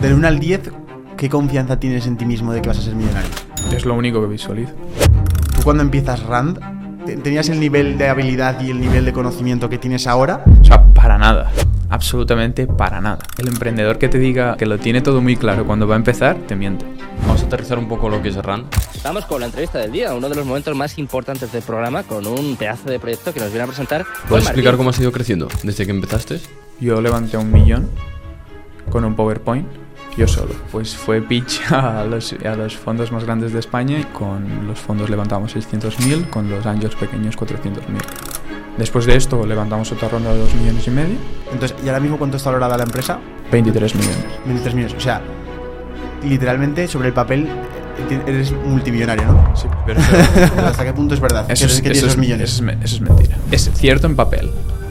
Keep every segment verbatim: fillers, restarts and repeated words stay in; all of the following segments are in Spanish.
Del uno al diez, ¿qué confianza tienes en ti mismo de que vas a ser millonario? Es lo único que visualizo. Tú cuando empiezas Rand, ¿tenías el nivel de habilidad y el nivel de conocimiento que tienes ahora? O sea, para nada. Absolutamente para nada. El emprendedor que te diga que lo tiene todo muy claro cuando va a empezar, te miente. Vamos a aterrizar un poco lo que es Rand. Estamos con la entrevista del día, uno de los momentos más importantes del programa, con un pedazo de proyecto que nos viene a presentar. ¿Puedes explicar cómo has ido creciendo desde que empezaste? Yo levanté un millón con un PowerPoint, yo solo. Pues fue pitch a los, a los fondos más grandes de España y con los fondos levantamos seiscientos mil, con los angels pequeños cuatrocientos mil. Después de esto levantamos otra ronda de dos millones y medio. Entonces, ¿y ahora mismo cuánto está valorada la empresa? veintitrés millones. veintitrés millones, o sea, literalmente sobre el papel eres multimillonario, ¿no? Sí, pero... pero ¿hasta qué punto es verdad? Eso, es, es, que eso, esos es, millones. Eso, es, eso es mentira. Es cierto en papel.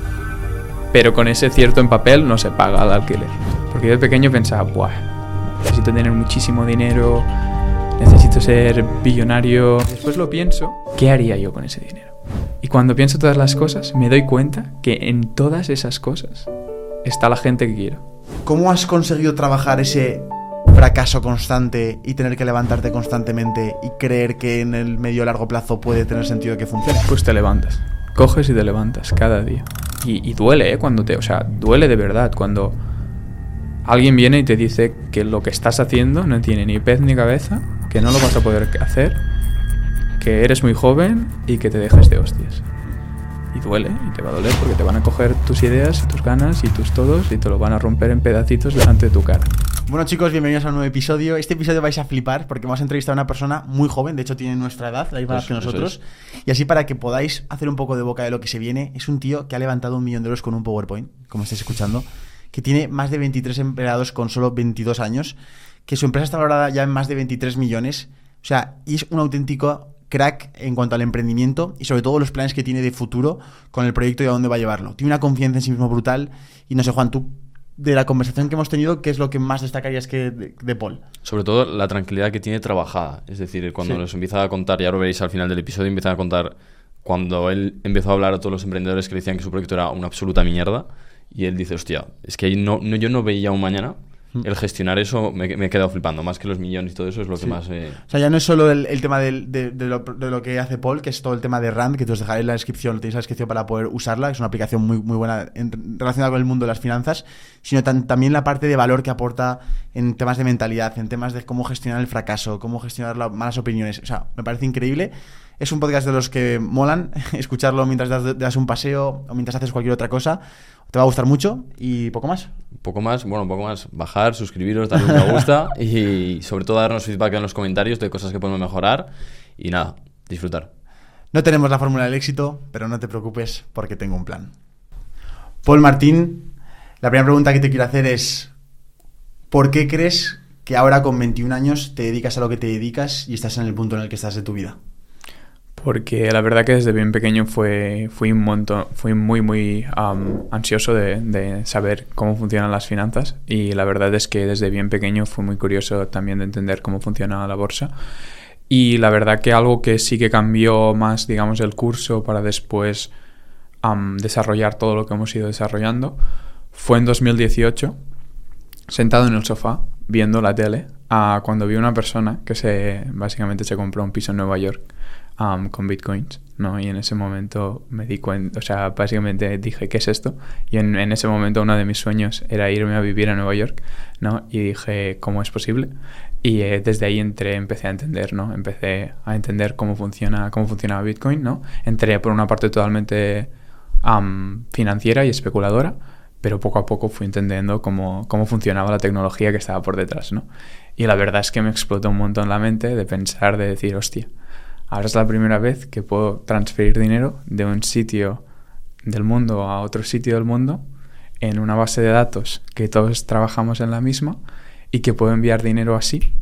Pero con ese cierto en papel no se paga el alquiler. Porque yo de pequeño pensaba, buah, necesito tener muchísimo dinero, necesito ser billonario. Después lo pienso, ¿qué haría yo con ese dinero? Y cuando pienso todas las cosas, me doy cuenta que en todas esas cosas está la gente que quiero. ¿Cómo has conseguido trabajar ese fracaso constante y tener que levantarte constantemente y creer que en el medio o largo plazo puede tener sentido que funcione? Pues te levantas, coges y te levantas cada día. Y, y duele, ¿eh? Cuando te, o sea, duele de verdad cuando alguien viene y te dice que lo que estás haciendo no tiene ni pez ni cabeza, que no lo vas a poder hacer, que eres muy joven y que te dejes de hostias. Y duele, y te va a doler porque te van a coger tus ideas y tus ganas y tus todos y te lo van a romper en pedacitos delante de tu cara. Bueno, chicos, bienvenidos a un nuevo episodio. Este episodio vais a flipar porque vamos a entrevistar a una persona muy joven, de hecho tiene nuestra edad, la misma edad que nosotros. Y así para que podáis hacer un poco de boca de lo que se viene, es un tío que ha levantado un millón de euros con un PowerPoint, como estáis escuchando, que tiene más de veintitrés empleados con solo veintidós años, que su empresa está valorada ya en más de veintitrés millones. O sea, y es un auténtico crack en cuanto al emprendimiento y sobre todo los planes que tiene de futuro con el proyecto y a dónde va a llevarlo. Tiene una confianza en sí mismo brutal. Y no sé, Juan, tú, de la conversación que hemos tenido, ¿qué es lo que más destacarías que de, de Paul? Sobre todo la tranquilidad que tiene trabajada. Es decir, cuando sí. nos empieza a contar, ya lo veréis al final del episodio, empieza a contar cuando él empezó a hablar a todos los emprendedores que le decían que su proyecto era una absoluta mierda. Y él dice, hostia, es que no, no, yo no veía un mañana. El gestionar eso me, me he quedado flipando. Más que los millones y todo eso es lo que sí. más... Eh... O sea, ya no es solo el, el tema del, de, de, lo, de lo que hace Paul, que es todo el tema de Rand, que te os dejaré en la descripción, tenéis la descripción para poder usarla, es una aplicación muy, muy buena en, relacionada con el mundo de las finanzas, sino tan, también la parte de valor que aporta en temas de mentalidad, en temas de cómo gestionar el fracaso, cómo gestionar las malas opiniones. O sea, me parece increíble. Es un podcast de los que molan, escucharlo mientras das, das un paseo o mientras haces cualquier otra cosa. Te va a gustar mucho y poco más. Poco más, bueno, un poco más. Bajar, suscribiros, darle un me gusta y sobre todo darnos feedback en los comentarios de cosas que podemos mejorar y nada, disfrutar. No tenemos la fórmula del éxito, pero no te preocupes porque tengo un plan. Paul Martín, la primera pregunta que te quiero hacer es ¿por qué crees que ahora con veintiún años te dedicas a lo que te dedicas y estás en el punto en el que estás de tu vida? Porque la verdad que desde bien pequeño fue, fui, un montón, fui muy, muy um, ansioso de, de saber cómo funcionan las finanzas y la verdad es que desde bien pequeño fui muy curioso también de entender cómo funciona la bolsa y la verdad que algo que sí que cambió más, digamos, el curso para después um, desarrollar todo lo que hemos ido desarrollando fue en dos mil dieciocho, sentado en el sofá, viendo la tele, uh, cuando vi una persona que se básicamente se compró un piso en Nueva York Um, con bitcoins, ¿no? Y en ese momento me di cuenta, o sea, básicamente dije, ¿qué es esto? Y en, en ese momento uno de mis sueños era irme a vivir a Nueva York, ¿no? Y dije, ¿cómo es posible? Y eh, desde ahí entré, empecé a entender, ¿no? Empecé a entender cómo funciona, cómo funcionaba Bitcoin, ¿no? Entré por una parte totalmente um, financiera y especuladora, pero poco a poco fui entendiendo cómo, cómo funcionaba la tecnología que estaba por detrás, ¿no? Y la verdad es que me explotó un montón la mente de pensar, de decir, hostia, ahora es la primera vez que puedo transferir dinero de un sitio del mundo a otro sitio del mundo en una base de datos que todos trabajamos en la misma y que puedo enviar dinero así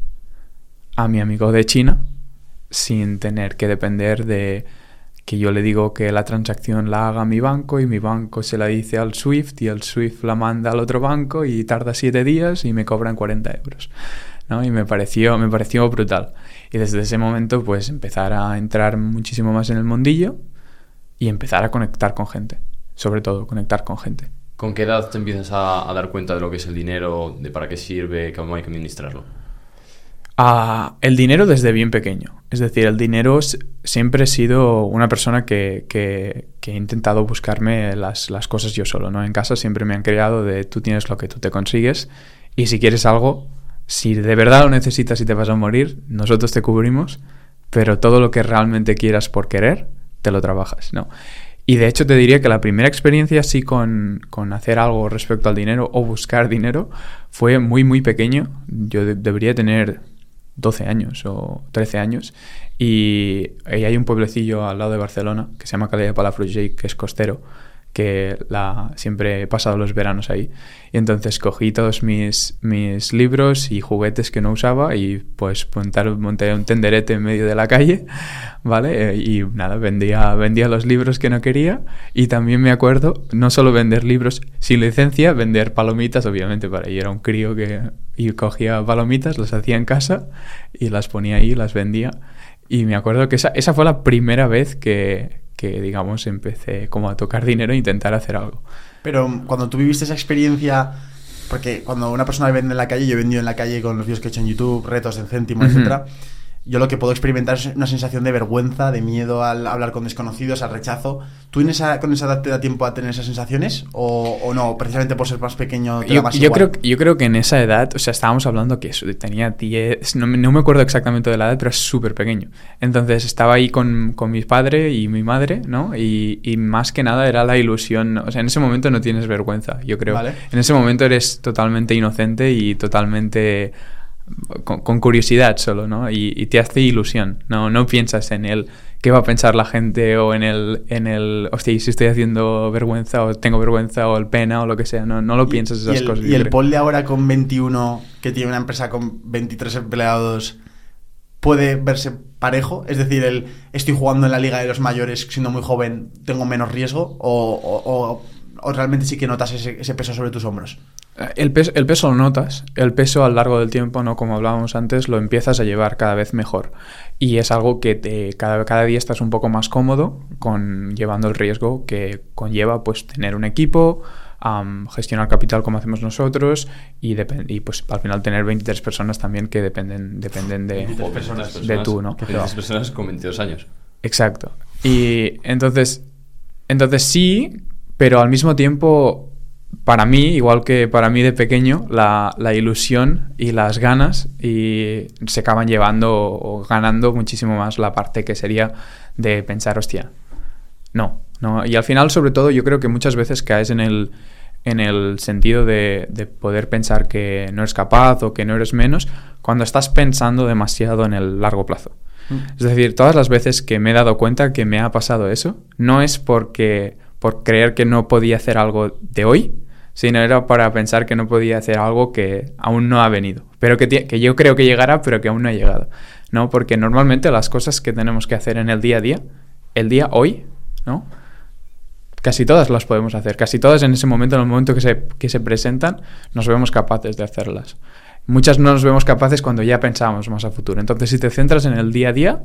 a mi amigo de China sin tener que depender de que yo le digo que la transacción la haga mi banco y mi banco se la dice al SWIFT y el SWIFT la manda al otro banco y tarda siete días y me cobran cuarenta euros. ¿No? Y me pareció, me pareció brutal. Y desde ese momento, pues, empezar a entrar muchísimo más en el mundillo y empezar a conectar con gente. Sobre todo, conectar con gente. ¿Con qué edad te empiezas a, a dar cuenta de lo que es el dinero, de para qué sirve, cómo hay que administrarlo? Uh, el dinero desde bien pequeño. Es decir, el dinero siempre he sido una persona que, que, que he intentado buscarme las, las cosas yo solo, ¿no? En casa siempre me han creado de tú tienes lo que tú te consigues y si quieres algo, si de verdad lo necesitas y te vas a morir, nosotros te cubrimos, pero todo lo que realmente quieras por querer, te lo trabajas, ¿no? Y de hecho te diría que la primera experiencia así con, con hacer algo respecto al dinero o buscar dinero fue muy muy pequeño. Yo de- debería tener doce años o trece años y, y hay un pueblecillo al lado de Barcelona que se llama Calella de Palafrugell, que es costero, que la, siempre he pasado los veranos ahí. Y entonces cogí todos mis, mis libros y juguetes que no usaba y pues montar, monté un tenderete en medio de la calle, ¿vale? Y nada, vendía, vendía los libros que no quería y también me acuerdo, no solo vender libros sin licencia, vender palomitas, obviamente para ir era un crío que y cogía palomitas, las hacía en casa y las ponía ahí, las vendía. Y me acuerdo que esa, esa fue la primera vez que... que, digamos, empecé como a tocar dinero e intentar hacer algo. Pero cuando tú viviste esa experiencia, porque cuando una persona vende en la calle, yo he vendido en la calle con los vídeos que he hecho en YouTube, retos del céntimo, uh-huh. etcétera, yo lo que puedo experimentar es una sensación de vergüenza, de miedo al hablar con desconocidos, al rechazo. ¿Tú en esa, con esa edad te da tiempo a tener esas sensaciones? ¿O, o no? Precisamente por ser más pequeño te yo, da más yo igual. creo, yo creo que en esa edad, o sea, estábamos hablando que eso, tenía diez, no, no me acuerdo exactamente de la edad, pero es súper pequeño. Entonces estaba ahí con, con mi padre y mi madre, ¿no? Y, y más que nada era la ilusión. O sea, en ese momento no tienes vergüenza, yo creo. Vale. En ese momento eres totalmente inocente y totalmente... Con, con curiosidad solo, ¿no? Y, y te hace ilusión, no, no piensas en el qué va a pensar la gente o en el, en el hostia, si estoy haciendo vergüenza o tengo vergüenza o el pena o lo que sea, no, no lo piensas esas y el, cosas. Y el Paul de ahora con veintiuno, que tiene una empresa con veintitrés empleados, ¿puede verse parejo? Es decir, el estoy jugando en la liga de los mayores siendo muy joven, ¿tengo menos riesgo? ¿O, o, o, o realmente sí que notas ese, ese peso sobre tus hombros? El peso, el peso lo notas, el peso a lo largo del tiempo, no como hablábamos antes, lo empiezas a llevar cada vez mejor y es algo que te, cada, cada día estás un poco más cómodo con llevando el riesgo que conlleva pues tener un equipo, um, gestionar capital como hacemos nosotros y, dep- y pues al final tener veintitrés personas también que dependen, dependen de, veintitrés personas, de tú, ¿no? veintitrés personas con veintidós años. Exacto. Y entonces, entonces sí, pero al mismo tiempo... Para mí, igual que para mí de pequeño, la, la ilusión y las ganas y se acaban llevando o ganando muchísimo más la parte que sería de pensar, hostia, no, no. Y al final, sobre todo, yo creo que muchas veces caes en el, en el sentido de, de poder pensar que no eres capaz o que no eres menos cuando estás pensando demasiado en el largo plazo. Mm. Es decir, todas las veces que me he dado cuenta que me ha pasado eso, no es porque... por creer que no podía hacer algo de hoy, sino era para pensar que no podía hacer algo que aún no ha venido, pero que, t- que yo creo que llegará, pero que aún no ha llegado, ¿no? Porque normalmente las cosas que tenemos que hacer en el día a día, el día hoy, ¿no? Casi todas las podemos hacer, casi todas en ese momento, en el momento que se, que se presentan, nos vemos capaces de hacerlas. Muchas no nos vemos capaces cuando ya pensamos más a futuro. Entonces, si te centras en el día a día,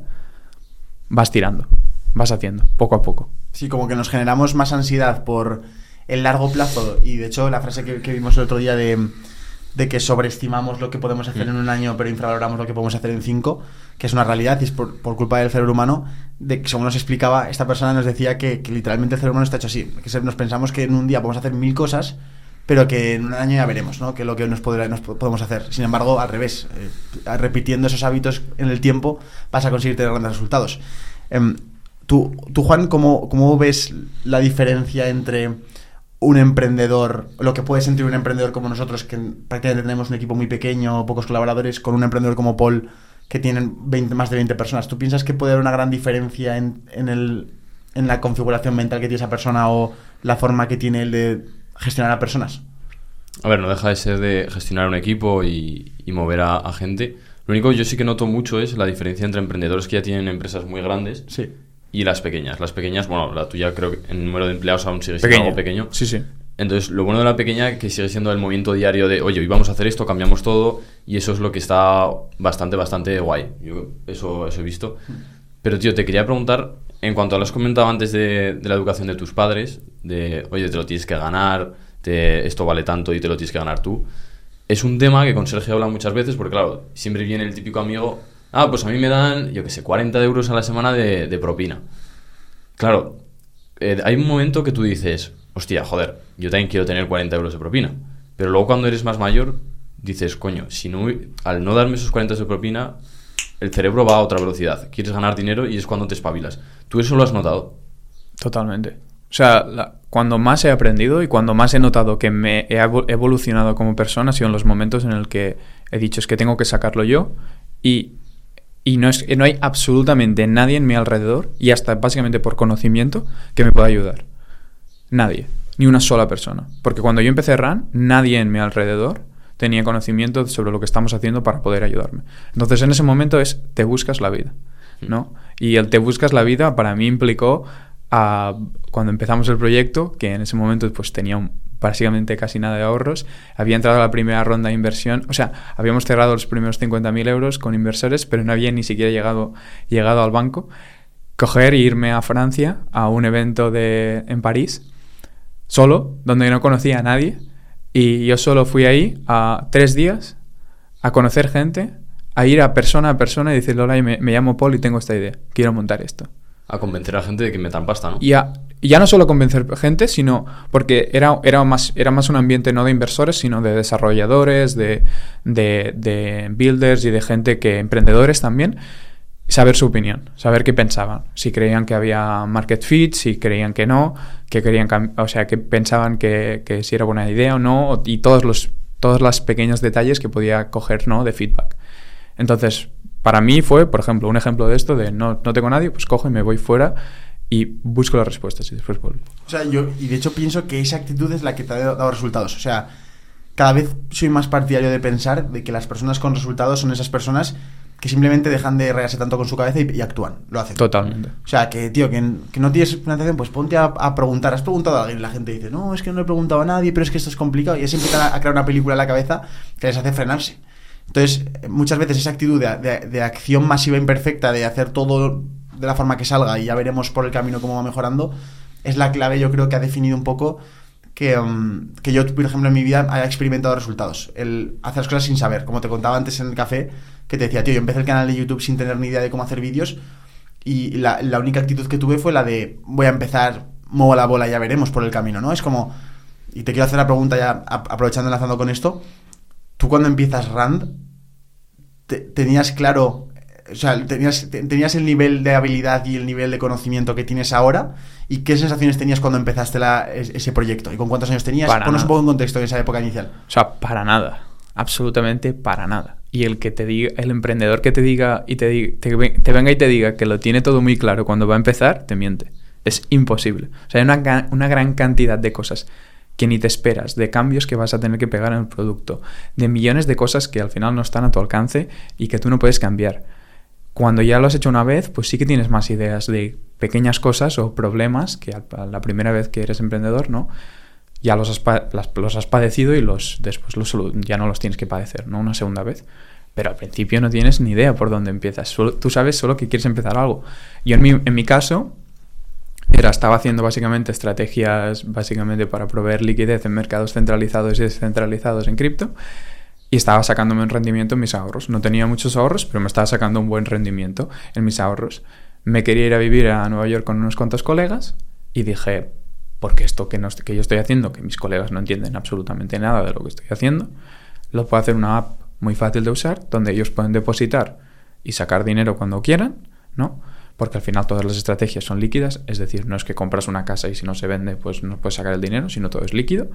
vas tirando. Vas haciendo, poco a poco. Sí, como que nos generamos más ansiedad por el largo plazo. Y de hecho, la frase que, que vimos el otro día de, de que sobreestimamos lo que podemos hacer mm. en un año, pero infravaloramos lo que podemos hacer en cinco, que es una realidad y es por, por culpa del cerebro humano. De que, según nos explicaba, esta persona nos decía que, que literalmente el cerebro humano está hecho así. Que nos pensamos que en un día podemos hacer mil cosas, pero que en un año ya veremos, ¿no? Que lo que nos, podrá, nos podemos hacer. Sin embargo, al revés, eh, repitiendo esos hábitos en el tiempo, vas a conseguir tener grandes resultados. Eh, Tú, tú, Juan, ¿cómo, ¿cómo ves la diferencia entre un emprendedor, lo que puede sentir un emprendedor como nosotros, que prácticamente tenemos un equipo muy pequeño, pocos colaboradores, con un emprendedor como Paul, que tienen veinte, más de veinte personas? ¿Tú piensas que puede haber una gran diferencia en, en, el, en la configuración mental que tiene esa persona o la forma que tiene él de gestionar a personas? A ver, no deja de ser de gestionar un equipo y, y mover a, a gente. Lo único que yo sí que noto mucho es la diferencia entre emprendedores que ya tienen empresas muy grandes. Sí. Y las pequeñas. Las pequeñas, bueno, la tuya creo que en número de empleados aún sigue siendo Pequeño. algo pequeño. Sí, sí. Entonces, lo bueno de la pequeña es que sigue siendo el movimiento diario de, oye, hoy vamos a hacer esto, cambiamos todo, y eso es lo que está bastante, bastante guay. Yo eso, eso he visto. Pero, tío, te quería preguntar, en cuanto a lo que has comentado antes de, de la educación de tus padres, de, oye, te lo tienes que ganar, te, esto vale tanto y te lo tienes que ganar tú. Es un tema que con Sergio habla muchas veces porque, claro, siempre viene el típico amigo, ah, pues a mí me dan, yo qué sé, cuarenta euros a la semana de, de propina. Claro, eh, hay un momento que tú dices, hostia, joder, yo también quiero tener cuarenta euros de propina. Pero luego cuando eres más mayor, dices, coño, si no, al no darme esos cuarenta euros de propina, el cerebro va a otra velocidad. Quieres ganar dinero y es cuando te espabilas. ¿Tú eso lo has notado? Totalmente. O sea, la, cuando más he aprendido y cuando más he notado que me he evolucionado como persona ha sido en los momentos en el que he dicho es que tengo que sacarlo yo y, y no, es, no hay absolutamente nadie en mi alrededor y hasta básicamente por conocimiento que me pueda ayudar. Nadie. Ni una sola persona. Porque cuando yo empecé RAN, nadie en mi alrededor tenía conocimiento sobre lo que estamos haciendo para poder ayudarme. Entonces en ese momento es te buscas la vida, ¿no? Y el te buscas la vida para mí implicó a, cuando empezamos el proyecto, que en ese momento pues tenía un, básicamente casi nada de ahorros, había entrado a la primera ronda de inversión, o sea, habíamos cerrado los primeros cincuenta mil euros con inversores, pero no había ni siquiera llegado, llegado al banco, coger e irme a Francia a un evento de, en París, solo, donde no conocía a nadie, y yo solo fui ahí a tres días a conocer gente, a ir a persona a persona y decirle, hola, me, me llamo Paul y tengo esta idea, quiero montar esto. A convencer a gente de que metan pasta, ¿no? Y a, ya no solo convencer gente, sino porque era, era, más, era más un ambiente no de inversores, sino de desarrolladores, de, de, de builders y de gente que, emprendedores también, saber su opinión, saber qué pensaban, si creían que había market fit, si creían que no, que querían, o sea, que pensaban que, que si era buena idea o no, y todos los, todos los pequeños detalles que podía coger, ¿no?, de feedback. Entonces, para mí fue, por ejemplo, un ejemplo de esto, de no, no tengo nadie, pues cojo y me voy fuera y busco las respuestas y después vuelvo. O sea, yo, y de hecho pienso que esa actitud es la que te ha dado resultados. O sea, cada vez soy más partidario de pensar de que las personas con resultados son esas personas que simplemente dejan de regarse tanto con su cabeza y, y actúan, lo hacen. Totalmente. O sea, que, tío, que, que no tienes financiación, pues ponte a, a preguntar. ¿Has preguntado a alguien? La gente dice, no, es que no le he preguntado a nadie, pero es que esto es complicado. Y es empiezan a, a crear una película en la cabeza que les hace frenarse. Entonces, muchas veces esa actitud de, de, de acción masiva imperfecta, de hacer todo de la forma que salga y ya veremos por el camino cómo va mejorando, es la clave, yo creo, que ha definido un poco que, um, que yo, por ejemplo, en mi vida haya experimentado resultados. El hacer las cosas sin saber, como te contaba antes en el café, que te decía, tío, yo empecé el canal de YouTube sin tener ni idea de cómo hacer vídeos y la, la única actitud que tuve fue la de voy a empezar, muevo la bola y ya veremos por el camino, ¿no? Es como, y te quiero hacer la pregunta ya aprovechando, enlazando con esto, tú cuando empiezas Rand, te, tenías claro, o sea, tenías, te, tenías el nivel de habilidad y el nivel de conocimiento que tienes ahora, y qué sensaciones tenías cuando empezaste la, ese proyecto, y con cuántos años tenías. Para Ponos nada. un poco en contexto en esa época inicial. O sea, para nada, absolutamente para nada. Y el que te diga, el emprendedor que te diga y te, diga, te, te venga y te diga que lo tiene todo muy claro cuando va a empezar, te miente. Es imposible. O sea, hay una, una gran cantidad de cosas que ni te esperas, de cambios que vas a tener que pegar en el producto, de millones de cosas que al final no están a tu alcance y que tú no puedes cambiar. Cuando ya lo has hecho una vez, pues sí que tienes más ideas de pequeñas cosas o problemas que a la primera vez que eres emprendedor, ¿no? Ya los has, las, los has padecido y los después los, ya no los tienes que padecer, ¿no? Una segunda vez. Pero al principio no tienes ni idea por dónde empiezas. Solo, tú sabes solo que quieres empezar algo. Yo en mi, en mi caso era, estaba haciendo básicamente estrategias básicamente para proveer liquidez en mercados centralizados y descentralizados en cripto, y estaba sacándome un rendimiento en mis ahorros. No tenía muchos ahorros, pero me estaba sacando un buen rendimiento en mis ahorros. Me quería ir a vivir a Nueva York con unos cuantos colegas y dije, porque esto que, no, que yo estoy haciendo, que mis colegas no entienden absolutamente nada de lo que estoy haciendo, lo puedo hacer una app muy fácil de usar, donde ellos pueden depositar y sacar dinero cuando quieran, ¿no? Porque al final todas las estrategias son líquidas, es decir, no es que compras una casa y si no se vende, pues no puedes sacar el dinero, sino todo es líquido.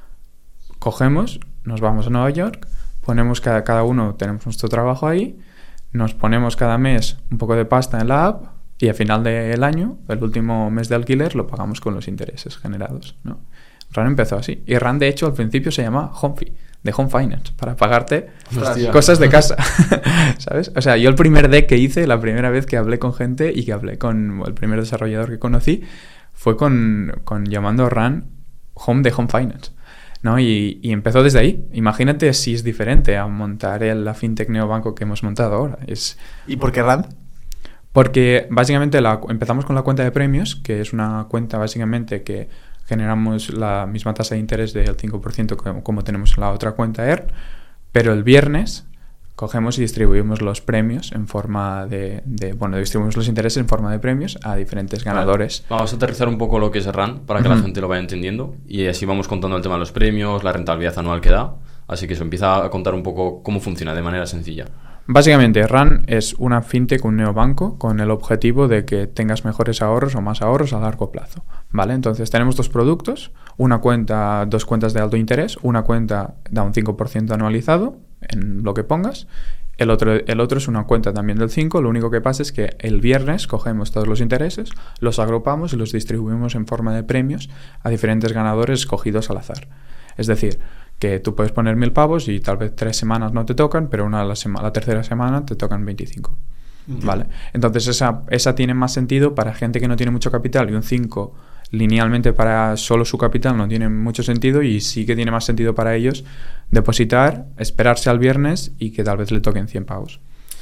Cogemos, nos vamos a Nueva York, ponemos cada, cada uno, tenemos nuestro trabajo ahí, nos ponemos cada mes un poco de pasta en la app y al final del año, el último mes de alquiler, lo pagamos con los intereses generados, ¿no? RAN empezó así. Y RAN, de hecho, al principio se llamaba HomeFi, de Home Finance, para pagarte Hostia. cosas de casa, ¿sabes? O sea, yo el primer deck que hice, la primera vez que hablé con gente y que hablé con el primer desarrollador que conocí, fue con, con llamando RAN Home de Home Finance, ¿no? Y, y empezó desde ahí. Imagínate si es diferente a montar el, la fintech neobanco que hemos montado ahora. Es, ¿Y por qué RAN? Porque básicamente la, empezamos con la cuenta de premios, que es una cuenta básicamente que generamos la misma tasa de interés del cinco por ciento como, como tenemos en la otra cuenta E R N, pero el viernes cogemos y distribuimos los premios en forma de, de... Bueno, distribuimos los intereses en forma de premios a diferentes ganadores. Vale. Vamos a aterrizar un poco lo que es R A N para que uh-huh. la gente lo vaya entendiendo. Y así vamos contando el tema de los premios, la rentabilidad anual que da. Así que se empieza a contar un poco cómo funciona de manera sencilla. Básicamente, R A N es una fintech, un neobanco, con el objetivo de que tengas mejores ahorros o más ahorros a largo plazo, ¿vale? Entonces, tenemos dos productos, una cuenta, dos cuentas de alto interés, una cuenta da un cinco por ciento anualizado en lo que pongas, el otro, el otro es una cuenta también del cinco por ciento, lo único que pasa es que el viernes cogemos todos los intereses, los agrupamos y los distribuimos en forma de premios a diferentes ganadores escogidos al azar. Es decir, que tú puedes poner mil pavos y tal vez tres semanas no te tocan, pero una la, sema- la tercera semana te tocan veinticinco. Uh-huh. ¿Vale? Entonces esa, esa tiene más sentido para gente que no tiene mucho capital, y un cinco linealmente para solo su capital no tiene mucho sentido, y sí que tiene más sentido para ellos depositar, esperarse al viernes y que tal vez le toquen cien pavos.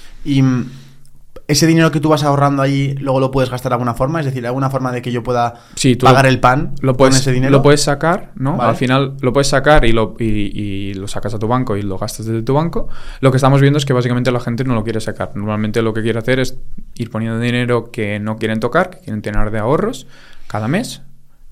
Y ese dinero que tú vas ahorrando ahí, luego lo puedes gastar de alguna forma, es decir, alguna forma de que yo pueda sí, tú pagar lo, el pan lo puedes, con ese dinero. Lo puedes sacar, ¿no? Vale. Al final lo puedes sacar y lo, y, y lo sacas a tu banco y lo gastas desde tu banco. Lo que estamos viendo es que básicamente la gente no lo quiere sacar. Normalmente lo que quiere hacer es ir poniendo dinero que no quieren tocar, que quieren tener de ahorros cada mes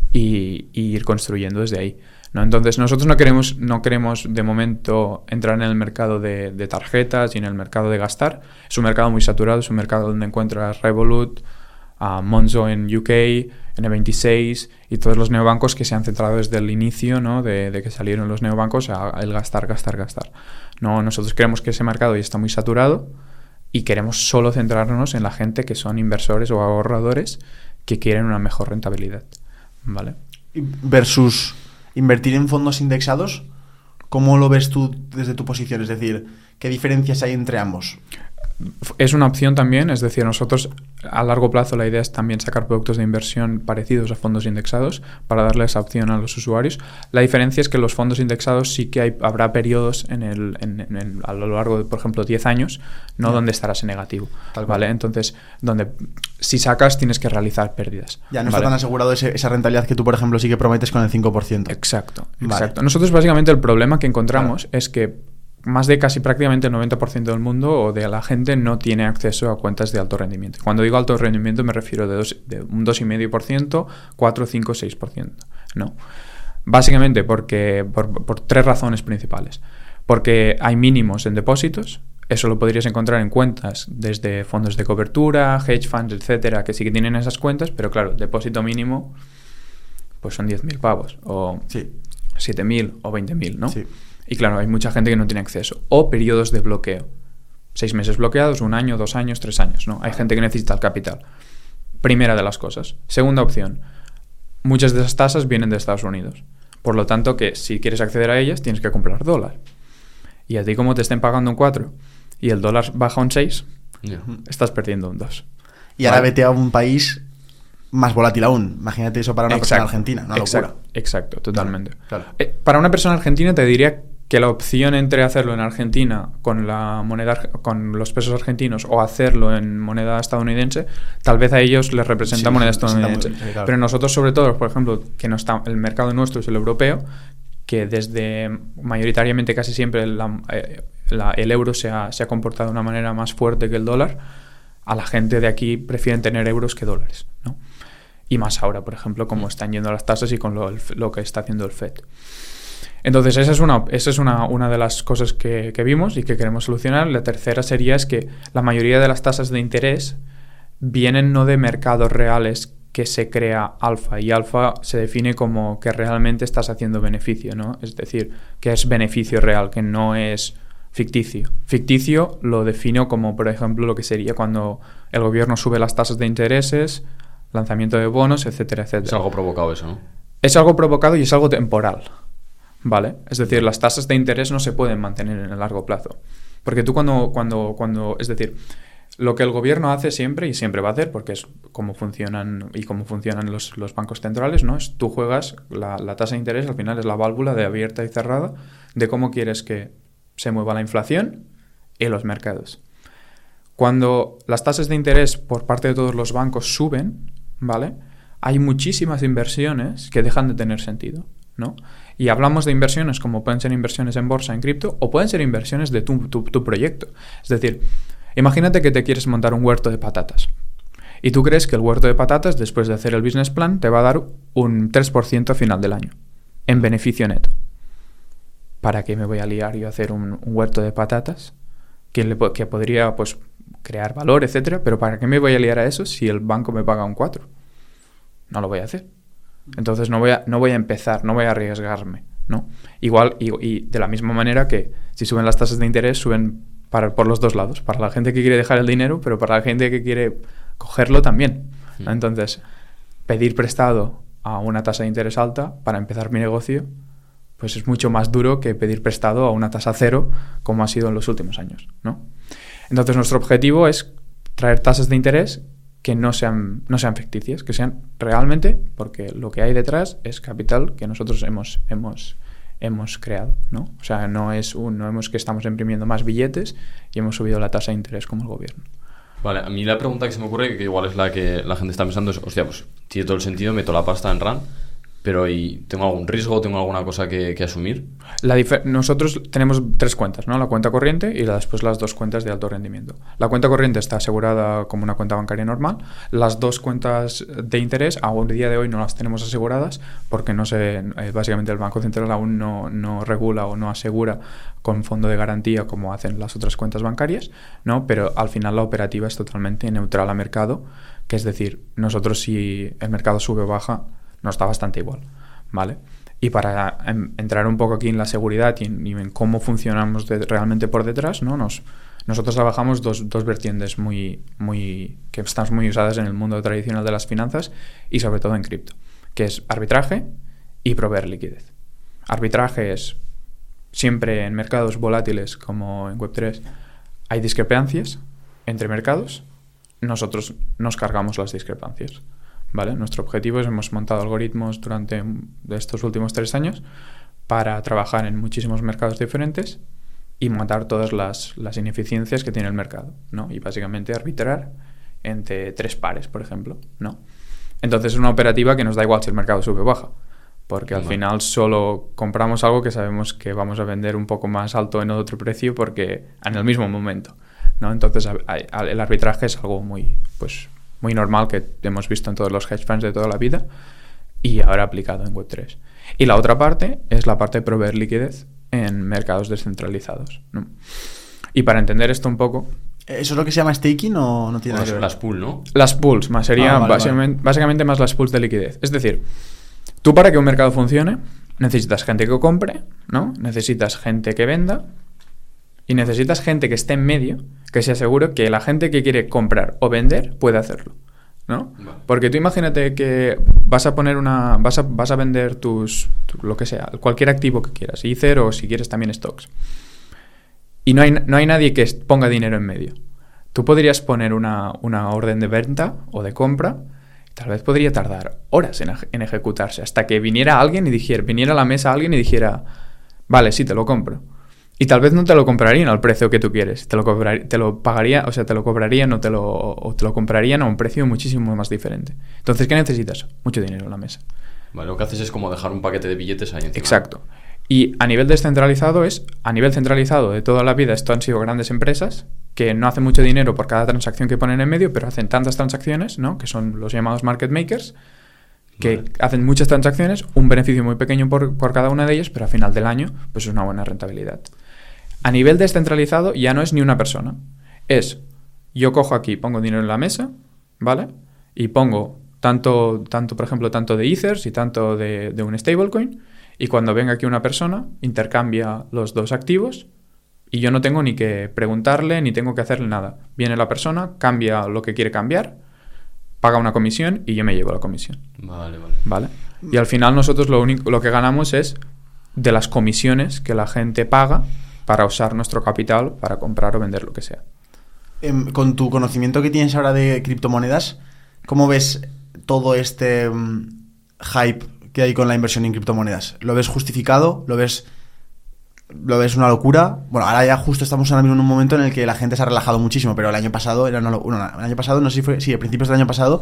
y, y ir construyendo desde ahí, ¿no? Entonces nosotros no queremos no queremos de momento entrar en el mercado de, de tarjetas y en el mercado de gastar. Es un mercado muy saturado, es un mercado donde encuentras Revolut, uh, Monzo en U K, N veintiséis y todos los neobancos que se han centrado desde el inicio, ¿no? de, de que salieron los neobancos a el gastar, gastar, gastar. No, nosotros creemos que ese mercado ya está muy saturado y queremos solo centrarnos en la gente que son inversores o ahorradores que quieren una mejor rentabilidad, ¿vale? Versus invertir en fondos indexados, ¿cómo lo ves tú desde tu posición? Es decir, ¿qué diferencias hay entre ambos? Es una opción también, es decir, nosotros a largo plazo la idea es también sacar productos de inversión parecidos a fondos indexados para darle esa opción a los usuarios. La diferencia es que los fondos indexados sí que hay, habrá periodos en el, en, en, en, a lo largo de, por ejemplo, diez años, no yeah. donde estarás en negativo, Tal ¿vale? Cual. Entonces, donde si sacas tienes que realizar pérdidas. Ya no ¿vale? está tan asegurado ese, esa rentabilidad que tú, por ejemplo, sí que prometes con el cinco por ciento. Exacto, vale. exacto. Nosotros básicamente el problema que encontramos claro. es que más de casi prácticamente el noventa por ciento del mundo o de la gente no tiene acceso a cuentas de alto rendimiento. Cuando digo alto rendimiento me refiero de, dos, de un dos coma cinco por ciento, cuatro, cinco, seis por ciento. ¿No? Básicamente porque por, por tres razones principales. Porque hay mínimos en depósitos. Eso lo podrías encontrar en cuentas desde fondos de cobertura, hedge funds, etcétera, que sí que tienen esas cuentas, pero claro, depósito mínimo pues son diez mil pavos o sí. siete mil o veinte mil, ¿no? Sí. Y claro, hay mucha gente que no tiene acceso. O periodos de bloqueo. Seis meses bloqueados, un año, dos años, tres años, ¿no? Hay gente que necesita el capital. Primera de las cosas. Segunda opción. Muchas de esas tasas vienen de Estados Unidos. Por lo tanto, que si quieres acceder a ellas, tienes que comprar dólar. Y a ti, como te estén pagando un cuatro y el dólar baja un seis, yeah. estás perdiendo un dos. Y ahora ¿vale? vete a un país más volátil aún. Imagínate eso para una exacto, persona argentina. Una exacto, locura. Exacto, totalmente. Claro. Eh, para una persona argentina te diría que la opción entre hacerlo en Argentina con la moneda con los pesos argentinos o hacerlo en moneda estadounidense, tal vez a ellos les representa sí, moneda estadounidense. Muy, claro. Pero nosotros, sobre todo, por ejemplo, que no está, el mercado nuestro es el europeo, que desde mayoritariamente casi siempre la, eh, la, el euro se ha, se ha comportado de una manera más fuerte que el dólar, a la gente de aquí prefieren tener euros que dólares, ¿no? Y más ahora, por ejemplo, como están yendo las tasas y con lo, lo que está haciendo el F E D. Entonces esa es una, esa es una, una de las cosas que, que vimos y que queremos solucionar. La tercera sería es que la mayoría de las tasas de interés vienen no de mercados reales que se crea alfa, y alfa se define como que realmente estás haciendo beneficio, ¿no? Es decir, que es beneficio real, que no es ficticio. Ficticio lo defino como, por ejemplo, lo que sería cuando el gobierno sube las tasas de intereses, lanzamiento de bonos, etcétera, etcétera. Es algo provocado eso, ¿no? Es algo provocado y es algo temporal. ¿Vale? Es decir, las tasas de interés no se pueden mantener en el largo plazo. Porque tú cuando, cuando, cuando, es decir, lo que el gobierno hace siempre y siempre va a hacer, porque es como funcionan y cómo funcionan los, los bancos centrales, ¿no? Es tú juegas, la, la tasa de interés al final es la válvula de abierta y cerrada de cómo quieres que se mueva la inflación y los mercados. Cuando las tasas de interés por parte de todos los bancos suben, ¿vale? hay muchísimas inversiones que dejan de tener sentido, ¿no? Y hablamos de inversiones como pueden ser inversiones en bolsa, en cripto, o pueden ser inversiones de tu, tu, tu proyecto. Es decir, imagínate que te quieres montar un huerto de patatas y tú crees que el huerto de patatas, después de hacer el business plan, te va a dar un tres por ciento a final del año en beneficio neto. ¿Para qué me voy a liar yo a hacer un, un huerto de patatas que, le, que podría pues crear valor, etcétera? Pero ¿para qué me voy a liar a eso si el banco me paga un cuatro? No lo voy a hacer. Entonces no voy a, no voy a empezar, no voy a arriesgarme, ¿no? Igual, y, y de la misma manera que si suben las tasas de interés, suben para, por los dos lados. Para la gente que quiere dejar el dinero, pero para la gente que quiere cogerlo también. ¿No? Entonces, pedir prestado a una tasa de interés alta para empezar mi negocio, pues es mucho más duro que pedir prestado a una tasa cero, como ha sido en los últimos años, ¿no? Entonces, nuestro objetivo es traer tasas de interés que no sean, no sean ficticias, que sean realmente, porque lo que hay detrás es capital que nosotros hemos, hemos, hemos creado, ¿no? O sea, no es un, no hemos que estamos imprimiendo más billetes y hemos subido la tasa de interés como el gobierno. Vale, a mí la pregunta que se me ocurre, que igual es la que la gente está pensando, es, hostia, pues tiene todo el sentido, meto la pasta en R A N, pero ¿y tengo algún riesgo, tengo alguna cosa que, que asumir? La difer- nosotros tenemos tres cuentas, ¿no? La cuenta corriente y la, después las dos cuentas de alto rendimiento. La cuenta corriente está asegurada como una cuenta bancaria normal. Las dos cuentas de interés, aún a día de hoy no las tenemos aseguradas porque no se, eh, básicamente el Banco Central aún no, no regula o no asegura con fondo de garantía como hacen las otras cuentas bancarias, ¿no? Pero al final la operativa es totalmente neutral a mercado, que es decir, nosotros si el mercado sube o baja, nos da bastante igual, ¿vale? Y para em, entrar un poco aquí en la seguridad y en, y en cómo funcionamos de, realmente por detrás, ¿no? Nos, nosotros trabajamos dos, dos vertientes muy, muy, que están muy usadas en el mundo tradicional de las finanzas y sobre todo en cripto, que es arbitraje y proveer liquidez. Arbitraje es siempre en mercados volátiles como en web tres hay discrepancias entre mercados, nosotros nos cargamos las discrepancias. ¿Vale? Nuestro objetivo es, hemos montado algoritmos durante estos últimos tres años para trabajar en muchísimos mercados diferentes y matar todas las, las ineficiencias que tiene el mercado, ¿no? Y básicamente arbitrar entre tres pares, por ejemplo, ¿no? Entonces es una operativa que nos da igual si el mercado sube o baja, porque al bueno. final solo compramos algo que sabemos que vamos a vender un poco más alto en otro precio porque en el mismo momento, ¿no? Entonces el arbitraje es algo muy, pues, muy normal que hemos visto en todos los hedge funds de toda la vida y ahora aplicado en web tres. Y la otra parte es la parte de proveer liquidez en mercados descentralizados, ¿no? Y para entender esto un poco... ¿Eso es lo que se llama staking o no tiene nada que ver? Las pools, ¿no? Las pools, más sería ah, vale, básicamente, vale. básicamente más las pools de liquidez. Es decir, tú para que un mercado funcione necesitas gente que compre, ¿no? Necesitas gente que venda y necesitas gente que esté en medio, que se asegure que la gente que quiere comprar o vender puede hacerlo, ¿no? Vale. Porque tú imagínate que vas a poner una... Vas a, vas a vender tus... Tu, lo que sea, cualquier activo que quieras, Ether o si quieres también stocks. Y no hay, no hay nadie que ponga dinero en medio. Tú podrías poner una, una orden de venta o de compra, tal vez podría tardar horas en, en ejecutarse, hasta que viniera alguien y dijera, viniera a la mesa alguien y dijera, vale, sí, te lo compro. Y tal vez no te lo comprarían al precio que tú quieres, te lo, cobrar, te lo pagaría, o sea, te lo cobrarían o te lo, o te lo comprarían a un precio muchísimo más diferente. Entonces, ¿qué necesitas? Mucho dinero en la mesa. Vale, lo que haces es como dejar un paquete de billetes ahí encima. Exacto. Y a nivel descentralizado es, a nivel centralizado de toda la vida, esto han sido grandes empresas que no hacen mucho dinero por cada transacción que ponen en medio, pero hacen tantas transacciones, ¿no? Que son los llamados market makers, que vale. hacen muchas transacciones, un beneficio muy pequeño por, por cada una de ellas, pero al final del año, pues es una buena rentabilidad. A nivel descentralizado ya no es ni una persona. Es, yo cojo aquí, pongo dinero en la mesa, ¿vale? Y pongo tanto, tanto por ejemplo, tanto de Ethers y tanto de, de un stablecoin, y cuando venga aquí una persona, intercambia los dos activos y yo no tengo ni que preguntarle ni tengo que hacerle nada. Viene la persona, cambia lo que quiere cambiar, paga una comisión y yo me llevo la comisión. Vale, vale. ¿Vale? Y al final nosotros lo único lo que ganamos es de las comisiones que la gente paga para usar nuestro capital para comprar o vender lo que sea. Eh, con tu conocimiento que tienes ahora de criptomonedas, ¿cómo ves todo este um, hype que hay con la inversión en criptomonedas? ¿Lo ves justificado? ¿Lo ves lo ves una locura? Bueno, ahora ya justo estamos ahora mismo en un momento en el que la gente se ha relajado muchísimo, pero el año pasado era una locura. El año pasado, no sé si fue, sí, a principios del año pasado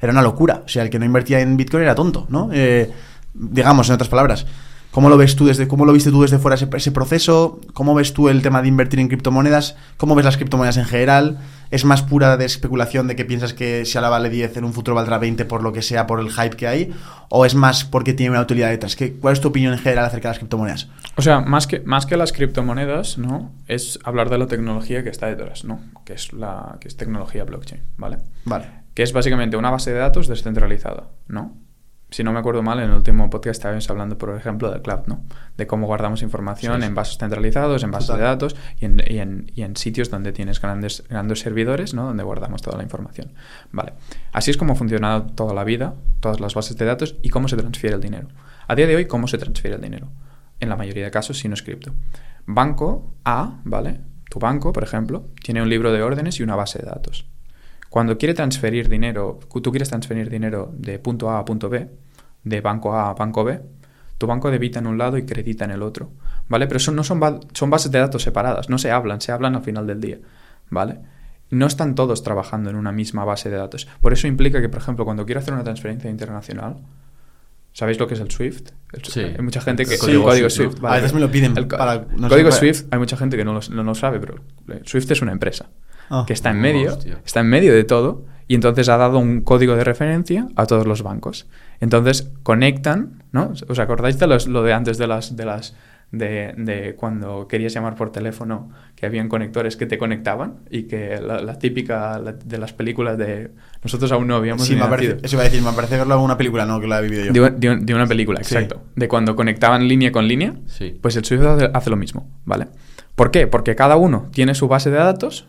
era una locura. O sea, el que no invertía en Bitcoin era tonto, ¿no? Eh, digamos, en otras palabras. ¿Cómo lo ves tú desde, cómo lo viste tú desde fuera ese, ese proceso? ¿Cómo ves tú el tema de invertir en criptomonedas? ¿Cómo ves las criptomonedas en general? ¿Es más pura de especulación de que piensas que si ahora vale diez, en un futuro valdrá veinte por lo que sea, por el hype que hay? ¿O es más porque tiene una utilidad detrás? ¿Qué, ¿Cuál es tu opinión en general acerca de las criptomonedas? O sea, más que, más que las criptomonedas, ¿no? Es hablar de la tecnología que está detrás, ¿no? Que es la que es tecnología blockchain, ¿vale? Vale. Que es básicamente una base de datos descentralizada, ¿no? Si no me acuerdo mal, en el último podcast estábamos hablando, por ejemplo, del cloud, ¿no? De cómo guardamos información sí, sí. en bases centralizados, en bases Total. de datos y en, y, en, y en sitios donde tienes grandes, grandes servidores, ¿no? Donde guardamos toda la información. Vale. Así es como ha funcionado toda la vida, todas las bases de datos y cómo se transfiere el dinero. A día de hoy, ¿cómo se transfiere el dinero? En la mayoría de casos, si no es cripto. Banco A, ¿vale? Tu banco, por ejemplo, tiene un libro de órdenes y una base de datos. Cuando quiere transferir dinero, tú quieres transferir dinero de punto A a punto B, de banco A a banco B, tu banco debita en un lado y credita en el otro, ¿vale? Pero eso no son, ba- son bases de datos separadas, no se hablan, se hablan al final del día, ¿vale? No están todos trabajando en una misma base de datos. Por eso implica que, por ejemplo, cuando quiero hacer una transferencia internacional, ¿sabéis lo que es el SWIFT? El, sí. Hay mucha gente que... El código, el código Swift, SWIFT. ¿no? Vale. A veces me lo piden. El, para, no código sé, SWIFT, hay mucha gente que no lo, no lo sabe, pero SWIFT es una empresa oh. que está en medio, Hostia. está en medio de todo y entonces ha dado un código de referencia a todos los bancos. Entonces conectan, ¿no? ¿Os acordáis de los, lo de antes de las... De las De, de cuando querías llamar por teléfono, que habían conectores que te conectaban y que la, la típica la, de las películas de... Nosotros aún no habíamos sí, me parece, eso iba a decir, me parece verlo en una película, no que la he vivido yo. De, de, de una película, exacto. Sí. De cuando conectaban línea con línea, sí. Pues el SWIFT hace, hace lo mismo, ¿vale? ¿Por qué? Porque cada uno tiene su base de datos,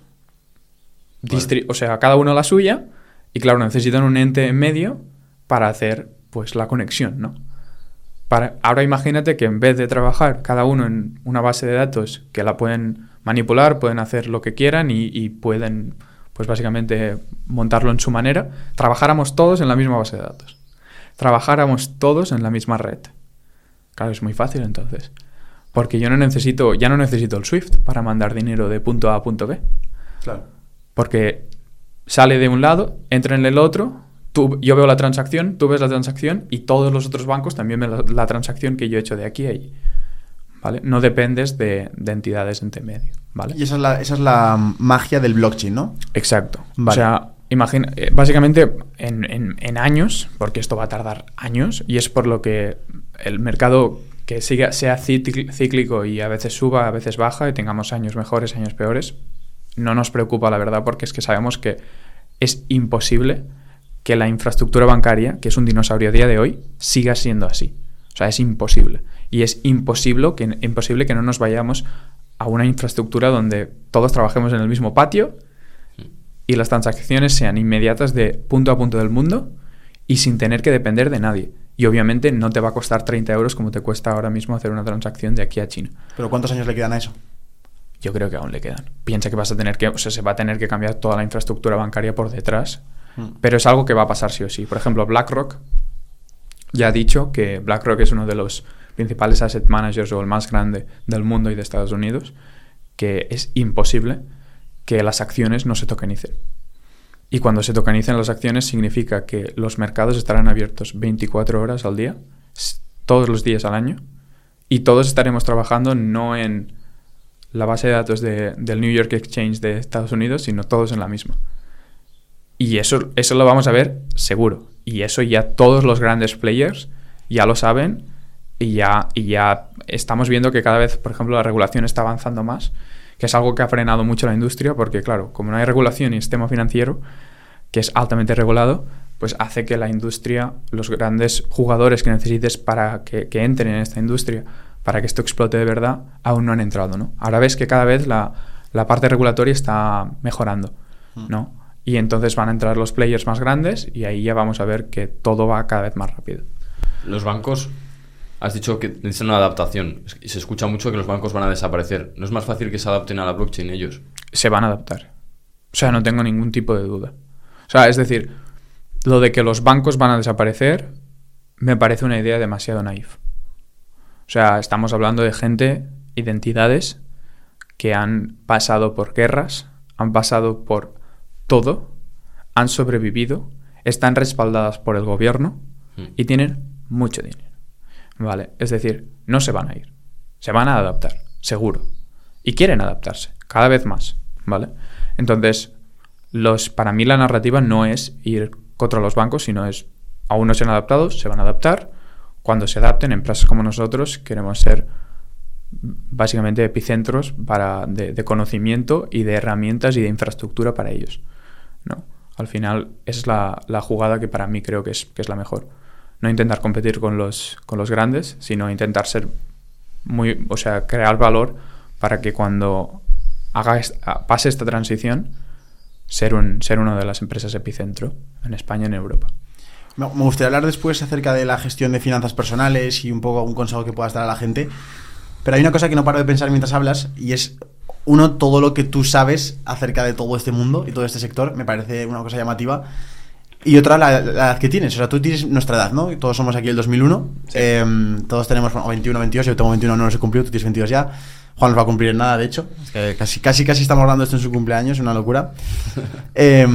vale. distri- o sea, cada uno la suya, y claro, necesitan un ente en medio para hacer, pues, la conexión, ¿no? Para, ahora imagínate que en vez de trabajar cada uno en una base de datos que la pueden manipular, pueden hacer lo que quieran y, y pueden, pues básicamente, montarlo en su manera, trabajáramos todos en la misma base de datos. Trabajáramos todos en la misma red. Claro, es muy fácil entonces. Porque yo no necesito, ya no necesito el SWIFT para mandar dinero de punto A a punto B. Claro. Porque sale de un lado, entra en el otro... Tú, yo veo la transacción, tú ves la transacción y todos los otros bancos también ven la, la transacción que yo he hecho de aquí a allí, ¿vale? No dependes de, de entidades entre medio, ¿vale? Y esa es la, esa es la magia del blockchain, ¿no? Exacto. Vale. O sea, imagina, eh, básicamente en, en, en años, porque esto va a tardar años, y es por lo que el mercado que siga, sea cíclico y a veces suba, a veces baja, y tengamos años mejores, años peores, no nos preocupa, la verdad, porque es que sabemos que es imposible que la infraestructura bancaria, que es un dinosaurio a día de hoy, siga siendo así. O sea, es imposible. Y es imposible que, imposible que no nos vayamos a una infraestructura donde todos trabajemos en el mismo patio y las transacciones sean inmediatas de punto a punto del mundo y sin tener que depender de nadie. Y obviamente no te va a costar treinta euros como te cuesta ahora mismo hacer una transacción de aquí a China. ¿Pero cuántos años le quedan a eso? Yo creo que aún le quedan. Piensa que vas a tener que, o sea, se va a tener que cambiar toda la infraestructura bancaria por detrás. Pero es algo que va a pasar sí o sí. Por ejemplo, BlackRock ya ha dicho que BlackRock es uno de los principales asset managers o el más grande del mundo y de Estados Unidos, que es imposible que las acciones no se tokenicen. Y cuando se tokenicen las acciones significa que los mercados estarán abiertos veinticuatro horas al día, todos los días al año, y todos estaremos trabajando no en la base de datos de, del New York Exchange de Estados Unidos, sino todos en la misma. Y eso, eso lo vamos a ver seguro. Y eso ya todos los grandes players ya lo saben y ya, y ya estamos viendo que cada vez, por ejemplo, la regulación está avanzando más, que es algo que ha frenado mucho la industria porque, claro, como no hay regulación y sistema financiero, que es altamente regulado, pues hace que la industria, los grandes jugadores que necesites para que, que entren en esta industria, para que esto explote de verdad, aún no han entrado, ¿no? Ahora ves que cada vez la, la parte regulatoria está mejorando, ¿no? Y entonces van a entrar los players más grandes y ahí ya vamos a ver que todo va cada vez más rápido. Los bancos, has dicho que necesitan una adaptación y se escucha mucho que los bancos van a desaparecer. ¿No es más fácil que se adapten a la blockchain ellos? Se van a adaptar. O sea, no tengo ningún tipo de duda. O sea, es decir, lo de que los bancos van a desaparecer me parece una idea demasiado naif. O sea, estamos hablando de gente y de entidades que han pasado por guerras, han pasado por todo, han sobrevivido, están respaldadas por el gobierno Mm. y tienen mucho dinero, ¿vale? Es decir, no se van a ir, se van a adaptar, seguro, y quieren adaptarse cada vez más, ¿vale? Entonces, los, para mí la narrativa no es ir contra los bancos, sino es, aún no se han adaptado, se van a adaptar. Cuando se adapten, empresas como nosotros queremos ser básicamente epicentros para, de, de conocimiento y de herramientas y de infraestructura para ellos, ¿no? Al final es la, la jugada que para mí creo que es, que es la mejor. No intentar competir con los, con los grandes, sino intentar ser muy, o sea, crear valor para que cuando haga esta, pase esta transición, ser, un, ser una de las empresas epicentro en España y en Europa. Me gustaría hablar después acerca de la gestión de finanzas personales y un poco un consejo que puedas dar a la gente. Pero hay una cosa que no paro de pensar mientras hablas y es, uno, todo lo que tú sabes acerca de todo este mundo y todo este sector. Me parece una cosa llamativa. Y otra, la, la edad que tienes. O sea, tú tienes nuestra edad, ¿no? Todos somos aquí el dos mil uno. Sí. Eh, todos tenemos bueno, veintiuno, veintidós. Yo tengo veintiuno, no los he cumplido. Tú tienes veintidós ya. Juan nos va a cumplir en nada, de hecho. Es que casi, casi, casi estamos hablando esto en su cumpleaños. Es una locura. eh,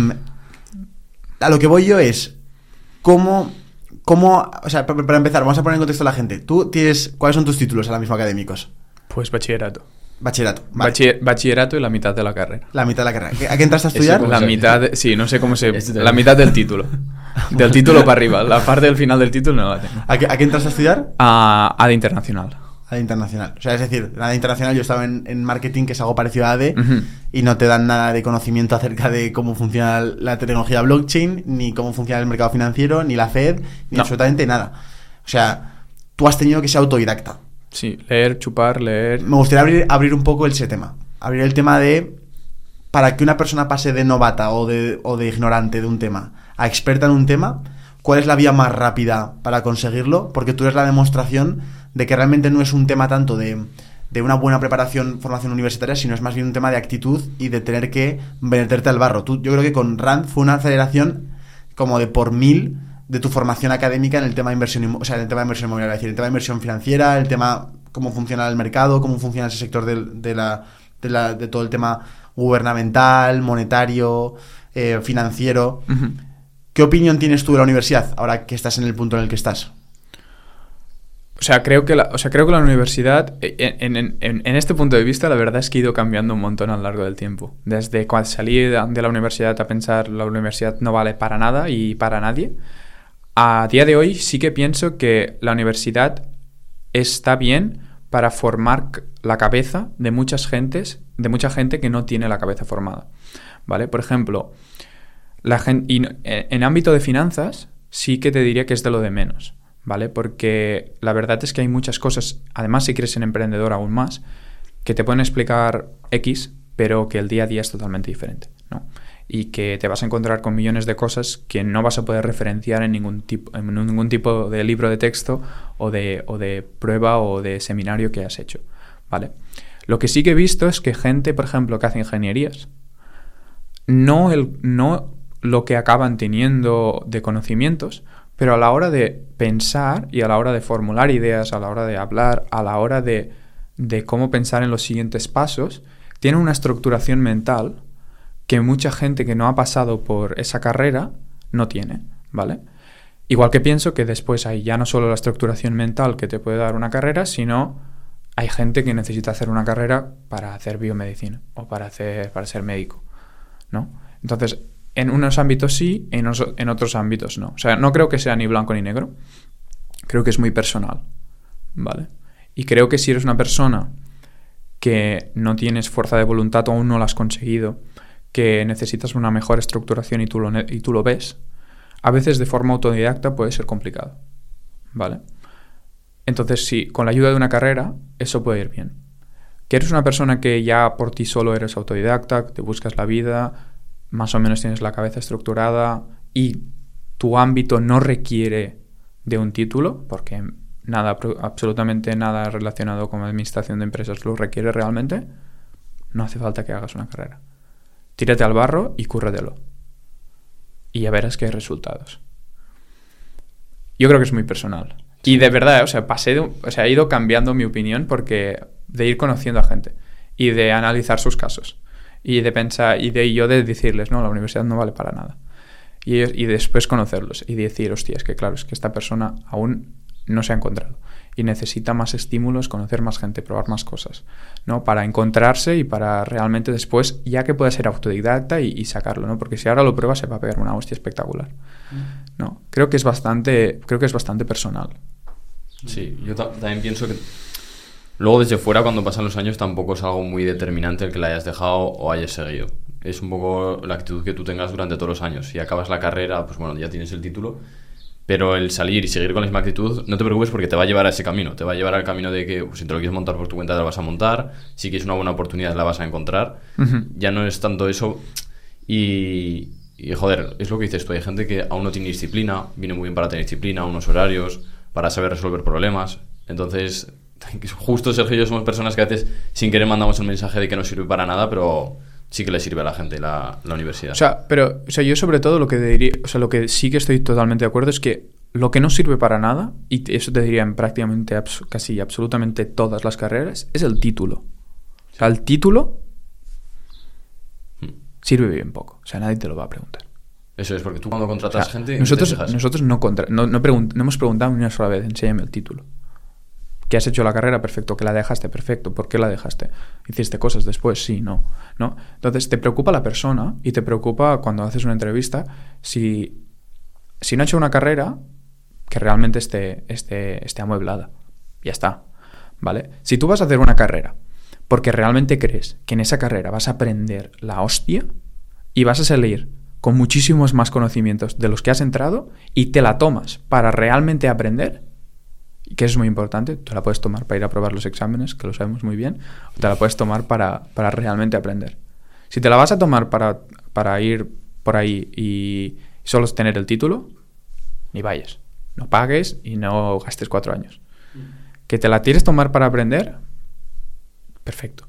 a lo que voy yo es... ¿Cómo, cómo, o sea, para empezar, vamos a poner en contexto a la gente. ¿Tú tienes, cuáles son tus títulos ahora mismo académicos? Pues bachillerato. Bachillerato, vale. Bachiller, bachillerato y la mitad de la carrera. La mitad de la carrera. ¿A qué entraste a estudiar? La mitad, de, sí, no sé cómo se... La mitad del título. Del título para arriba. La parte del final del título no la tengo. ¿A qué, a qué entraste a estudiar? A A D Internacional. A D Internacional. O sea, es decir, A D Internacional, yo estaba en, en marketing, que es algo parecido a A D, Uh-huh. y no te dan nada de conocimiento acerca de cómo funciona la tecnología blockchain, ni cómo funciona el mercado financiero, ni la Fed, ni No. absolutamente nada. O sea, tú has tenido que ser autodidacta. Sí, leer, chupar, leer... Me gustaría abrir, abrir un poco ese tema. Abrir el tema de... Para que una persona pase de novata o de, o de ignorante de un tema a experta en un tema, ¿cuál es la vía más rápida para conseguirlo? Porque tú eres la demostración de que realmente no es un tema tanto de, de una buena preparación, formación universitaria, sino es más bien un tema de actitud y de tener que meterte al barro. Tú, yo creo que con Rand fue una aceleración como de por mil de tu formación académica en el tema de inversión, o sea, en el tema de inversión inmobiliaria, es decir, el tema de inversión financiera, el tema cómo funciona el mercado, cómo funciona ese sector de, de, la, de, la, de todo el tema gubernamental, monetario, eh, financiero. Uh-huh. ¿Qué opinión tienes tú de la universidad ahora que estás en el punto en el que estás? O sea, creo que la, o sea, creo que la universidad, en, en, en, en este punto de vista, la verdad es que ha ido cambiando un montón a lo largo del tiempo. Desde cuando salí de, de la universidad a pensar la universidad no vale para nada y para nadie, a día de hoy sí que pienso que la universidad está bien para formar la cabeza de muchas gentes, de mucha gente que no tiene la cabeza formada, ¿vale? Por ejemplo, la gente, y en ámbito de finanzas sí que te diría que es de lo de menos, ¿vale? Porque la verdad es que hay muchas cosas, además si quieres ser emprendedor aún más, que te pueden explicar X, pero que el día a día es totalmente diferente, ¿no? Y que te vas a encontrar con millones de cosas que no vas a poder referenciar en ningún tipo, en ningún tipo de libro de texto o de, o de prueba o de seminario que has hecho, ¿vale? Lo que sí que he visto es que gente, por ejemplo, que hace ingenierías, no, el, no lo que acaban teniendo de conocimientos, pero a la hora de pensar y a la hora de formular ideas, a la hora de hablar, a la hora de, de cómo pensar en los siguientes pasos, tienen una estructuración mental que mucha gente que no ha pasado por esa carrera no tiene, ¿vale? Igual que pienso que después hay ya no solo la estructuración mental que te puede dar una carrera, sino hay gente que necesita hacer una carrera para hacer biomedicina o para, hacer, para ser médico, ¿no? Entonces, en unos ámbitos sí, en, os, en otros ámbitos no. O sea, no creo que sea ni blanco ni negro. Creo que es muy personal, ¿vale? Y creo que si eres una persona que no tienes fuerza de voluntad o aún no la has conseguido, que necesitas una mejor estructuración y tú lo, y tú lo ves, a veces de forma autodidacta puede ser complicado, ¿vale? Entonces, sí, con la ayuda de una carrera, eso puede ir bien. Que eres una persona que ya por ti solo eres autodidacta, te buscas la vida, más o menos tienes la cabeza estructurada y tu ámbito no requiere de un título, porque nada, absolutamente nada relacionado con administración de empresas lo requiere realmente, no hace falta que hagas una carrera. Tírate al barro y cúrratelo. Y ya verás que hay resultados. Yo creo que es muy personal. Y de verdad, o sea, pasé de, o sea, he ido cambiando mi opinión porque de ir conociendo a gente y de analizar sus casos y de pensar y de yo de decirles, no, la universidad no vale para nada. y, y después conocerlos y decir, hostia, es que claro, es que esta persona aún no se ha encontrado y necesita más estímulos, conocer más gente, probar más cosas, ¿no? Para encontrarse y para realmente después, ya que pueda ser autodidacta y, y sacarlo, ¿no? Porque si ahora lo prueba se va a pegar una hostia espectacular, ¿no? Creo que es bastante, creo que es bastante personal. Sí, yo ta- también pienso que luego desde fuera, cuando pasan los años, tampoco es algo muy determinante el que la hayas dejado o hayas seguido. Es un poco la actitud que tú tengas durante todos los años. Si acabas la carrera, pues bueno, ya tienes el título. Pero el salir y seguir con la misma actitud, no te preocupes porque te va a llevar a ese camino. Te va a llevar al camino de que pues, si te lo quieres montar por tu cuenta, te la vas a montar. Si quieres una buena oportunidad, la vas a encontrar. Uh-huh. Ya no es tanto eso. Y, y, joder, es lo que dices tú. Hay gente que aún no tiene disciplina. Viene muy bien para tener disciplina, unos horarios, para saber resolver problemas. Entonces, justo Sergio y yo somos personas que a veces, sin querer, mandamos el mensaje de que no sirve para nada, pero sí que le sirve a la gente la, la universidad. O sea, pero o sea, yo sobre todo lo que diría, o sea, lo que sí que estoy totalmente de acuerdo es que lo que no sirve para nada, y eso te diría en prácticamente abs- casi absolutamente todas las carreras, es el título. O sea, el título Hmm. sirve bien poco. O sea, nadie te lo va a preguntar. Eso es, porque tú cuando contratas O sea, gente... nosotros, ¿en qué te fijas? nosotros no, contra, no, no, pregunt, no hemos preguntado ni una sola vez, enséñame el título. ¿Que has hecho la carrera? Perfecto. ¿Que la dejaste? Perfecto. ¿Por qué la dejaste? ¿Hiciste cosas después? Sí, no. ¿No? Entonces, te preocupa la persona y te preocupa cuando haces una entrevista si, si no ha hecho una carrera que realmente esté, esté, esté amueblada. Ya está. ¿Vale? Si tú vas a hacer una carrera porque realmente crees que en esa carrera vas a aprender la hostia y vas a salir con muchísimos más conocimientos de los que has entrado y te la tomas para realmente aprender, que eso es muy importante, te la puedes tomar para ir a probar los exámenes, que lo sabemos muy bien, o te la puedes tomar para, para realmente aprender. Si te la vas a tomar para, para ir por ahí y solo tener el título, ni vayas. No pagues y no gastes cuatro años. ¿Que te la quieres tomar para aprender? Perfecto.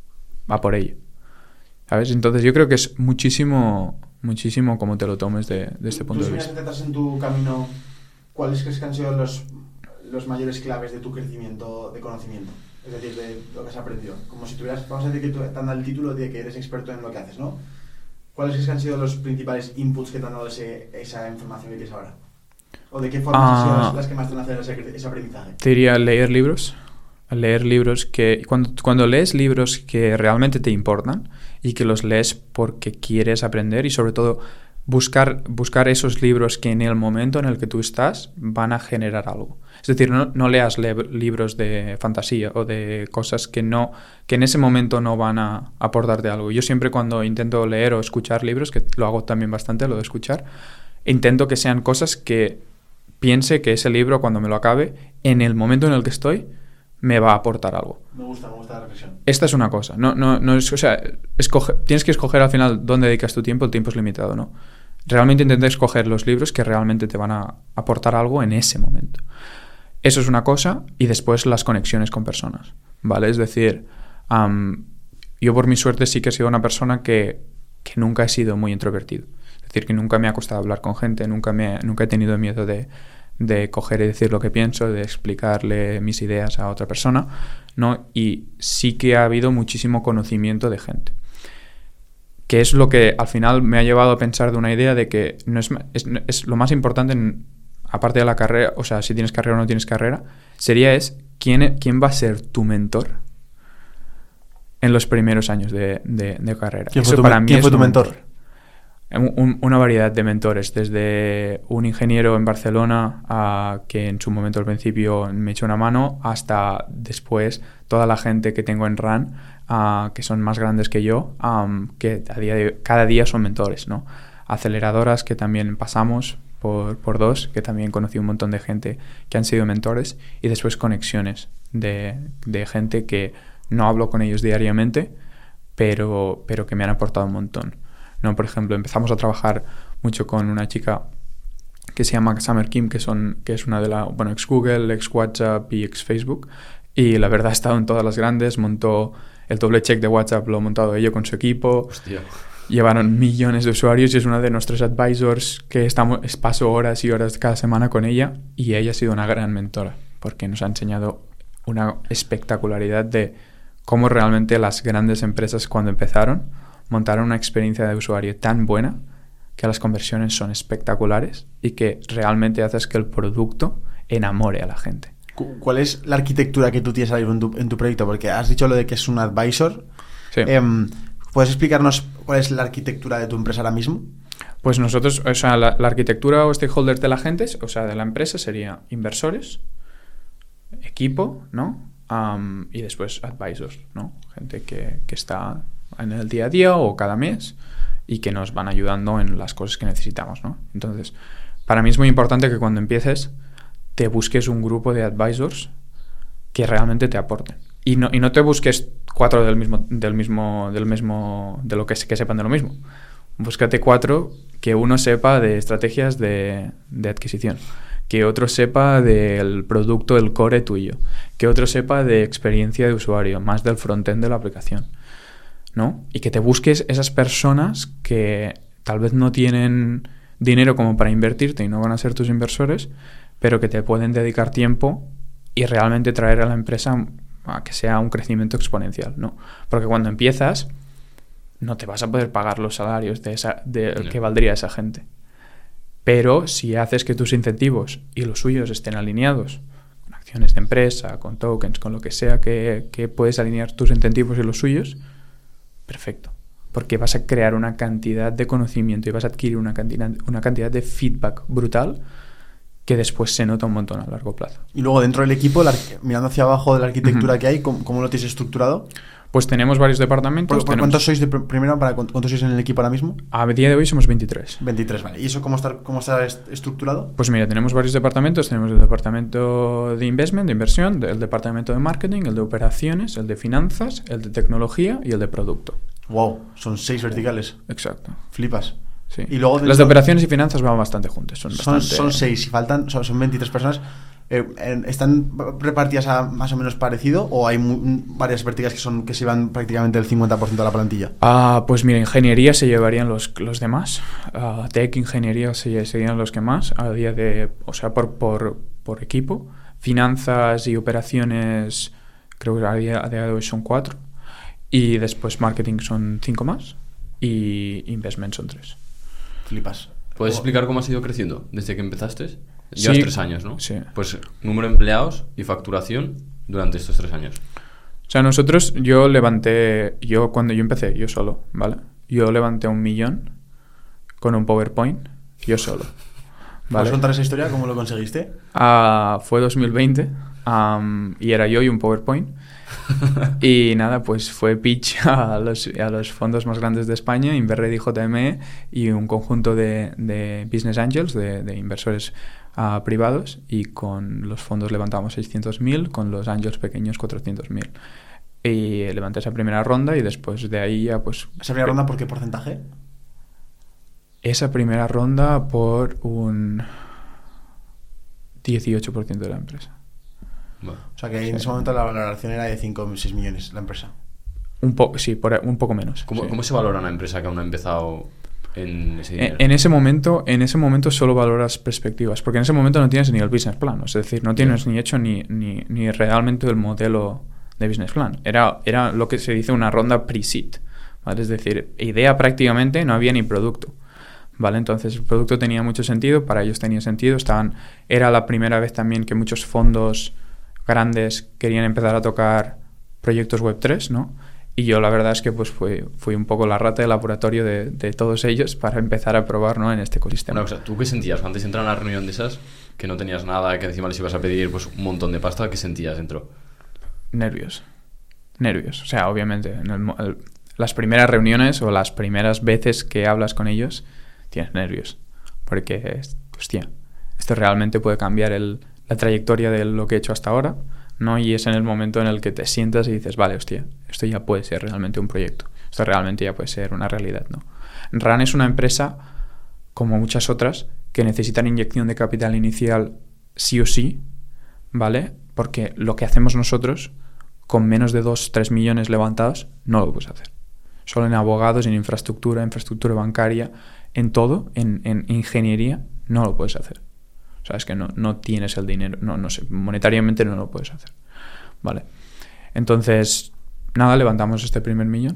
Va por ello. ¿Sabes? Entonces yo creo que es muchísimo, muchísimo como te lo tomes de, de este punto de vista. ¿Tú si miras en tu camino, cuáles crees que han sido los... los mayores claves de tu crecimiento de conocimiento? Es decir, de lo que has aprendido. Como si tuvieras, vamos a decir que tú te han dado el título de que eres experto en lo que haces, ¿no? ¿Cuáles crees que han sido los principales inputs que te han dado ese, esa información que tienes ahora? ¿O de qué formas Ah, han sido las, las que más te han hecho ese, ese aprendizaje? Te diría leer libros. Leer libros que... Cuando, cuando lees libros que realmente te importan y que los lees porque quieres aprender y sobre todo buscar, buscar esos libros que en el momento en el que tú estás van a generar algo. Es decir, no, no leas le- libros de fantasía o de cosas que no que en ese momento no van a aportarte algo. Yo siempre cuando intento leer o escuchar libros, que lo hago también bastante, lo de escuchar, intento que sean cosas que piense que ese libro, cuando me lo acabe, en el momento en el que estoy, me va a aportar algo. Me gusta, me gusta la reflexión. Esta es una cosa. No, no, no es, o sea, escoge, tienes que escoger al final dónde dedicas tu tiempo. El tiempo es limitado, ¿no? Realmente intenta escoger los libros que realmente te van a aportar algo en ese momento. Eso es una cosa. Y después las conexiones con personas, ¿vale? Es decir, um, yo por mi suerte sí que he sido una persona que, que nunca he sido muy introvertido. Es decir, que nunca me ha costado hablar con gente, nunca, me, nunca he tenido miedo de, de coger y decir lo que pienso, de explicarle mis ideas a otra persona, ¿no? Y sí que ha habido muchísimo conocimiento de gente. Que es lo que al final me ha llevado a pensar de una idea de que no es, es, es lo más importante, en, aparte de la carrera, o sea, si tienes carrera o no tienes carrera, sería es quién, quién va a ser tu mentor en los primeros años de, de, de carrera. ¿Quién Eso fue tu, para mí ¿quién es fue tu un mentor? Un, un, una variedad de mentores, desde un ingeniero en Barcelona a, que en su momento al principio me echó una mano, hasta después toda la gente que tengo en R A N, uh, que son más grandes que yo, um, que a día de, cada día son mentores, ¿no? Aceleradoras que también pasamos por, por dos, que también conocí un montón de gente que han sido mentores, y después conexiones de, de gente que no hablo con ellos diariamente, pero, pero que me han aportado un montón. No, por ejemplo, empezamos a trabajar mucho con una chica que se llama Summer Kim, que son que es una de la, bueno, ex Google, ex WhatsApp y ex Facebook, y la verdad ha estado en todas las grandes, montó el doble check de WhatsApp, lo ha montado ella con su equipo. Hostia. Llevaron millones de usuarios y es una de nuestros advisors que estamos, paso horas y horas cada semana con ella, y ella ha sido una gran mentora porque nos ha enseñado una espectacularidad de cómo realmente las grandes empresas cuando empezaron montaron una experiencia de usuario tan buena que las conversiones son espectaculares y que realmente haces que el producto enamore a la gente. ¿Cuál es la arquitectura que tú tienes ahí en tu, en tu proyecto? Porque has dicho lo de que es un advisor. Sí. Eh, ¿Puedes explicarnos cuál es la arquitectura de tu empresa ahora mismo? Pues nosotros, o sea, la, la arquitectura o stakeholders de la gente, o sea, de la empresa sería inversores, equipo, ¿no? Um, y después advisors, ¿no? Gente que, que está en el día a día o cada mes y que nos van ayudando en las cosas que necesitamos, ¿no? Entonces, para mí es muy importante que cuando empieces te busques un grupo de advisors que realmente te aporten. Y no, y no te busques cuatro del mismo, del mismo, del mismo, de lo que, que sepan de lo mismo. Búscate cuatro que uno sepa de estrategias de, de adquisición, que otro sepa del producto, del core tuyo, que otro sepa de experiencia de usuario, más del frontend de la aplicación, ¿no? Y que te busques esas personas que tal vez no tienen dinero como para invertirte y no van a ser tus inversores, pero que te pueden dedicar tiempo y realmente traer a la empresa a que sea un crecimiento exponencial, ¿no? Porque cuando empiezas no te vas a poder pagar los salarios de esa de no. que valdría esa gente. Pero si haces que tus incentivos y los suyos estén alineados con acciones de empresa, con tokens, con lo que sea que, que puedes alinear tus incentivos y los suyos, perfecto. Porque vas a crear una cantidad de conocimiento y vas a adquirir una cantidad, una cantidad de feedback brutal que después se nota un montón a largo plazo. Y luego dentro del equipo, la, mirando hacia abajo de la arquitectura uh-huh. que hay, ¿cómo, ¿cómo lo tienes estructurado? Pues tenemos varios departamentos. ¿Por, por tenemos... ¿Cuántos sois de, primero, para cuántos sois en el equipo ahora mismo? A día de hoy somos veintitrés. veintitrés, vale. ¿Y eso cómo está, cómo está estructurado? Pues mira, tenemos varios departamentos. Tenemos el departamento de investment, de inversión, el departamento de marketing, el de operaciones, el de finanzas, el de tecnología y el de producto. Wow, son seis verticales. Exacto. Flipas. Sí. Y luego las de operaciones y finanzas van bastante juntas. Son, son, bastante... son seis, y faltan, son, son veintitrés personas. Eh, ¿Están repartidas a más o menos parecido o hay muy, varias verticales que son que se van prácticamente el cincuenta por ciento de la plantilla? Ah, pues mira, ingeniería se llevarían los, los demás. Uh, tech, ingeniería se serían los que más a día de, o sea, por, por, por equipo. Finanzas y operaciones creo que a día, a día de hoy son cuatro. Y después marketing son cinco más y investment son tres. Flipas. ¿Puedes oh. explicar cómo has ido creciendo desde que empezaste? Llevas sí, tres años, ¿no? Sí. Pues número de empleados y facturación durante estos tres años. O sea, nosotros, yo levanté, yo cuando yo empecé, yo solo, ¿vale? Yo levanté un millón con un PowerPoint, yo solo. ¿Vale? ¿Puedes contar esa historia? ¿Cómo lo conseguiste? Uh, fue dos mil veinte um, y era yo y un PowerPoint. Y nada, pues fue pitch a los, a los fondos más grandes de España, Inverred y J M E, y un conjunto de, de business angels, de, de inversores uh, privados, y con los fondos levantamos seiscientos mil, con los angels pequeños cuatrocientos mil. Y levanté esa primera ronda y después de ahí ya pues... ¿Esa primera ronda por qué porcentaje? Esa primera ronda por un dieciocho por ciento de la empresa. Bueno, o sea que sí. En ese momento la valoración era de cinco o seis millones la empresa. Un poco, sí, por, un poco menos. ¿Cómo, sí. ¿Cómo se valora una empresa que aún no ha empezado en ese dinero? En, en ese momento, en ese momento solo valoras perspectivas, porque en ese momento no tienes ni el business plan, es decir, no tienes sí. ni hecho ni, ni, ni realmente el modelo de business plan. Era, era lo que se dice una ronda pre-seed, ¿vale? Es decir, idea prácticamente, no había ni producto. Vale, entonces el producto tenía mucho sentido, para ellos tenía sentido, estaban, era la primera vez también que muchos fondos grandes querían empezar a tocar proyectos web tres, ¿no? Y yo la verdad es que pues fui, fui un poco la rata de laboratorio de, de todos ellos para empezar a probar, ¿no? En este ecosistema. Una cosa, ¿tú qué sentías antes de entrar a una reunión de esas? Que no tenías nada, que encima les ibas a pedir pues un montón de pasta, ¿qué sentías dentro? Nervios. Nervios. O sea, obviamente, en el, el, las primeras reuniones o las primeras veces que hablas con ellos tienes nervios. Porque, hostia, esto realmente puede cambiar el... la trayectoria de lo que he hecho hasta ahora, ¿no? Y es en el momento en el que te sientas y dices, vale, hostia, esto ya puede ser realmente un proyecto, esto realmente ya puede ser una realidad, ¿no? RAN es una empresa, como muchas otras, que necesitan inyección de capital inicial sí o sí, ¿vale? Porque lo que hacemos nosotros, con menos de dos, tres millones levantados, no lo puedes hacer. Solo en abogados, en infraestructura, infraestructura bancaria, en todo, en, en ingeniería, no lo puedes hacer. Sabes que no, no tienes el dinero, no, no sé, monetariamente no lo puedes hacer, ¿vale? Entonces, nada, levantamos este primer millón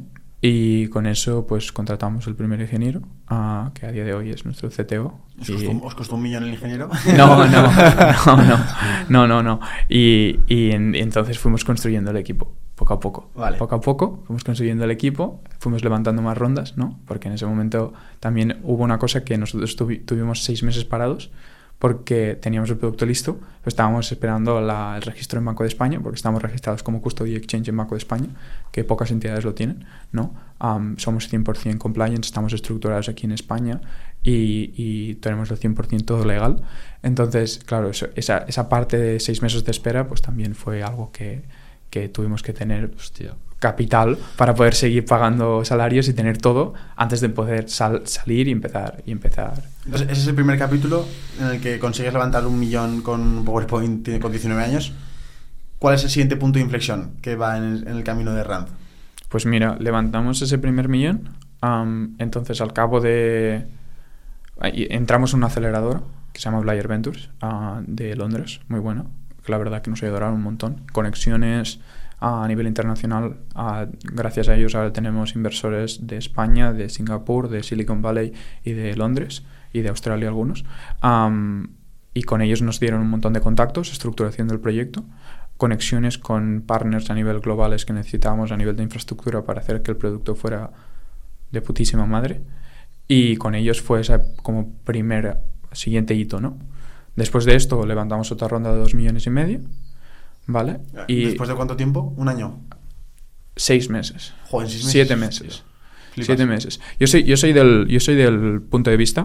Y con eso pues contratamos el primer ingeniero, uh, que a día de hoy es nuestro C T O. ¿Os, y... costó, ¿Os costó un millón el ingeniero? No, no, no, no, no, no, no. Y, y, en, y entonces fuimos construyendo el equipo, poco a poco. Vale. Poco a poco fuimos construyendo el equipo, fuimos levantando más rondas, ¿no? Porque en ese momento también hubo una cosa que nosotros tuvi, tuvimos seis meses parados, porque teníamos el producto listo, pero estábamos esperando la, el registro en Banco de España, porque estamos registrados como Custody Exchange en Banco de España, que pocas entidades lo tienen, ¿no? Um, somos cien por ciento compliance, estamos estructurados aquí en España y, y tenemos el cien por ciento todo legal. Entonces, claro, eso, esa, esa parte de seis meses de espera pues también fue algo que, que tuvimos que tener... Hostia. Capital para poder seguir pagando salarios y tener todo antes de poder sal, salir y empezar, y empezar. Entonces, ese es el primer capítulo en el que consigues levantar un millón con un PowerPoint con diecinueve años. ¿Cuál es el siguiente punto de inflexión que va en el, en el camino de Rand? Pues mira, levantamos ese primer millón, um, entonces al cabo de... entramos en un acelerador que se llama Blair Ventures, uh, de Londres, muy bueno, que la verdad que nos ayudaron un montón. Conexiones a nivel internacional, a, gracias a ellos ahora tenemos inversores de España, de Singapur, de Silicon Valley y de Londres y de Australia algunos, um, y con ellos nos dieron un montón de contactos, estructuración del proyecto, conexiones con partners a nivel globales que necesitábamos a nivel de infraestructura para hacer que el producto fuera de putísima madre, y con ellos fue ese como primer siguiente hito, ¿no? Después de esto levantamos otra ronda de dos millones y medio. ¿Vale? Y ¿después de cuánto tiempo? ¿Un año? Seis meses. Joder, seis meses. Siete meses. Siete meses. Yo soy, yo soy del, yo soy del punto de vista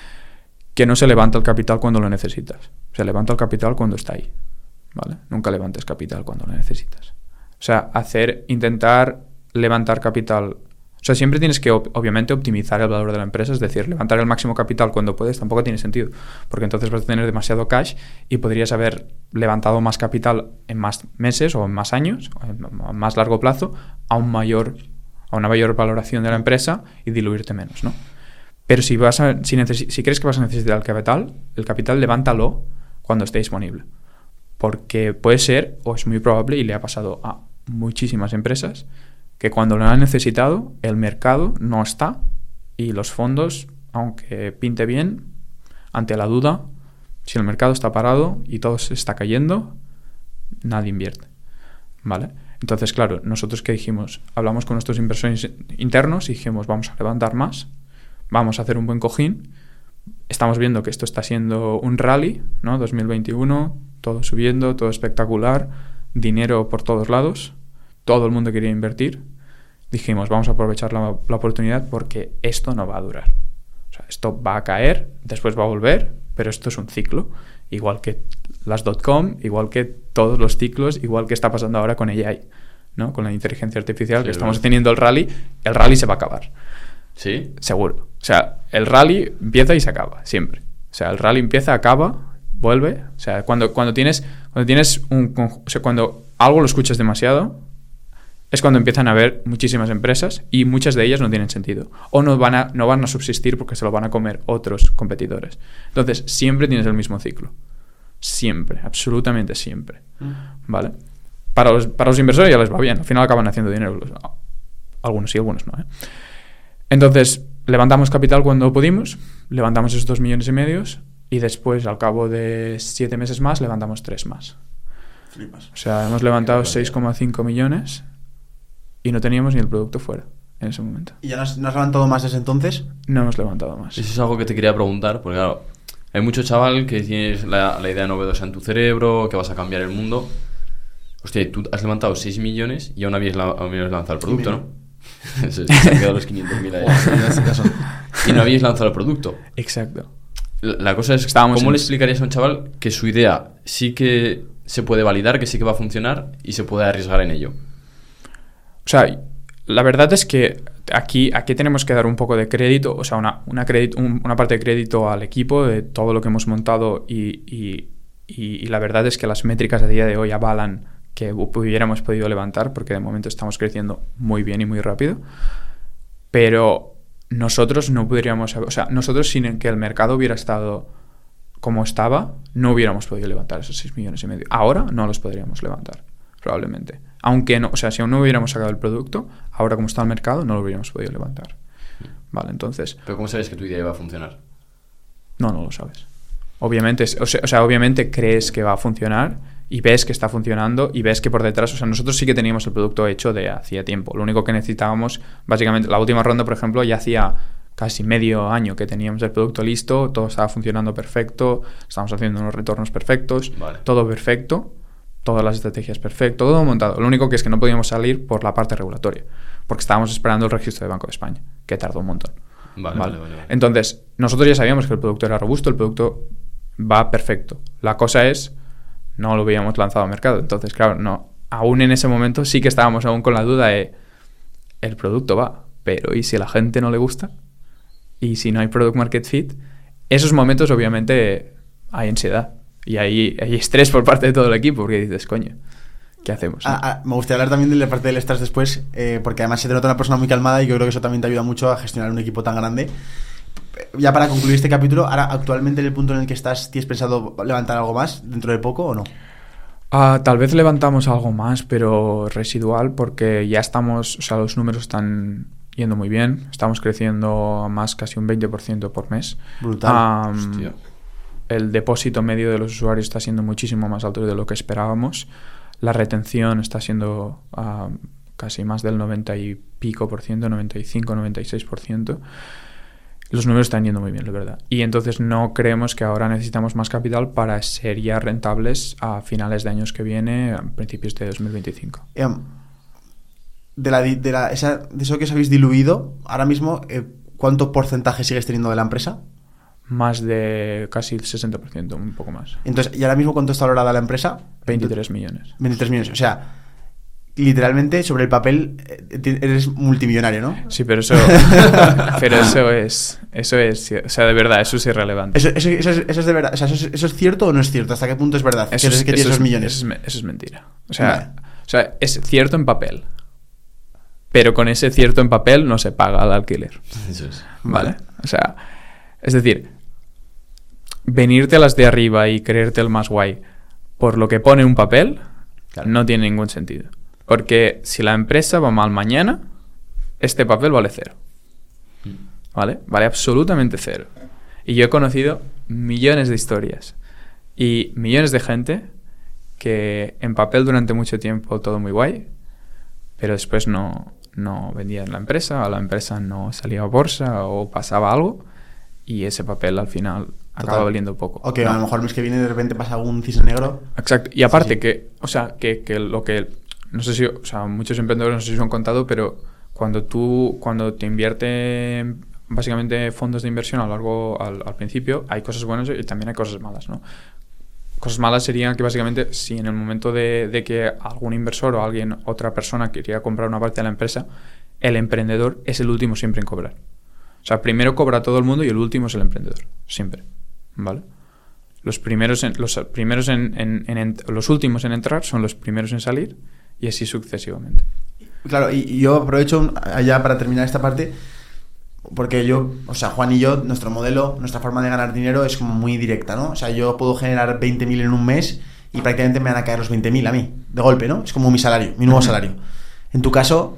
que no se levanta el capital cuando lo necesitas. Se levanta el capital cuando está ahí. ¿Vale? Nunca levantes capital cuando lo necesitas. O sea, hacer, intentar levantar capital. O sea, siempre tienes que, obviamente, optimizar el valor de la empresa, es decir, levantar el máximo capital cuando puedes tampoco tiene sentido, porque entonces vas a tener demasiado cash y podrías haber levantado más capital en más meses o en más años, o en más largo plazo, a, un mayor, a una mayor valoración de la empresa y diluirte menos, ¿no? Pero si, vas a, si, neces- si crees que vas a necesitar el capital, el capital levántalo cuando esté disponible, porque puede ser, o es muy probable, y le ha pasado a muchísimas empresas, que cuando lo han necesitado, el mercado no está y los fondos, aunque pinte bien, ante la duda, si el mercado está parado y todo se está cayendo, nadie invierte, ¿vale? Entonces, claro, nosotros que dijimos, hablamos con nuestros inversores internos y dijimos, vamos a levantar más, vamos a hacer un buen cojín, estamos viendo que esto está siendo un rally, ¿no? dos mil veintiuno, todo subiendo, todo espectacular, dinero por todos lados, todo el mundo quería invertir. Dijimos, vamos a aprovechar la, la oportunidad porque esto no va a durar. O sea, esto va a caer, después va a volver, pero esto es un ciclo. Igual que las .com, igual que todos los ciclos, igual que está pasando ahora con A I, ¿no? Con la inteligencia artificial, sí, que estamos teniendo el rally, el rally se va a acabar. ¿Sí? Seguro. O sea, el rally empieza y se acaba, siempre. O sea, el rally empieza, acaba, vuelve. O sea, cuando, cuando tienes, cuando tienes un... O sea, cuando algo lo escuchas demasiado, es cuando empiezan a haber muchísimas empresas y muchas de ellas no tienen sentido. O no van a, no van a subsistir porque se lo van a comer otros competidores. Entonces, siempre tienes el mismo ciclo. Siempre, absolutamente siempre. ¿Vale? Para los, para los inversores ya les va bien. Al final acaban haciendo dinero. Algunos sí, algunos no, ¿eh? Entonces, levantamos capital cuando pudimos. Levantamos esos dos millones y medios. Y después, al cabo de siete meses más, levantamos tres más. Flipas. O sea, hemos levantado seis coma cinco millones y no teníamos ni el producto fuera en ese momento. ¿Y ya no has, no has levantado más desde entonces? No hemos levantado más. Eso es algo que te quería preguntar, porque claro, hay mucho chaval que tienes la, la idea novedosa en tu cerebro, que vas a cambiar el mundo. Hostia, tú has levantado seis millones y aún habías, la, habías lanzado el producto, ¿no? Se, se han quedado los quinientos mil ahí. Y no habíais lanzado el producto. Exacto. La, la cosa es, Estábamos ¿cómo en... le explicarías a un chaval que su idea sí que se puede validar, que sí que va a funcionar y se puede arriesgar en ello? O sea, la verdad es que aquí, aquí tenemos que dar un poco de crédito, o sea, una, una, crédito, un, una parte de crédito al equipo de todo lo que hemos montado y, y, y, y la verdad es que las métricas a día de hoy avalan que hubiéramos podido levantar porque de momento estamos creciendo muy bien y muy rápido, pero nosotros no podríamos, o sea, nosotros sin que el mercado hubiera estado como estaba, no hubiéramos podido levantar esos seis millones y medio. Ahora no los podríamos levantar. probablemente. Aunque no, o sea, si aún no hubiéramos sacado el producto, ahora como está el mercado, no lo hubiéramos podido levantar. Vale, entonces... ¿Pero cómo sabes que tu idea iba a funcionar? No, no lo sabes. Obviamente, o sea, o sea, obviamente crees que va a funcionar y ves que está funcionando y ves que por detrás, o sea, nosotros sí que teníamos el producto hecho de hacía tiempo. Lo único que necesitábamos, básicamente, la última ronda, por ejemplo, ya hacía casi medio año que teníamos el producto listo, todo estaba funcionando perfecto, estábamos haciendo unos retornos perfectos, Vale. todo perfecto, todas las estrategias perfecto, todo montado. Lo único que es que no podíamos salir por la parte regulatoria, porque estábamos esperando el registro de Banco de España, que tardó un montón. Vale, vale, vale, vale. Entonces, nosotros ya sabíamos que el producto era robusto, el producto va perfecto. La cosa es, no lo habíamos lanzado al mercado. Entonces, claro, no, aún en ese momento sí que estábamos aún con la duda de, el producto va, pero ¿y si a la gente no le gusta? ¿Y si no hay product market fit? Esos momentos obviamente hay ansiedad y hay, hay estrés por parte de todo el equipo, porque dices, coño, ¿qué hacemos? ¿No? Ah, ah, me gustaría hablar también de la parte del estrés después, eh, porque además se te nota una persona muy calmada y yo creo que eso también te ayuda mucho a gestionar un equipo tan grande. Ya para concluir este capítulo, ahora actualmente en el punto en el que estás, ¿tienes pensado levantar algo más dentro de poco o no? Uh, tal vez levantamos algo más, pero residual, porque ya estamos, o sea, los números están yendo muy bien, estamos creciendo más casi un veinte por ciento por mes. Brutal. Um, Hostia. el depósito medio de los usuarios está siendo muchísimo más alto de lo que esperábamos. La retención está siendo uh, casi más del noventa y pico por ciento, noventa y cinco, noventa y seis por ciento. Los números están yendo muy bien, la verdad. Y entonces no creemos que ahora necesitamos más capital para ser ya rentables a finales de años que viene, a principios de dos mil veinticinco. Eh, de, la, de, la, esa, de eso que os habéis diluido, ahora mismo, eh, ¿cuánto porcentaje sigues teniendo de la empresa? Más de casi el sesenta por ciento, un poco más. Entonces, ¿y ahora mismo cuánto está valorada la empresa? veintitrés millones. veintitrés millones. O sea, literalmente sobre el papel eres multimillonario, ¿no? Sí, pero eso pero eso es eso es o sea, de verdad, eso es irrelevante. Eso, eso, eso, es, eso es de verdad, o sea, eso es, eso es cierto o no es cierto. ¿Hasta qué punto es verdad? Eso que, es, que tienes eso esos es, millones. Eso es, eso es mentira. O sea, Vale. o sea, es cierto en papel, pero con ese cierto en papel no se paga el alquiler. Eso es. ¿Vale? O sea, es decir, venirte a las de arriba y creerte el más guay por lo que pone un papel, claro, no tiene ningún sentido. Porque si la empresa va mal mañana, este papel vale cero. ¿Vale? Vale absolutamente cero. Y yo he conocido millones de historias y millones de gente que en papel durante mucho tiempo todo muy guay, pero después no, no vendían la empresa, o la empresa no salía a bolsa o pasaba algo y ese papel al final acaba Total. valiendo poco. Ok, ¿no? a lo mejor el mes que viene de repente pasa algún cisne negro. Exacto. Y aparte Sí, sí. que, o sea, que, que lo que, no sé si, o sea, muchos emprendedores no sé si os han contado, pero cuando tú, cuando te invierte básicamente fondos de inversión a lo largo, al, al principio, hay cosas buenas y también hay cosas malas, ¿no? Cosas malas serían que básicamente si en el momento de, de que algún inversor o alguien, otra persona quería comprar una parte de la empresa, el emprendedor es el último siempre en cobrar. O sea, primero cobra todo el mundo y el último es el emprendedor, siempre, ¿vale? Los primeros en, los primeros en, en, en, en los últimos en entrar son los primeros en salir y así sucesivamente. Claro, y, y yo aprovecho allá para terminar esta parte, porque yo, o sea, Juan y yo, nuestro modelo, nuestra forma de ganar dinero es como muy directa, ¿no? O sea, yo puedo generar veinte mil en un mes y prácticamente me van a caer los veinte mil a mí, de golpe, ¿no? Es como mi salario, mi nuevo uh-huh. salario. En tu caso,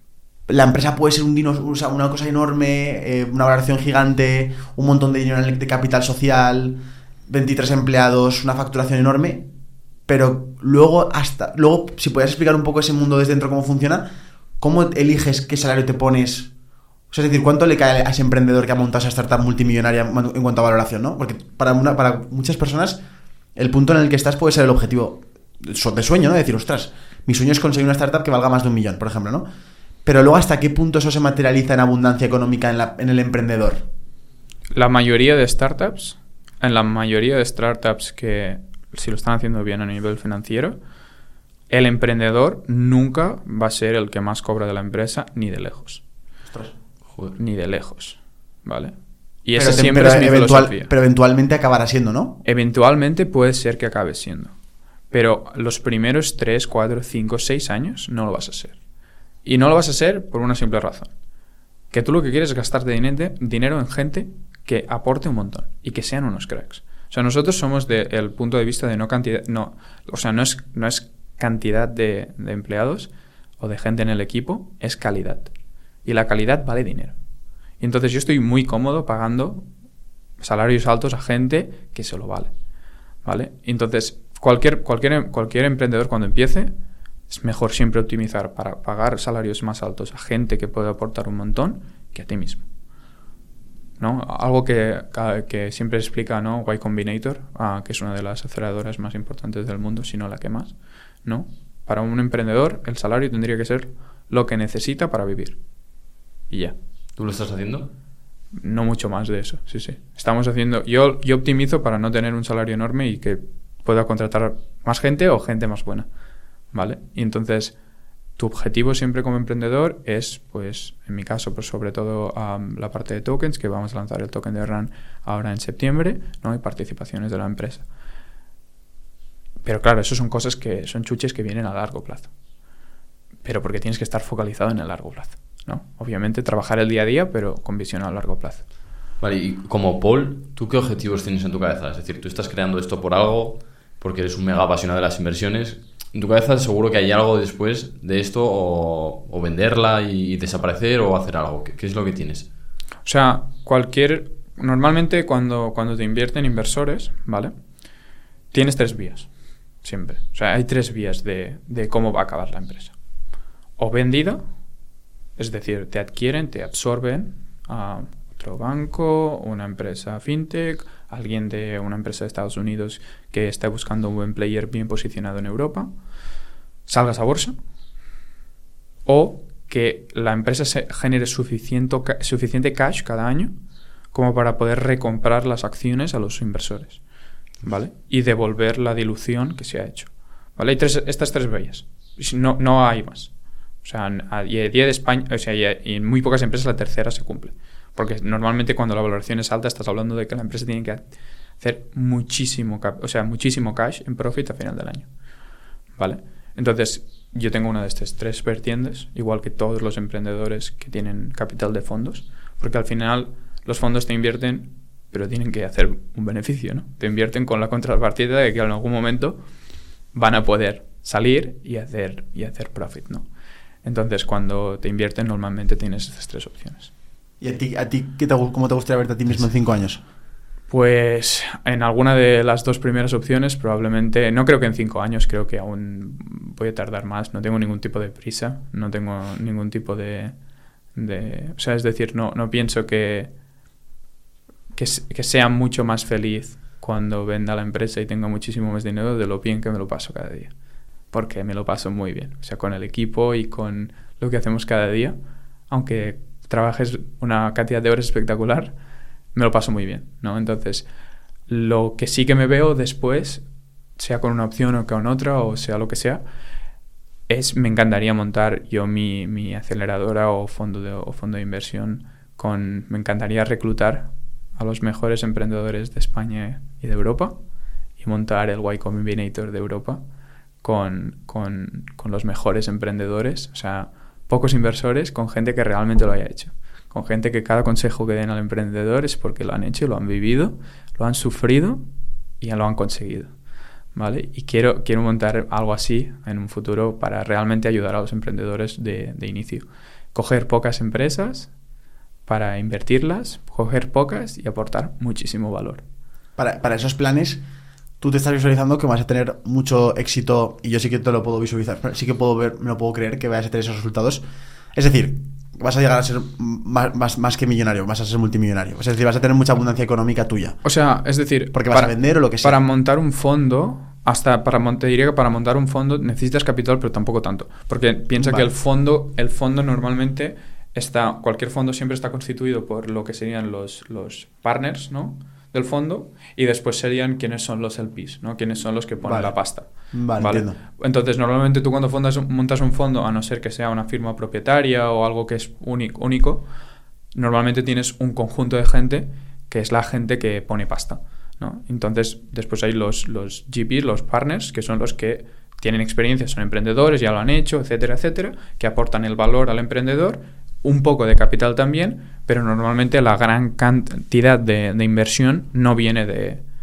la empresa puede ser un dino, o sea, una cosa enorme, eh, una valoración gigante, un montón de dinero de capital social, veintitrés empleados, una facturación enorme, pero luego, hasta luego si puedes explicar un poco ese mundo desde dentro, cómo funciona, ¿cómo eliges qué salario te pones? O sea, es decir, ¿cuánto le cae a ese emprendedor que ha montado esa startup multimillonaria en cuanto a valoración, ¿no? Porque para, una, para muchas personas el punto en el que estás puede ser el objetivo de sueño, ¿no? De decir, ostras, mi sueño es conseguir una startup que valga más de un millón, por ejemplo, ¿no? Pero luego, ¿hasta qué punto eso se materializa en abundancia económica en, la, en el emprendedor? La mayoría de startups, en la mayoría de startups que si lo están haciendo bien a nivel financiero, el emprendedor nunca va a ser el que más cobra de la empresa, ni de lejos. Ostras. Joder. Ni de lejos, ¿vale? Y pero, esa siempre pero, es mi eventual, filosofía. Pero eventualmente acabará siendo, ¿no? Eventualmente puede ser que acabe siendo. Pero los primeros tres, cuatro, cinco, seis años no lo vas a ser. Y no lo vas a hacer por una simple razón. Que tú lo que quieres es gastarte dinero en gente que aporte un montón y que sean unos cracks. O sea, nosotros somos del punto de vista de no cantidad... no, o sea, no es, no es cantidad de, de empleados o de gente en el equipo, es calidad. Y la calidad vale dinero. Y entonces yo estoy muy cómodo pagando salarios altos a gente que se lo vale. ¿Vale? Entonces, cualquier, cualquier, cualquier emprendedor cuando empiece, es mejor siempre optimizar para pagar salarios más altos a gente que puede aportar un montón que a ti mismo. ¿No? Algo que, que siempre explica, ¿no? Y Combinator, uh, que es una de las aceleradoras más importantes del mundo, si no la que más, ¿no? Para un emprendedor, el salario tendría que ser lo que necesita para vivir. Y ya. ¿Tú lo estás haciendo? No mucho más de eso, sí, sí. Estamos haciendo... Yo, yo optimizo para no tener un salario enorme y que pueda contratar más gente o gente más buena, ¿vale? Y entonces, tu objetivo siempre como emprendedor es, pues, en mi caso, pues sobre todo um, la parte de tokens, que vamos a lanzar el token de Run ahora en septiembre, ¿no? Y participaciones de la empresa. Pero claro, eso son cosas que son chuches que vienen a largo plazo. Pero porque tienes que estar focalizado en el largo plazo, ¿no? Obviamente trabajar el día a día, pero con visión a largo plazo. Vale, y como Paul, ¿tú qué objetivos tienes en tu cabeza? Es decir, tú estás creando esto por algo, porque eres un mega apasionado de las inversiones. En tu cabeza seguro que hay algo después de esto, o, o venderla y, y desaparecer, o hacer algo. ¿Qué, qué es lo que tienes? O sea, cualquier... Normalmente cuando, cuando te invierten inversores, ¿vale? Tienes tres vías, siempre. O sea, hay tres vías de, de cómo va a acabar la empresa. O vendida, es decir, te adquieren, te absorben a otro banco, una empresa fintech, alguien de una empresa de Estados Unidos que está buscando un buen player bien posicionado en Europa, salgas a bolsa, o que la empresa se genere suficiente, suficiente cash cada año como para poder recomprar las acciones a los inversores, ¿vale? Y devolver la dilución que se ha hecho, ¿vale? Hay tres, estas tres vías, no, no hay más. O sea, y a día de España, o sea, y en muy pocas empresas la tercera se cumple. Porque normalmente cuando la valoración es alta estás hablando de que la empresa tiene que hacer muchísimo, o sea, muchísimo cash en profit a final del año, ¿vale? Entonces, yo tengo una de estas tres vertientes, igual que todos los emprendedores que tienen capital de fondos, porque al final los fondos te invierten, pero tienen que hacer un beneficio, ¿no? Te invierten con la contrapartida de que en algún momento van a poder salir y hacer, y hacer profit, ¿no? Entonces, cuando te invierten, normalmente tienes estas tres opciones. ¿Y a ti, a ti qué te, cómo te gustaría verte a ti mismo en cinco años? Pues en alguna de las dos primeras opciones, probablemente, no creo que en cinco años, creo que aún voy a tardar más. No tengo ningún tipo de prisa, no tengo ningún tipo de... de o sea, es decir, no, no pienso que, que, que sea mucho más feliz cuando venda la empresa y tenga muchísimo más dinero de lo bien que me lo paso cada día. Porque me lo paso muy bien, o sea, con el equipo y con lo que hacemos cada día, aunque trabajes una cantidad de horas espectacular, me lo paso muy bien, ¿no? Entonces, lo que sí que me veo después, sea con una opción o con otra, o sea lo que sea, es, me encantaría montar yo mi, mi aceleradora o fondo de, o fondo de inversión, con, me encantaría reclutar a los mejores emprendedores de España y de Europa, y montar el Y Combinator de Europa, Con, con, con los mejores emprendedores, o sea, pocos inversores, con gente que realmente lo haya hecho, con gente que cada consejo que den al emprendedor es porque lo han hecho, lo han vivido, lo han sufrido y ya lo han conseguido, ¿vale? Y quiero, quiero montar algo así en un futuro para realmente ayudar a los emprendedores de, de inicio. Coger pocas empresas para invertirlas, coger pocas y aportar muchísimo valor. Para, para esos planes... Tú te estás visualizando que vas a tener mucho éxito, y yo sí que te lo puedo visualizar, sí que puedo ver, me lo puedo creer que vayas a tener esos resultados. Es decir, vas a llegar a ser más, más, más que millonario, vas a ser multimillonario. Es decir, vas a tener mucha abundancia económica tuya. O sea, es decir, porque vas para, a vender o lo que sea. Para montar un fondo, hasta para te diría que para montar un fondo necesitas capital, pero tampoco tanto. Porque piensa vale. que el fondo, el fondo normalmente está, cualquier fondo siempre está constituido por lo que serían los, los partners, ¿no?, del fondo, y después serían quiénes son los L Ps, ¿no? Quiénes son los que ponen vale. la pasta. Vale, ¿vale? Entiendo. Entonces, normalmente tú cuando fondas, montas un fondo, a no ser que sea una firma propietaria o algo que es único, único, normalmente tienes un conjunto de gente que es la gente que pone pasta, ¿no? Entonces, después hay los, los G Ps, los partners, que son los que tienen experiencia, son emprendedores, ya lo han hecho, etcétera, etcétera, que aportan el valor al emprendedor, un poco de capital también, pero normalmente la gran cantidad de, de inversión no viene de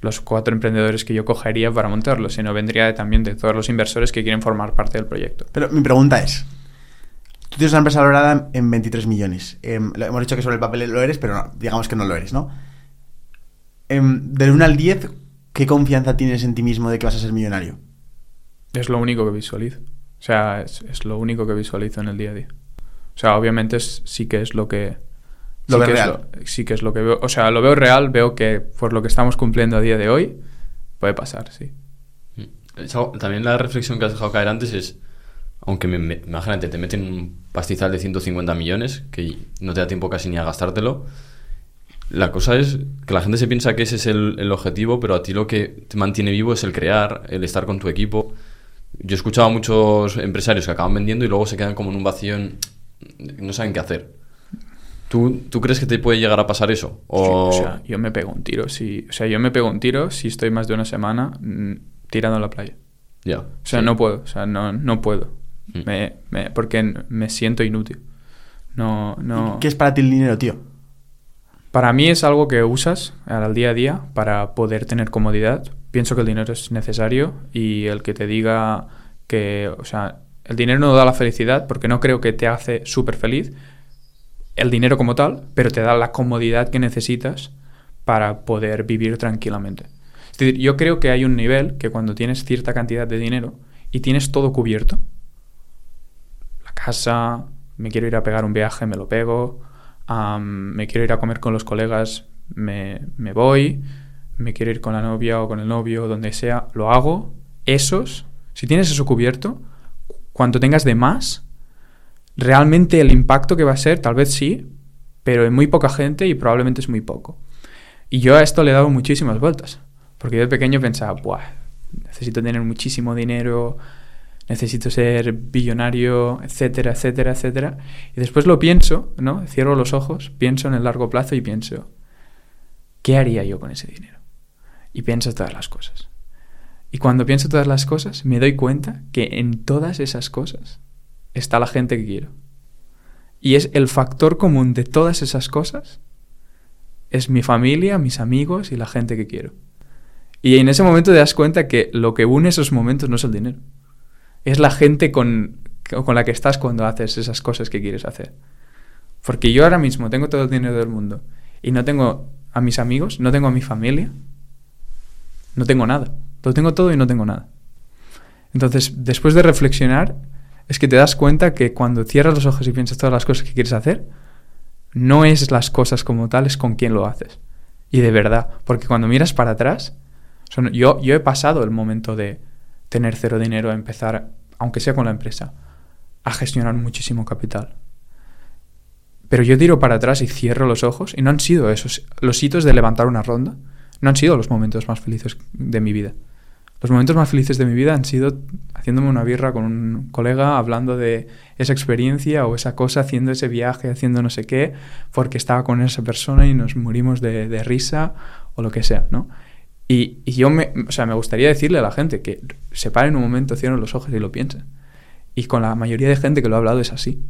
los cuatro emprendedores que yo cogería para montarlo, sino vendría también de todos los inversores que quieren formar parte del proyecto. Pero mi pregunta es, tú tienes una empresa valorada en veintitrés millones. Eh, hemos dicho que sobre el papel lo eres, pero no, digamos que no lo eres, ¿no? Eh, del uno al diez, ¿qué confianza tienes en ti mismo de que vas a ser millonario? Es lo único que visualizo. O sea, es, es lo único que visualizo en el día a día. O sea, obviamente es, sí que es lo que... Lo sí ves que real. Es lo, sí que es lo que veo. O sea, lo veo real, veo que por lo que estamos cumpliendo a día de hoy, puede pasar, sí. También la reflexión que has dejado caer antes es, aunque me, me, imagínate, te meten un pastizal de ciento cincuenta millones, que no te da tiempo casi ni a gastártelo, la cosa es que la gente se piensa que ese es el, el objetivo, pero a ti lo que te mantiene vivo es el crear, el estar con tu equipo. Yo he escuchado a muchos empresarios que acaban vendiendo y luego se quedan como en un vacío, en, no saben qué hacer. ¿Tú, ¿Tú crees que te puede llegar a pasar eso? O... Sí, o sea, yo me pego un tiro. Si, o sea, yo me pego un tiro si estoy más de una semana mmm, tirando en la playa. Ya. Yeah, o sea, sí. no puedo. O sea, no, no puedo. Mm. Me, me, porque me siento inútil. No, no... ¿Qué es para ti el dinero, tío? Para mí es algo que usas al día a día para poder tener comodidad. Pienso que el dinero es necesario y el que te diga que... O sea, el dinero no da la felicidad porque no creo que te hace súper feliz el dinero como tal, pero te da la comodidad que necesitas para poder vivir tranquilamente. Es decir, yo creo que hay un nivel que cuando tienes cierta cantidad de dinero y tienes todo cubierto, la casa, me quiero ir a pegar un viaje, me lo pego, um, me quiero ir a comer con los colegas, me, me voy, me quiero ir con la novia o con el novio, donde sea, lo hago. Esos, si tienes eso cubierto, cuanto tengas de más, realmente el impacto que va a ser, tal vez sí, pero en muy poca gente y probablemente es muy poco. Y yo a esto le he dado muchísimas vueltas, porque yo de pequeño pensaba, buah, necesito tener muchísimo dinero, necesito ser billonario, etcétera, etcétera, etcétera. Y después lo pienso, ¿no? Cierro los ojos, pienso en el largo plazo y pienso, ¿qué haría yo con ese dinero? Y pienso todas las cosas. Y cuando pienso todas las cosas, me doy cuenta que en todas esas cosas está la gente que quiero. Y es el factor común de todas esas cosas, es mi familia, mis amigos y la gente que quiero. Y en ese momento te das cuenta que lo que une esos momentos no es el dinero. Es la gente con, con la que estás cuando haces esas cosas que quieres hacer. Porque yo ahora mismo tengo todo el dinero del mundo y no tengo a mis amigos, no tengo a mi familia, no tengo nada. Lo tengo todo y no tengo nada. Entonces, después de reflexionar, es que te das cuenta que cuando cierras los ojos y piensas todas las cosas que quieres hacer, no es las cosas como tal, es con quién lo haces. Y de verdad, porque cuando miras para atrás, son, yo, yo he pasado el momento de tener cero dinero, a empezar, aunque sea con la empresa, a gestionar muchísimo capital. Pero yo tiro para atrás y cierro los ojos y no han sido esos, los hitos de levantar una ronda, no han sido los momentos más felices de mi vida. Los momentos más felices de mi vida han sido haciéndome una birra con un colega, hablando de esa experiencia o esa cosa, haciendo ese viaje, haciendo no sé qué, porque estaba con esa persona y nos morimos de, de risa o lo que sea, ¿no? Y, y yo me, o sea, me gustaría decirle a la gente que se paren un momento, cierren los ojos y lo piensen. Y con la mayoría de gente que lo ha hablado es así.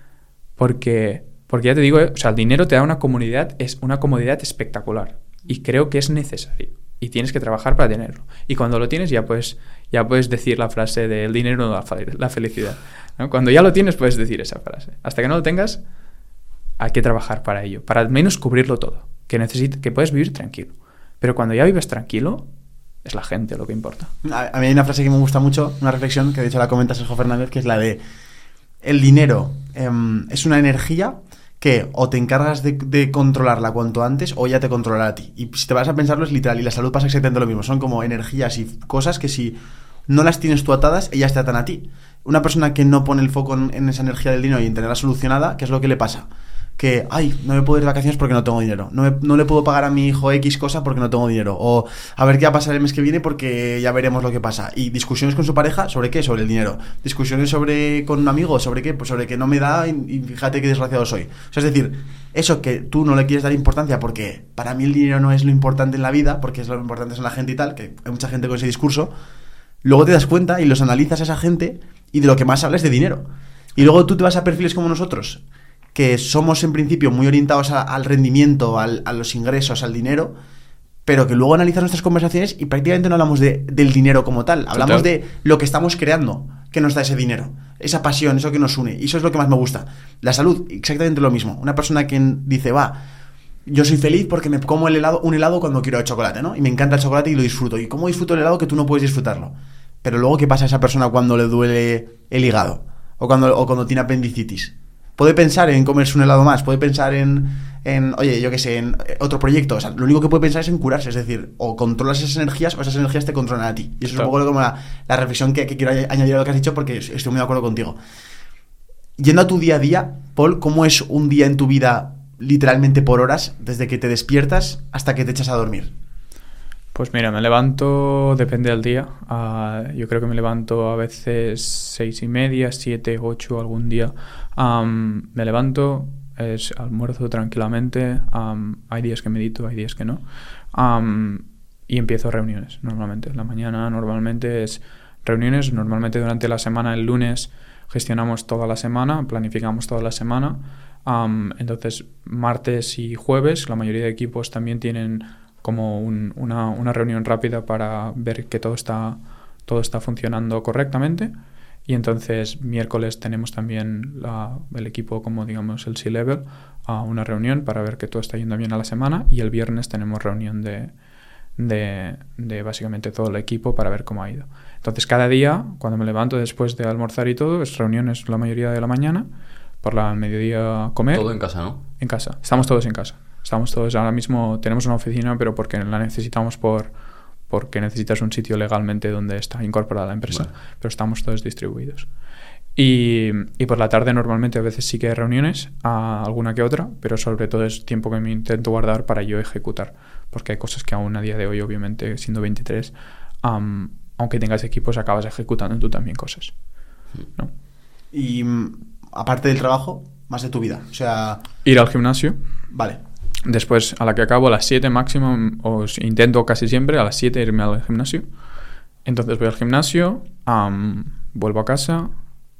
Porque, porque ya te digo, o sea, el dinero te da una comodidad, es una comodidad espectacular. Y creo que es necesario. Y tienes que trabajar para tenerlo. Y cuando lo tienes ya puedes, ya puedes decir la frase de el dinero no da la felicidad, ¿no? Cuando ya lo tienes puedes decir esa frase. Hasta que no lo tengas, hay que trabajar para ello. Para al menos cubrirlo todo. Que, necesit- que puedes vivir tranquilo. Pero cuando ya vives tranquilo, es la gente lo que importa. A mí hay una frase que me gusta mucho, una reflexión que de hecho la comenta Sergio Fernández, que es la de el dinero eh, es una energía que o te encargas de, de controlarla cuanto antes o ya te controlará a ti. Y si te vas a pensarlo es literal, y la salud pasa exactamente lo mismo. Son como energías y cosas que si no las tienes tú atadas, ellas te atan a ti. Una persona que no pone el foco en, en esa energía del dinero y en tenerla solucionada, ¿qué es lo que le pasa? Que, ay, no me puedo ir de vacaciones porque no tengo dinero. No, me, no le puedo pagar a mi hijo X cosa porque no tengo dinero. O a ver qué va a pasar el mes que viene porque ya veremos lo que pasa. Y discusiones con su pareja, ¿sobre qué? Sobre el dinero. Discusiones sobre con un amigo, ¿sobre qué? Pues sobre que no me da y, y fíjate qué desgraciado soy. O sea, es decir, eso que tú no le quieres dar importancia porque para mí el dinero no es lo importante en la vida, porque es lo importante es en la gente y tal, que hay mucha gente con ese discurso, luego te das cuenta y los analizas a esa gente y de lo que más hablas es de dinero. Y luego tú te vas a perfiles como nosotros, que somos en principio muy orientados a, al rendimiento, al, a los ingresos, al dinero, pero que luego analizas nuestras conversaciones y prácticamente no hablamos de, del dinero como tal, hablamos Total. de lo que estamos creando, que nos da ese dinero, esa pasión, eso que nos une, y eso es lo que más me gusta. La salud, exactamente lo mismo. Una persona que dice, va, yo soy feliz porque me como el helado, un helado cuando quiero chocolate, ¿no? Y me encanta el chocolate y lo disfruto. ¿Y cómo disfruto el helado que tú no puedes disfrutarlo? Pero luego, ¿qué pasa a esa persona cuando le duele el hígado? O cuando, o cuando tiene apendicitis. Puede pensar en comerse un helado más, puede pensar en, en, oye, yo qué sé, en otro proyecto. O sea, lo único que puede pensar es en curarse, es decir, o controlas esas energías o esas energías te controlan a ti. Y eso claro. es un poco como la, la reflexión que, que quiero añadir a lo que has dicho, porque estoy muy de acuerdo contigo. Yendo a tu día a día, Paul, ¿cómo es un día en tu vida literalmente por horas, desde que te despiertas hasta que te echas a dormir? Pues mira, me levanto, depende del día. Uh, yo creo que me levanto a veces seis y media, siete, ocho algún día. Um, me levanto, es, almuerzo tranquilamente. Um, hay días que medito, hay días que no. Um, y empiezo reuniones, normalmente. La mañana normalmente es reuniones. Normalmente durante la semana, el lunes, gestionamos toda la semana, planificamos toda la semana. Um, entonces, martes y jueves, la mayoría de equipos también tienen como un, una, una reunión rápida para ver que todo está, todo está funcionando correctamente. Y entonces miércoles tenemos también la, el equipo como digamos el C-Level a una reunión para ver que todo está yendo bien a la semana, y el viernes tenemos reunión de, de, de básicamente todo el equipo para ver cómo ha ido. Entonces cada día, cuando me levanto después de almorzar y todo, es reuniones la mayoría de la mañana, por la mediodía comer. Todo en casa, ¿no? En casa, estamos todos en casa. Estamos todos ahora mismo, tenemos una oficina, pero porque la necesitamos por porque necesitas un sitio legalmente donde está incorporada la empresa, vale. pero estamos todos distribuidos. Y, y por la tarde normalmente a veces sí que hay reuniones, a alguna que otra, pero sobre todo es tiempo que me intento guardar para yo ejecutar, porque hay cosas que aún a día de hoy, obviamente, siendo veintitrés, um, aunque tengas equipos, acabas ejecutando tú también cosas, ¿no? Y aparte del trabajo, más de tu vida, o sea... Ir al gimnasio. Vale. Después, a la que acabo, a las siete máximo, os intento casi siempre a las siete irme al gimnasio. Entonces voy al gimnasio, um, vuelvo a casa,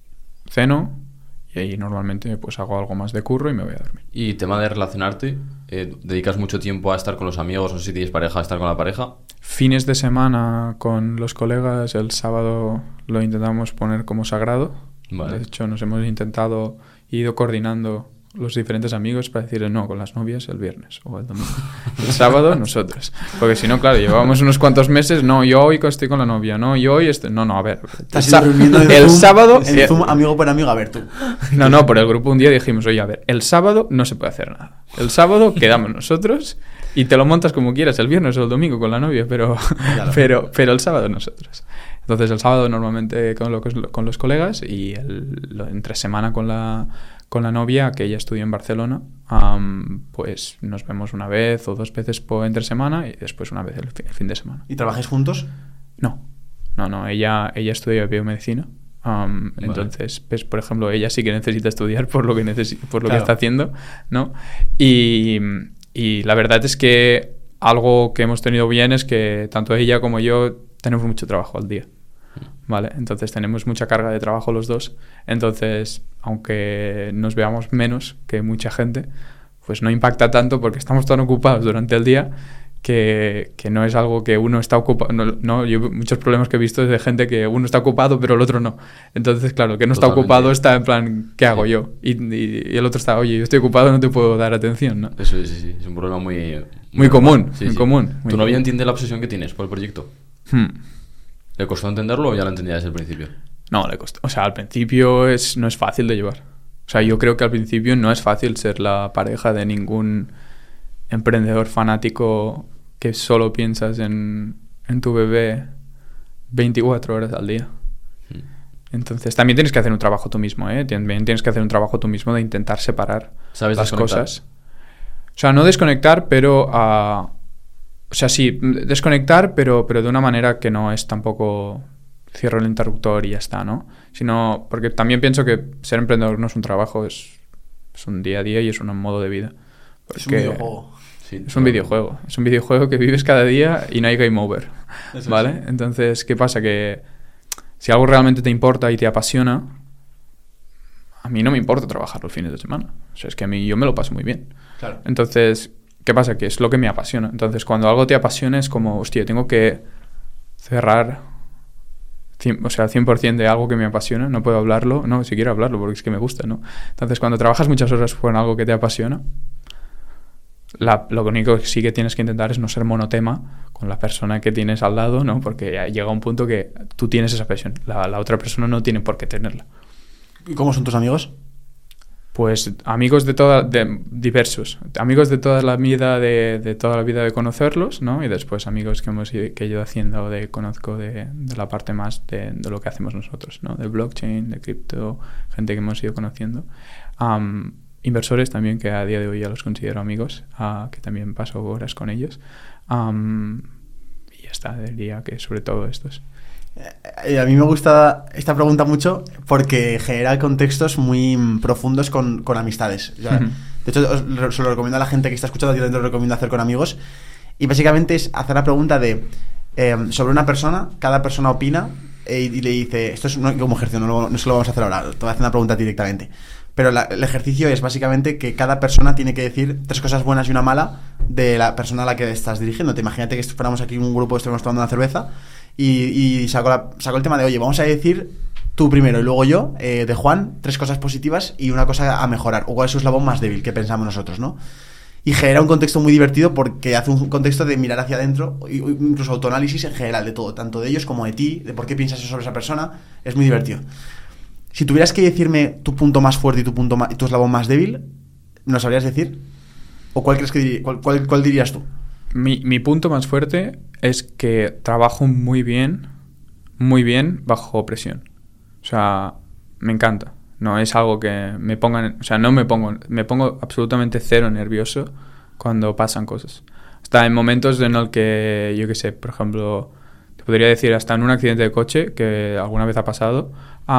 ceno, y ahí normalmente pues hago algo más de curro y me voy a dormir. Y tema de relacionarte, eh, ¿dedicas mucho tiempo a estar con los amigos, o si tienes pareja, a estar con la pareja? Fines de semana con los colegas, el sábado lo intentamos poner como sagrado. Vale. De hecho, nos hemos intentado, ido coordinando los diferentes amigos para decirle no, con las novias el viernes o el domingo. El sábado nosotros. Porque si no, claro, llevábamos unos cuantos meses, no, yo hoy estoy con la novia, no, yo hoy estoy... No, no, a ver. El, sá- el, el Zoom, sábado... En Zoom, amigo por amigo, a ver tú. No, no, por el grupo un día dijimos, oye, a ver, el sábado no se puede hacer nada. El sábado quedamos nosotros y te lo montas como quieras, el viernes o el domingo con la novia, pero, claro. pero, pero el sábado nosotros. Entonces el sábado normalmente con, lo, con los colegas y el, lo, entre semana con la... con la novia, que ella estudia en Barcelona, um, pues nos vemos una vez o dos veces por entre semana y después una vez el, el fin de semana. ¿Y trabajáis juntos? No, no, no. Ella, ella estudia biomedicina. Um, vale. Entonces, pues, por ejemplo, ella sí que necesita estudiar por lo que, necesi- por lo claro. que está haciendo, ¿no? Y, y la verdad es que algo que hemos tenido bien es que tanto ella como yo tenemos mucho trabajo al día. Vale, entonces tenemos mucha carga de trabajo los dos. Entonces, aunque nos veamos menos que mucha gente, pues no impacta tanto porque estamos tan ocupados durante el día que, que no es algo que uno está ocupado. No, no, yo muchos problemas que he visto es de gente que uno está ocupado pero el otro no. Entonces, claro, que no está Totalmente. ocupado está en plan, ¿qué hago sí. yo? Y, y, y el otro está, oye, yo estoy ocupado, no te puedo dar atención, ¿no? Eso sí, sí, es un problema muy... Muy, muy común, sí, muy sí. común. Muy ¿Tu novia común. entiende la obsesión que tienes por el proyecto? Hmm. ¿Le costó entenderlo o ya lo entendía desde el principio? No, le costó. O sea, al principio es, no es fácil de llevar. O sea, yo creo que al principio no es fácil ser la pareja de ningún emprendedor fanático que solo piensas en, en tu bebé veinticuatro horas al día. Mm. Entonces, también tienes que hacer un trabajo tú mismo, ¿eh? También tienes que hacer un trabajo tú mismo de intentar separar ¿Sabes las desconectar? cosas. O sea, no desconectar, pero... Uh, O sea, sí, desconectar, pero, pero de una manera que no es tampoco cierro el interruptor y ya está, ¿no? Sino, porque también pienso que ser emprendedor no es un trabajo, es, es un día a día y es un modo de vida. Es un videojuego. Sí, es un videojuego. Es un videojuego que vives cada día y no hay game over, Eso ¿vale? Sí. Entonces, ¿qué pasa? Que si algo realmente te importa y te apasiona, a mí no me importa trabajar los fines de semana. O sea, es que a mí yo me lo paso muy bien. Claro. Entonces... ¿qué pasa? Que es lo que me apasiona. Entonces, cuando algo te apasiona es como, hostia, tengo que cerrar, o sea, cien por ciento de algo que me apasiona. No puedo hablarlo, no, si quiero hablarlo porque es que me gusta, ¿no? Entonces, cuando trabajas muchas horas con algo que te apasiona, la, lo único que sí que tienes que intentar es no ser monotema con la persona que tienes al lado, ¿no? Porque ya llega un punto que tú tienes esa pasión, la, la otra persona no tiene por qué tenerla. ¿Y cómo son tus amigos? Pues amigos de toda, de, diversos, amigos de toda la vida de, de toda la vida de conocerlos, ¿no? Y después amigos que hemos ido, que he ido haciendo de conozco de, de la parte más de, de lo que hacemos nosotros, ¿no? De blockchain, de cripto, gente que hemos ido conociendo. Um, inversores también, que a día de hoy ya los considero amigos, uh, que también paso horas con ellos. Um, y ya está, diría que sobre todo estos. A mí me gusta esta pregunta mucho porque genera contextos muy profundos con, con amistades. O sea, de hecho, os, se lo recomiendo a la gente que está escuchando, yo también lo recomiendo hacer con amigos. Y básicamente es hacer la pregunta de eh, sobre una persona, cada persona opina eh, y le dice, esto es no, como ejercicio, no, lo, no se lo vamos a hacer ahora, te voy a hacer una pregunta directamente. Pero la, el ejercicio es básicamente que cada persona tiene que decir tres cosas buenas y una mala de la persona a la que estás dirigiendo. Te imagínate que fuéramos aquí un grupo, estuviéramos tomando una cerveza y, y sacó, la, sacó el tema de, oye, vamos a decir tú primero y luego yo, eh, de Juan, tres cosas positivas y una cosa a mejorar, o cuál es su eslabón más débil que pensamos nosotros, ¿no? Y genera un contexto muy divertido porque hace un contexto de mirar hacia adentro, incluso autoanálisis en general de todo, tanto de ellos como de ti, de por qué piensas eso sobre esa persona. Es muy divertido. Si tuvieras que decirme tu punto más fuerte y tu punto más, y tu eslabón más débil, ¿me lo sabrías decir? ¿O cuál crees que dir, cuál, cuál, cuál dirías tú? Mi, mi punto más fuerte es que trabajo muy bien, muy bien bajo presión. O sea, me encanta. No es algo que me pongan, o sea, no me pongo, me pongo absolutamente cero nervioso cuando pasan cosas. Hasta en momentos en el que, yo qué sé, por ejemplo, te podría decir hasta en un accidente de coche que alguna vez ha pasado,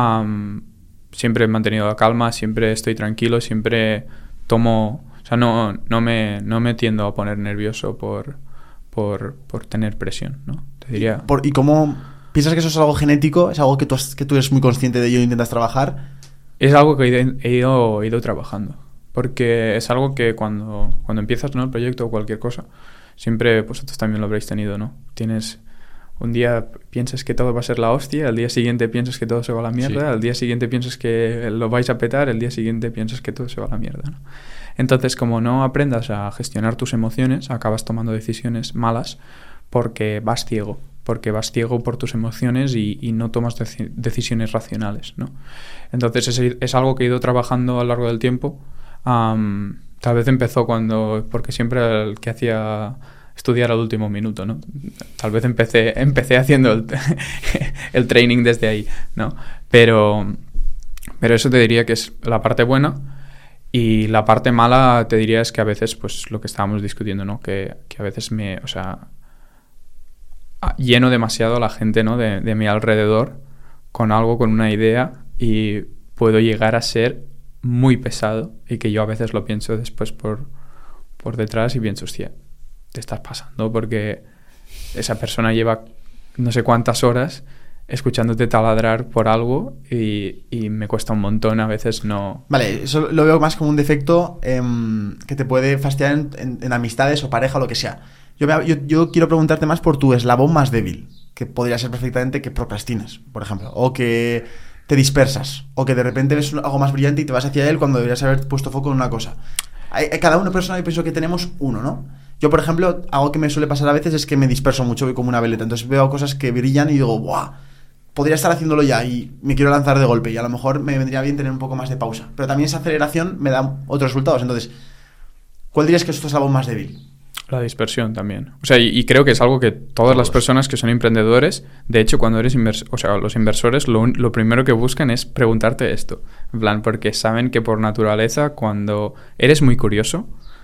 um, siempre he mantenido la calma, siempre estoy tranquilo, siempre tomo, o sea, no, no me, no me tiendo a poner nervioso por, por, por tener presión, ¿no? Te diría. Por, ¿Y cómo piensas que eso es algo genético? ¿Es algo que tú, has, que tú eres muy consciente de ello e intentas trabajar? Es algo que he ido, he ido trabajando, porque es algo que cuando, cuando empiezas, ¿no?, el proyecto o cualquier cosa, siempre vosotros también lo habréis tenido, ¿no? Tienes un día piensas que todo va a ser la hostia, al día siguiente piensas que todo se va a la mierda, sí. Al día siguiente piensas que lo vais a petar, el día siguiente piensas que todo se va a la mierda, ¿no? Entonces, como no aprendas a gestionar tus emociones, acabas tomando decisiones malas porque vas ciego. porque vas ciego por tus emociones y, y no tomas deci- decisiones racionales, ¿no? Entonces es, es algo que he ido trabajando a lo largo del tiempo. Um, tal vez empezó cuando, porque siempre el que hacía estudiar al último minuto, ¿no? Tal vez empecé, empecé haciendo el, el training desde ahí, ¿no? Pero, pero eso te diría que es la parte buena. Y la parte mala te diría es que a veces, pues lo que estábamos discutiendo, ¿no? Que, que a veces me, o sea, lleno demasiado a la gente, ¿no?, de, de mi alrededor con algo, con una idea, y puedo llegar a ser muy pesado y que yo a veces lo pienso después por, por detrás y pienso, hostia, te estás pasando porque esa persona lleva no sé cuántas horas escuchándote taladrar por algo y, y me cuesta un montón a veces no... Vale, eso lo veo más como un defecto eh, que te puede fastidiar en, en, en amistades o pareja o lo que sea. Yo, me, yo, yo quiero preguntarte más por tu eslabón más débil, que podría ser perfectamente que procrastinas, por ejemplo, o que te dispersas, o que de repente ves algo más brillante y te vas hacia él cuando deberías haber puesto foco en una cosa. Hay, cada una persona, yo pienso que tenemos uno, ¿no? Yo, por ejemplo, algo que me suele pasar a veces es que me disperso mucho, voy como una veleta, entonces veo cosas que brillan y digo, ¡buah! Podría estar haciéndolo ya y me quiero lanzar de golpe y a lo mejor me vendría bien tener un poco más de pausa, pero también esa aceleración me da otros resultados. Entonces, ¿cuál dirías que es tu eslabón más débil? La dispersión también. O sea, y, y creo que es algo que todas Todos. las personas que son emprendedores, de hecho, cuando eres inversor, o sea, los inversores, lo, lo primero que buscan es preguntarte esto. En plan, porque saben que por naturaleza, cuando eres muy curioso,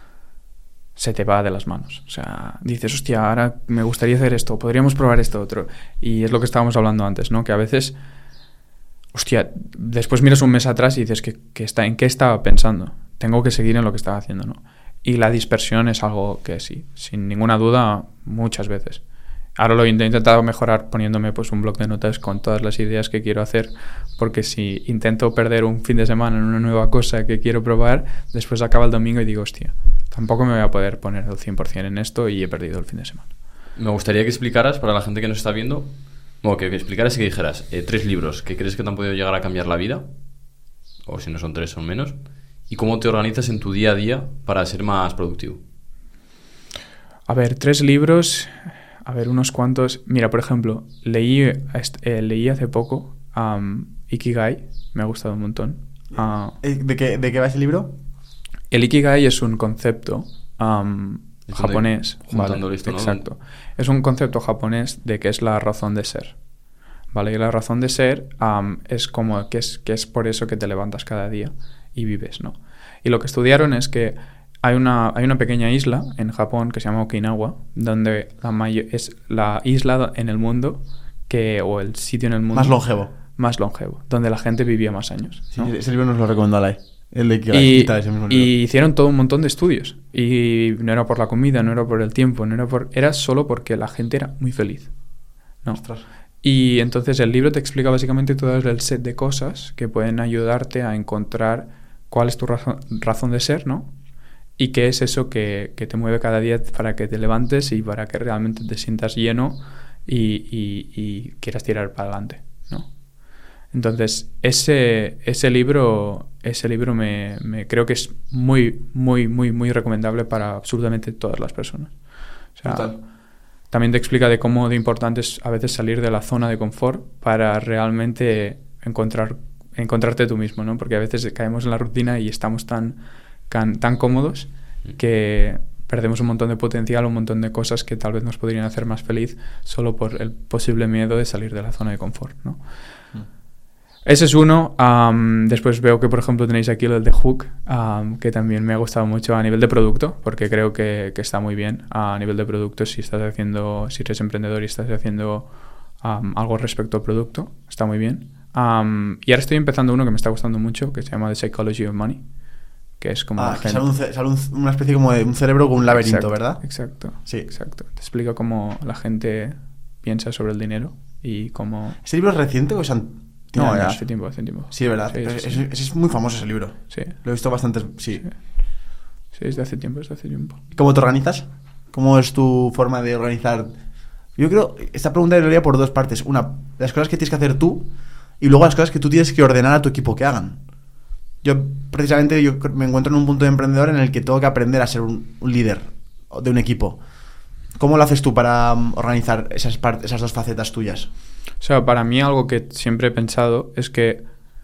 se te va de las manos. O sea, dices, hostia, ahora me gustaría hacer esto, podríamos probar esto otro. Y es lo que estábamos hablando antes, ¿no? Que a veces, hostia, después miras un mes atrás y dices, ¿qué, qué está, ¿en qué estaba pensando? Tengo que seguir en lo que estaba haciendo, ¿no? Y la dispersión es algo que sí, sin ninguna duda, muchas veces. Ahora lo he intentado mejorar poniéndome pues un bloc de notas con todas las ideas que quiero hacer, porque si intento perder un fin de semana en una nueva cosa que quiero probar, después acaba el domingo y digo, hostia, tampoco me voy a poder poner el cien por ciento en esto y he perdido el fin de semana. Me gustaría que explicaras para la gente que nos está viendo, bueno, que explicaras y que dijeras eh, tres libros que crees que te han podido llegar a cambiar la vida, o si no son tres, son menos, y cómo te organizas en tu día a día para ser más productivo. A ver, tres libros, a ver, unos cuantos. Mira, por ejemplo, leí, eh, leí hace poco um, Ikigai, me ha gustado un montón. Uh, ¿De qué, ¿De qué va ese libro? El Ikigai es un concepto um, japonés. Juntando Vale, esto, ¿no? exacto. Es un concepto japonés de que es la razón de ser. ¿Vale? Y la razón de ser um, es como que es, que es por eso que te levantas cada día y vives, ¿no? Y lo que estudiaron es que hay una, hay una pequeña isla en Japón que se llama Okinawa, donde la mayor, es la isla en el mundo que, o el sitio en el mundo más longevo. Más longevo, donde la gente vivía más años, ¿no? Sí, ese libro nos lo recomendó Alay. El de Ikigai, y, y, tal, ese mismo libro. y hicieron todo un montón de estudios. Y no era por la comida, no era por el tiempo, no era por... Era solo porque la gente era muy feliz, ¿no? Ostras. Y entonces el libro te explica básicamente todo el set de cosas que pueden ayudarte a encontrar cuál es tu razón, razón de ser, ¿no? Y qué es eso que, que te mueve cada día para que te levantes y para que realmente te sientas lleno y, y, y quieras tirar para adelante, ¿no? Entonces, ese, ese libro, ese libro me, me creo que es muy, muy, muy, muy recomendable para absolutamente todas las personas. O sea, Total. También te explica de cómo de importante es a veces salir de la zona de confort para realmente encontrar, encontrarte tú mismo, ¿no? Porque a veces caemos en la rutina y estamos tan, tan, tan cómodos que perdemos un montón de potencial, un montón de cosas que tal vez nos podrían hacer más feliz solo por el posible miedo de salir de la zona de confort, ¿no? Ese es uno. Um, después veo que, por ejemplo, tenéis aquí el de Hook, um, que también me ha gustado mucho a nivel de producto, porque creo que, que está muy bien a nivel de producto. Si estás haciendo, si eres emprendedor y estás haciendo um, algo respecto al producto, está muy bien. Um, y ahora estoy empezando uno que me está gustando mucho, que se llama The Psychology of Money, que es como... Ah, que sale, un, sale un, una especie como de un cerebro con un laberinto, exacto, ¿verdad? Exacto, sí. Exacto. Te explica cómo la gente piensa sobre el dinero y cómo... ¿Este libro es reciente o es an... No, años? hace tiempo, hace tiempo. Sí, ¿verdad? Sí, sí, es, sí. Es, es muy famoso ese libro. Sí. Lo he visto bastante... Sí. Sí, sí es de hace tiempo, es de hace tiempo. ¿Cómo te organizas? ¿Cómo es tu forma de organizar? Yo creo... Esta pregunta lo haría por dos partes. Una, las cosas que tienes que hacer tú y luego las cosas que tú tienes que ordenar a tu equipo que hagan. Yo, precisamente, yo me encuentro en un punto de emprendedor en el que tengo que aprender a ser un, un líder de un equipo. ¿Cómo lo haces tú para um, organizar esas, part- esas dos facetas tuyas? O sea, para mí algo que siempre he pensado es que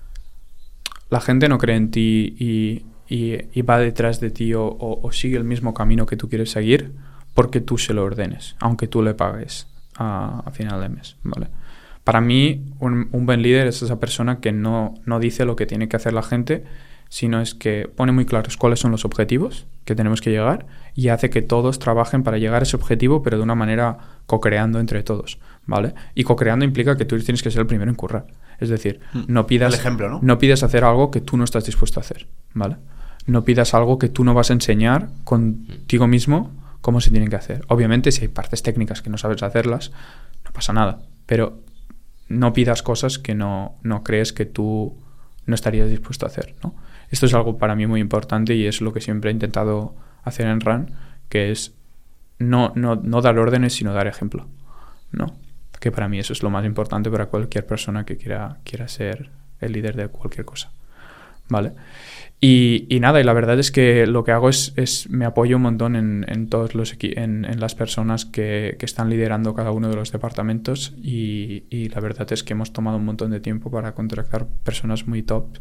la gente no cree en ti y, y, y va detrás de ti o, o, o sigue el mismo camino que tú quieres seguir porque tú se lo ordenes, aunque tú le pagues a, a final de mes, ¿vale? Para mí, un, un buen líder es esa persona que no, no dice lo que tiene que hacer la gente, sino es que pone muy claros cuáles son los objetivos que tenemos que llegar y hace que todos trabajen para llegar a ese objetivo, pero de una manera co-creando entre todos, ¿vale? Y co-creando implica que tú tienes que ser el primero en currar. Es decir, no pidas, el ejemplo, ¿no? no pidas hacer algo que tú no estás dispuesto a hacer, ¿vale? No pidas algo que tú no vas a enseñar contigo mismo cómo se tienen que hacer. Obviamente, si hay partes técnicas que no sabes hacerlas, no pasa nada, pero no pidas cosas que no, no crees que tú no estarías dispuesto a hacer, ¿no? Esto es algo para mí muy importante y es lo que siempre he intentado hacer en Run, que es no, no, no dar órdenes, sino dar ejemplo, ¿no? Que para mí eso es lo más importante para cualquier persona que quiera, quiera ser el líder de cualquier cosa, ¿vale? Y, y nada, y la verdad es que lo que hago es, es me apoyo un montón en, en todos los equi- en, en las personas que, que están liderando cada uno de los departamentos y, y la verdad es que hemos tomado un montón de tiempo para contratar personas muy top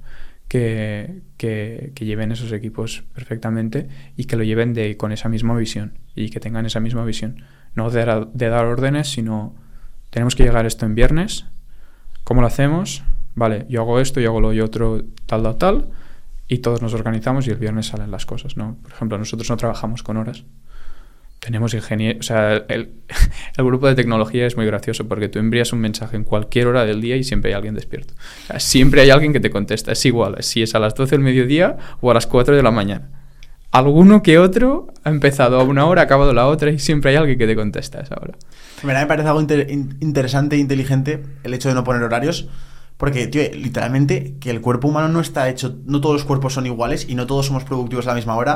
que, que, que lleven esos equipos perfectamente y que lo lleven de, con esa misma visión y que tengan esa misma visión, no de, de dar órdenes, sino tenemos que llegar a esto en viernes, ¿cómo lo hacemos? Vale, yo hago esto, yo hago lo y otro, tal, tal, tal, y todos nos organizamos y el viernes salen las cosas, ¿no? Por ejemplo, nosotros no trabajamos con horas. Tenemos ingenieros... O sea, el, el grupo de tecnología es muy gracioso porque tú envías un mensaje en cualquier hora del día y siempre hay alguien despierto. O sea, siempre hay alguien que te contesta. Es igual si es a las doce del mediodía o a las cuatro de la mañana. Alguno que otro ha empezado a una hora, ha acabado la otra y siempre hay alguien que te contesta a esa hora. Mira, me parece algo inter- interesante e inteligente el hecho de no poner horarios. Porque, tío, literalmente que el cuerpo humano no está hecho... No todos los cuerpos son iguales y no todos somos productivos a la misma hora.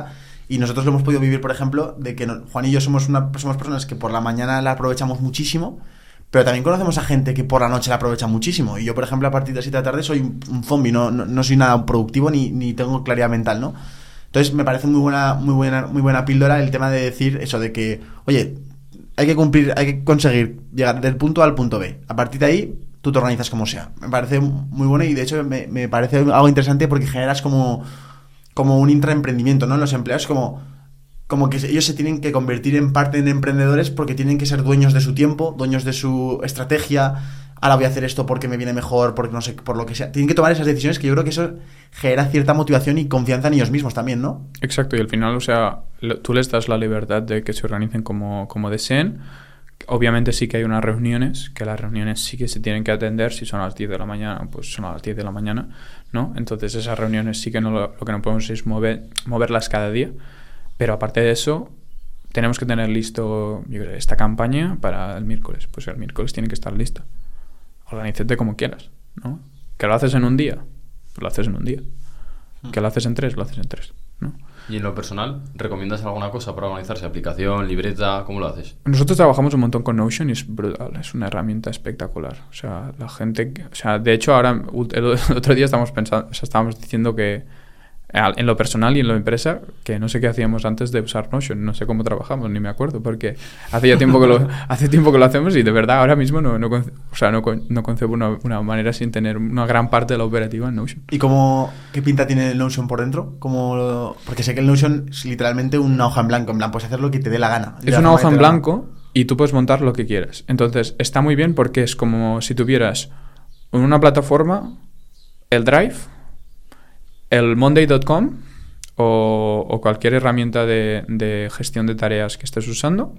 Y nosotros lo hemos podido vivir, por ejemplo, de que no, Juan y yo somos, una, somos personas que por la mañana la aprovechamos muchísimo, pero también conocemos a gente que por la noche la aprovecha muchísimo. Y yo, por ejemplo, a partir de las siete de la tarde soy un, un zombie, no, no, no soy nada productivo ni, ni tengo claridad mental, ¿no? Entonces me parece muy buena, muy buena, muy buena píldora el tema de decir eso de que, oye, hay que cumplir, hay que conseguir llegar del punto A al punto B. A partir de ahí, tú te organizas como sea. Me parece muy bueno y de hecho me, me parece algo interesante porque generas como, como un intraemprendimiento, ¿no? Los empleados como, como que ellos se tienen que convertir en parte en emprendedores porque tienen que ser dueños de su tiempo, dueños de su estrategia. Ahora voy a hacer esto porque me viene mejor, porque no sé, por lo que sea. Tienen que tomar esas decisiones que yo creo que eso genera cierta motivación y confianza en ellos mismos también, ¿no? Exacto, y al final, o sea, lo, tú les das la libertad de que se organicen como, como deseen. Obviamente sí que hay unas reuniones, que las reuniones sí que se tienen que atender. Si son a las diez de la mañana, pues son a las diez de la mañana, ¿no? Entonces esas reuniones sí que no lo, lo que no podemos es mover, moverlas cada día. Pero aparte de eso, tenemos que tener listo, yo creo, esta campaña para el miércoles. Pues el miércoles tiene que estar lista. Organízate como quieras, ¿no? Que lo haces en un día, pues lo haces en un día. Que lo haces en tres, lo haces en tres, ¿no? Y en lo personal, ¿recomiendas alguna cosa para organizarse? ¿Aplicación, libreta? ¿Cómo lo haces? Nosotros trabajamos un montón con Notion y es brutal, es una herramienta espectacular. O sea, la gente... O sea, de hecho, ahora, el otro día estábamos pensando, o sea, estábamos diciendo que en lo personal y en lo empresa, que no sé qué hacíamos antes de usar Notion, no sé cómo trabajamos, ni me acuerdo, porque hace ya tiempo que lo, hace tiempo que lo hacemos y de verdad ahora mismo no, no, conce- o sea, no, no concebo una, una manera sin tener una gran parte de la operativa en Notion. ¿Y cómo, qué pinta tiene el Notion por dentro? ¿Cómo lo- porque sé que el Notion es literalmente una hoja en blanco, en plan, puedes hacer lo que te dé la gana. Es una hoja en blanco y tú puedes montar lo que quieras. Entonces, está muy bien porque es como si tuvieras en una plataforma el Drive, el monday punto com o, o cualquier herramienta de, de gestión de tareas que estés usando,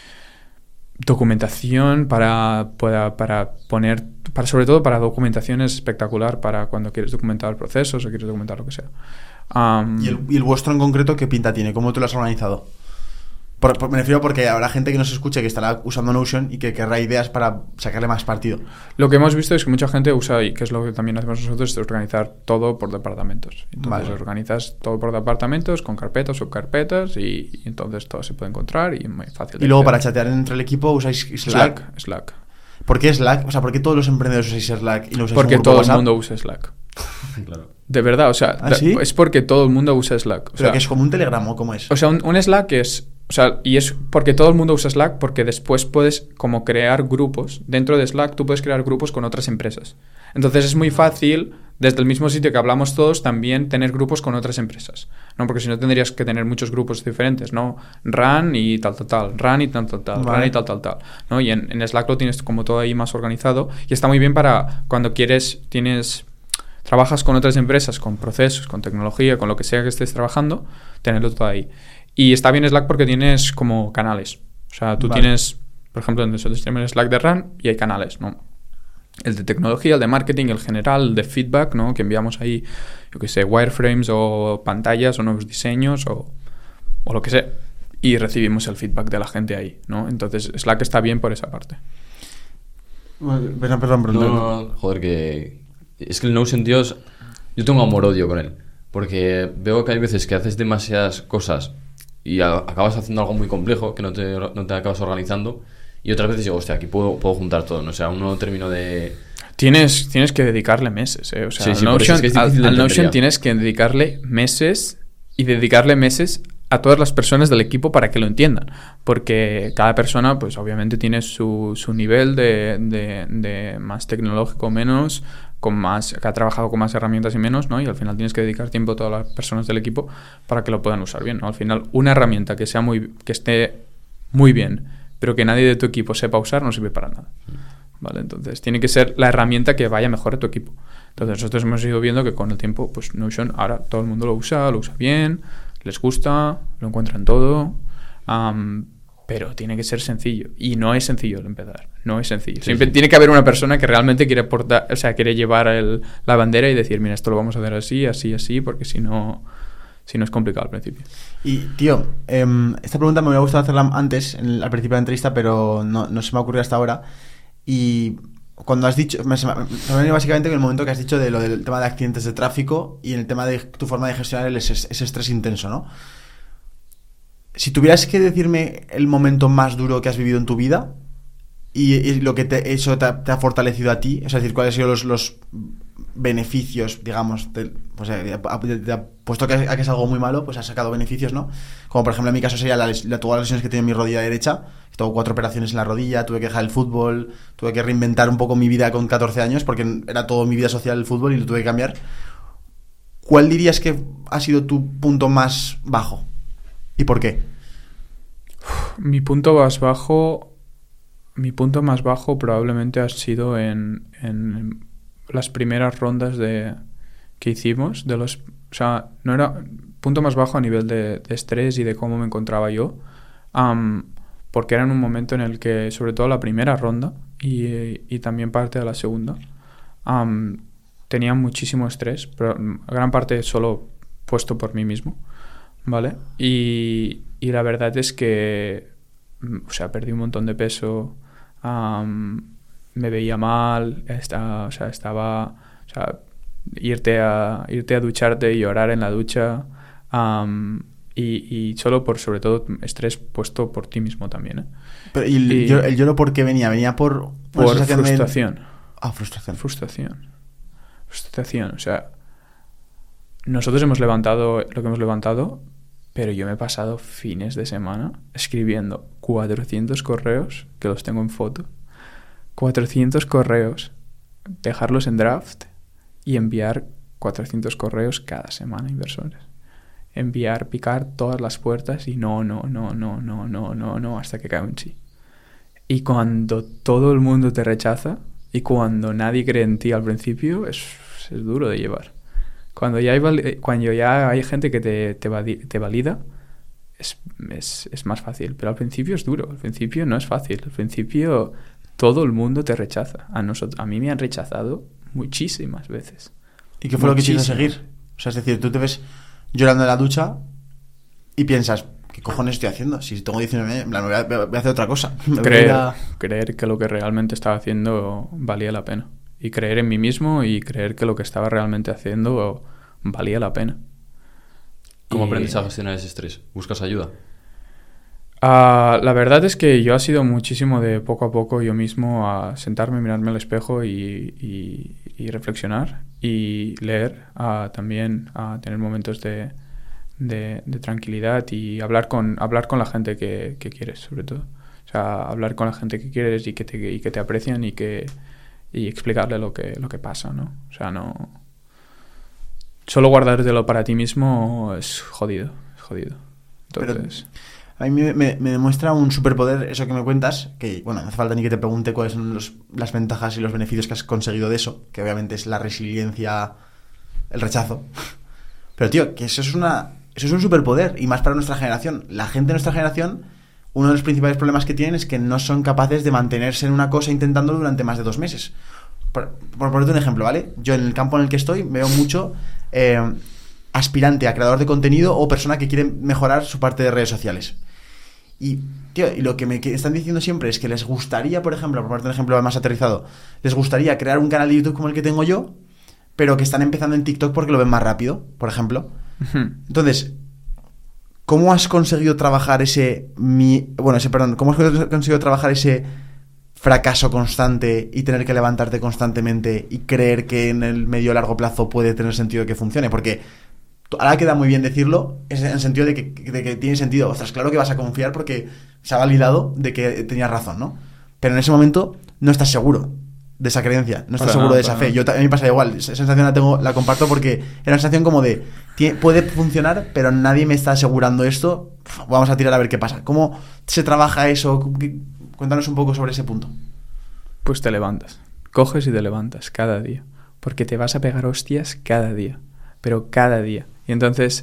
documentación para, para, para poner, para, sobre todo para documentación es espectacular para cuando quieres documentar procesos o quieres documentar lo que sea. Um, ¿Y, el, ¿Y el vuestro en concreto qué pinta tiene? ¿Cómo tú lo has organizado? Por, por, me refiero porque habrá gente que nos escuche que estará usando Notion y que querrá ideas para sacarle más partido. Lo que hemos visto es que mucha gente usa, y que es lo que también hacemos nosotros, es organizar todo por departamentos. Entonces vale. Organizas todo por departamentos, con carpetas, subcarpetas, y, y entonces todo se puede encontrar y muy fácil. Y luego para chatear entre el equipo usáis Slack. Slack, Slack. ¿Por qué Slack? O sea, ¿por qué todos los emprendedores usáis Slack y no usáis Porque un grupo todo WhatsApp? el mundo usa Slack. Claro. De verdad, o sea, ¿Ah, sí? es porque todo el mundo usa Slack. O ¿Pero sea, que es como un Telegram o cómo es? O sea, un, un Slack es... O sea, y es porque todo el mundo usa Slack, porque después puedes como crear grupos. Dentro de Slack tú puedes crear grupos con otras empresas. Entonces es muy fácil, desde el mismo sitio que hablamos todos, también tener grupos con otras empresas, ¿no? Porque si no tendrías que tener muchos grupos diferentes, ¿no? Run y tal, tal, tal. Run y tal, tal, tal. Vale. Run y tal, tal, tal. ¿No? Y en, en Slack lo tienes como todo ahí más organizado. Y está muy bien para cuando quieres, tienes... Trabajas con otras empresas, con procesos, con tecnología, con lo que sea que estés trabajando, tenerlo todo ahí. Y está bien Slack porque tienes como canales. O sea, tú Vale. tienes, por ejemplo, nosotros tenemos Slack de Run y hay canales, ¿no? El de tecnología, el de marketing, el general, el de feedback, ¿no? Que enviamos ahí, yo qué sé, wireframes o pantallas o nuevos diseños o, o lo que sea. Y recibimos el feedback de la gente ahí, ¿no? Entonces Slack está bien por esa parte. Perdón, perdón, perdón. No, no, joder, que... Es que el Notion, tíos, yo tengo amor-odio con él. Porque veo que hay veces que haces demasiadas cosas y a- acabas haciendo algo muy complejo que no te, no te acabas organizando. Y otras veces digo, hostia, aquí puedo, puedo juntar todo. No sé, aún no termino de... Tienes, tienes que dedicarle meses, ¿eh? O sea, Sí, sí, al por eso Notion, es que es al, difícil de al entender Notion ya. tienes que dedicarle meses y dedicarle meses a todas las personas del equipo para que lo entiendan. Porque cada persona, pues obviamente tiene su, su nivel de, de, de más tecnológico o menos, con más, que ha trabajado con más herramientas y menos, ¿no? Y al final tienes que dedicar tiempo a todas las personas del equipo para que lo puedan usar bien, ¿no? Al final, una herramienta que sea muy, que esté muy bien, pero que nadie de tu equipo sepa usar, no sirve para nada. ¿Vale? Entonces, tiene que ser la herramienta que vaya mejor a tu equipo. Entonces, nosotros hemos ido viendo que con el tiempo, pues Notion, ahora todo el mundo lo usa, lo usa bien, les gusta, lo encuentran todo, um, pero tiene que ser sencillo. Y no es sencillo el empezar, no es sencillo. Sí, Siempre sí. tiene que haber una persona que realmente quiere aportar, o sea, quiere llevar el, la bandera y decir, mira, esto lo vamos a hacer así, así, así, porque si no, si no es complicado al principio. Y, tío, eh, esta pregunta me hubiera gustado hacerla antes, en el- al principio de la entrevista, pero no, no se me ha ocurrido hasta ahora. Y cuando has dicho, me, se me, se me ha venido básicamente en el momento que has dicho de lo del tema de accidentes de tráfico y en el tema de tu forma de gestionar el, ese, ese estrés intenso, ¿no? si tuvieras que decirme el momento más duro que has vivido en tu vida y, y lo que te, eso te ha, te ha fortalecido a ti, es decir, cuáles han sido los, los beneficios, digamos, de, pues, de, de, de, puesto que, a que es algo muy malo, pues has sacado beneficios, ¿no? Como por ejemplo en mi caso sería la, la, todas las lesiones que tengo en mi rodilla derecha. Tengo cuatro operaciones en la rodilla, tuve que dejar el fútbol, tuve que reinventar un poco mi vida con catorce años porque era todo mi vida social el fútbol y lo tuve que cambiar. ¿Cuál dirías que ha sido tu punto más bajo? ¿Y por qué? Mi punto más bajo, mi punto más bajo probablemente ha sido en, en las primeras rondas de que hicimos, de los, o sea, no era punto más bajo a nivel de, de estrés y de cómo me encontraba yo, um, porque era en un momento en el que, sobre todo la primera ronda y, y también parte de la segunda, um, tenía muchísimo estrés, pero gran parte solo puesto por mí mismo, ¿vale? Y, y la verdad es que, o sea, perdí un montón de peso, um, me veía mal, estaba, o sea, estaba, o sea, irte a irte a ducharte y llorar en la ducha, um, y, y solo por, sobre todo, estrés puesto por ti mismo también, ¿eh? Pero, ¿y el, y, yo, el lloro por qué venía? ¿Venía por...? Por frustración. De... Ah, frustración. Frustración. Frustración, o sea, nosotros hemos levantado lo que hemos levantado, pero yo me he pasado fines de semana escribiendo cuatrocientos correos, que los tengo en foto, cuatrocientos correos, dejarlos en draft y enviar cuatrocientos correos cada semana a inversores. Enviar, picar todas las puertas y no, no, no, no, no, no, no, no, hasta que cae un sí. Y cuando todo el mundo te rechaza y cuando nadie cree en ti al principio, es, es duro de llevar. Cuando ya hay, cuando ya hay gente que te, te, vali, te valida, es, es, es más fácil. Pero al principio es duro, al principio no es fácil. Al principio todo el mundo te rechaza. A, nosotros, a mí me han rechazado muchísimas veces. ¿Y qué fue Muchísimo. lo que te hizo seguir? O sea, es decir, tú te ves llorando en la ducha y piensas, ¿qué cojones estoy haciendo? Si tengo diecinueve años, voy a, voy a hacer otra cosa. Creer, a... creer que lo que realmente estaba haciendo valía la pena. Y creer en mí mismo y creer que lo que estaba realmente haciendo valía la pena. ¿Cómo y... aprendes a gestionar ese estrés? ¿Buscas ayuda? Uh, la verdad es que yo ha sido muchísimo de poco a poco yo mismo a sentarme, mirarme al espejo y, y, y reflexionar y leer, uh, también a uh, tener momentos de, de, de tranquilidad y hablar con hablar con la gente que, que quieres, sobre todo. O sea, hablar con la gente que quieres y que te, y que te aprecian y que y explicarle lo que lo que pasa, ¿no? O sea, no solo guardártelo para ti mismo es jodido, es jodido. Entonces, Pero... A mí me, me, me demuestra un superpoder eso que me cuentas, que, bueno, no hace falta ni que te pregunte cuáles son los, las ventajas y los beneficios que has conseguido de eso, que obviamente es la resiliencia, el rechazo. Pero, tío, que eso es una eso es un superpoder, y más para nuestra generación. La gente de nuestra generación, uno de los principales problemas que tienen es que no son capaces de mantenerse en una cosa intentándolo durante más de dos meses. Por, por ponerte un ejemplo, ¿vale? Yo en el campo en el que estoy veo mucho... Eh, aspirante a creador de contenido o persona que quiere mejorar su parte de redes sociales. Y, tío, y lo que me están diciendo siempre es que les gustaría, por ejemplo, por ponerte un ejemplo más aterrizado, les gustaría crear un canal de YouTube como el que tengo yo, pero que están empezando en TikTok porque lo ven más rápido, por ejemplo. Uh-huh. Entonces, ¿cómo has conseguido trabajar ese... Mi, bueno, ese, perdón, ¿cómo has conseguido trabajar ese fracaso constante y tener que levantarte constantemente y creer que en el medio o largo plazo puede tener sentido que funcione? Porque... ahora queda muy bien decirlo, en el sentido de que, de que tiene sentido. Ostras, claro que vas a confiar porque se ha validado de que tenías razón, ¿no? Pero en ese momento no estás seguro de esa creencia, no estás para seguro nada, de esa fe. Nada. Yo a mí me pasa igual, esa sensación la tengo, la comparto porque era una sensación como de tiene, puede funcionar, pero nadie me está asegurando esto. Vamos a tirar a ver qué pasa. ¿Cómo se trabaja eso? Cuéntanos un poco sobre ese punto. Pues te levantas, coges y te levantas cada día, porque te vas a pegar hostias cada día, pero cada día. Y entonces,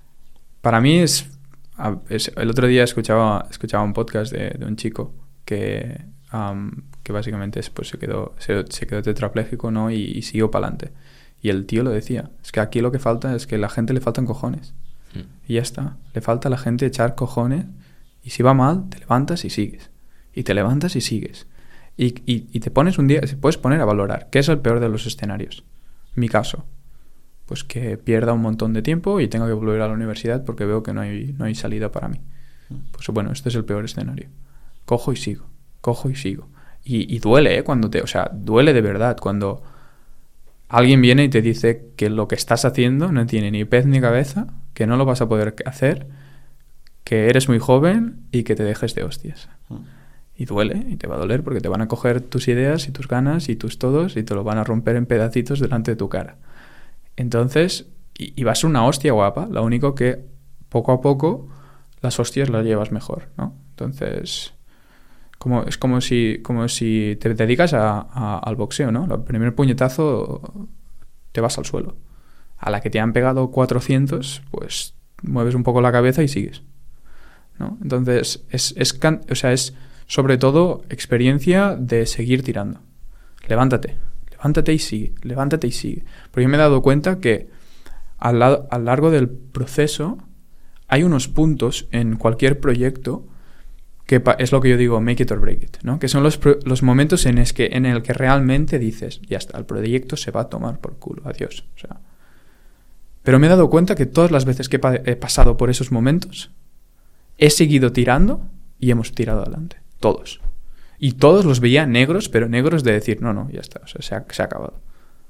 para mí es, es... El otro día escuchaba escuchaba un podcast de, de un chico que, um, que básicamente es, pues, se quedó se, se quedó tetrapléjico, ¿no? Y, y siguió para adelante. Y el tío lo decía. Es que aquí lo que falta es que a la gente le faltan cojones. Mm. Y ya está. Le falta a la gente echar cojones. Y si va mal, te levantas y sigues. Y te levantas y sigues. Y, y, y te pones un día... Se puedes poner a valorar. ¿Qué es el peor de los escenarios? Mi caso... pues que pierda un montón de tiempo y tenga que volver a la universidad porque veo que no hay, no hay salida para mí. Pues bueno, este es el peor escenario. Cojo y sigo, cojo y sigo. Y, y duele, ¿eh? Cuando te, o sea, duele de verdad cuando alguien viene y te dice que lo que estás haciendo no tiene ni pez ni cabeza, que no lo vas a poder hacer, que eres muy joven y que te dejes de hostias. Y duele, y te va a doler porque te van a coger tus ideas y tus ganas y tus todos y te lo van a romper en pedacitos delante de tu cara. Entonces, y, y va a ser una hostia guapa, lo único que poco a poco las hostias las llevas mejor, ¿no? Entonces, como, es como si, como si te dedicas a, a, al boxeo, ¿no? El primer puñetazo te vas al suelo. A la que te han pegado cuatrocientos, pues mueves un poco la cabeza y sigues, ¿no? Entonces, es, es, can, o sea, es sobre todo experiencia de seguir tirando. Levántate, levántate y sigue, levántate y sigue. Porque yo me he dado cuenta que al, lado, a lo largo del proceso hay unos puntos en cualquier proyecto que es lo que yo digo, make it or break it, ¿no? Que son los, los momentos en, es que, en el que realmente dices, ya está, el proyecto se va a tomar por culo, adiós. O sea, pero me he dado cuenta que todas las veces que he, pa- he pasado por esos momentos, he seguido tirando y hemos tirado adelante. Todos. Y todos los veía negros, pero negros de decir, no, no, ya está, o sea, se ha, se ha acabado.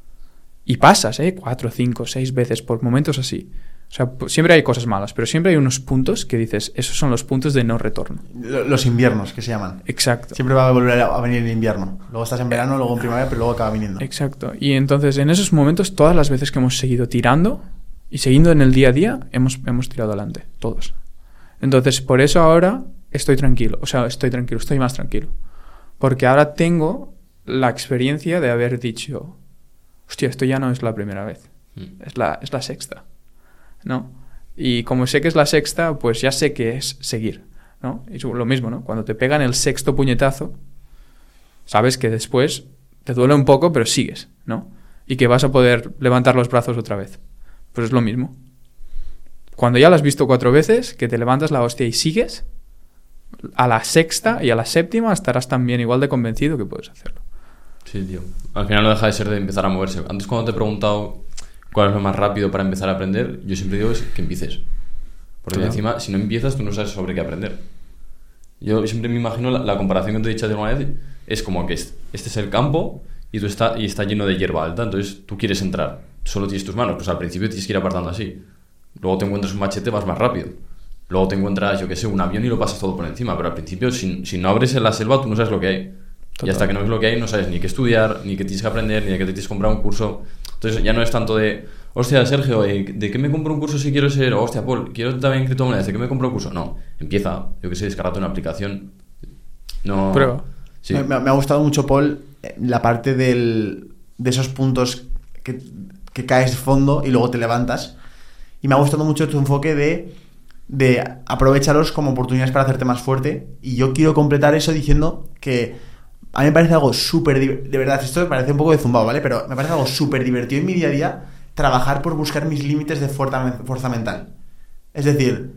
Y pasas, ¿eh? Cuatro, cinco, seis veces por momentos así. O sea, siempre hay cosas malas, pero siempre hay unos puntos que dices, esos son los puntos de no retorno. Los inviernos, que se llaman. Exacto. Siempre va a volver a venir el invierno. Luego estás en verano, luego en primavera, pero luego acaba viniendo. Exacto. Y entonces, en esos momentos, todas las veces que hemos seguido tirando y siguiendo en el día a día, hemos, hemos tirado adelante. Todos. Entonces, por eso ahora estoy tranquilo. O sea, estoy tranquilo, estoy más tranquilo. Porque ahora tengo la experiencia de haber dicho, hostia, esto ya no es la primera vez. Mm. Es la, es la sexta. ¿No? Y como sé que es la sexta, pues ya sé que es seguir, ¿no? Y lo mismo, ¿no? Cuando te pegan el sexto puñetazo, sabes que después te duele un poco, pero sigues, ¿no? Y que vas a poder levantar los brazos otra vez. Pues es lo mismo. Cuando ya lo has visto cuatro veces, que te levantas la hostia y sigues, a la sexta y a la séptima estarás también igual de convencido que puedes hacerlo. Sí, tío. Al final no deja de ser de empezar a moverse. Antes, cuando te he preguntado cuál es lo más rápido para empezar a aprender, yo siempre digo es que empieces. Porque claro, encima, si no empiezas, tú no sabes sobre qué aprender. Yo siempre me imagino la, la comparación que te he dicho alguna vez, es como que este es el campo y, tú está, y está lleno de hierba alta, entonces tú quieres entrar, solo tienes tus manos, pues al principio tienes que ir apartando así. Luego te encuentras un machete, vas más rápido. Luego te encuentras, yo qué sé, un avión y lo pasas todo por encima, pero al principio, si, si no abres en la selva, tú no sabes lo que hay. Total. Y hasta que no ves lo que hay, no sabes ni qué estudiar, ni qué tienes que aprender, ni de qué te tienes que comprar un curso. Entonces ya no es tanto de, hostia, Sergio, ¿de qué me compro un curso si quiero ser? O, hostia, Paul, quiero también criptomonedas, ¿de qué me compro un curso? No, empieza, yo qué sé, descargate una aplicación. No. Prueba. Sí. Me, me ha gustado mucho, Paul, la parte del, de esos puntos que, que caes de fondo y luego te levantas. Y me ha gustado mucho tu enfoque de, de aprovecharlos como oportunidades para hacerte más fuerte. Y yo quiero completar eso diciendo que a mí me parece algo súper... De verdad, esto me parece un poco de zumbado, ¿vale? Pero me parece algo súper divertido en mi día a día trabajar por buscar mis límites de fuerza, fuerza mental. Es decir,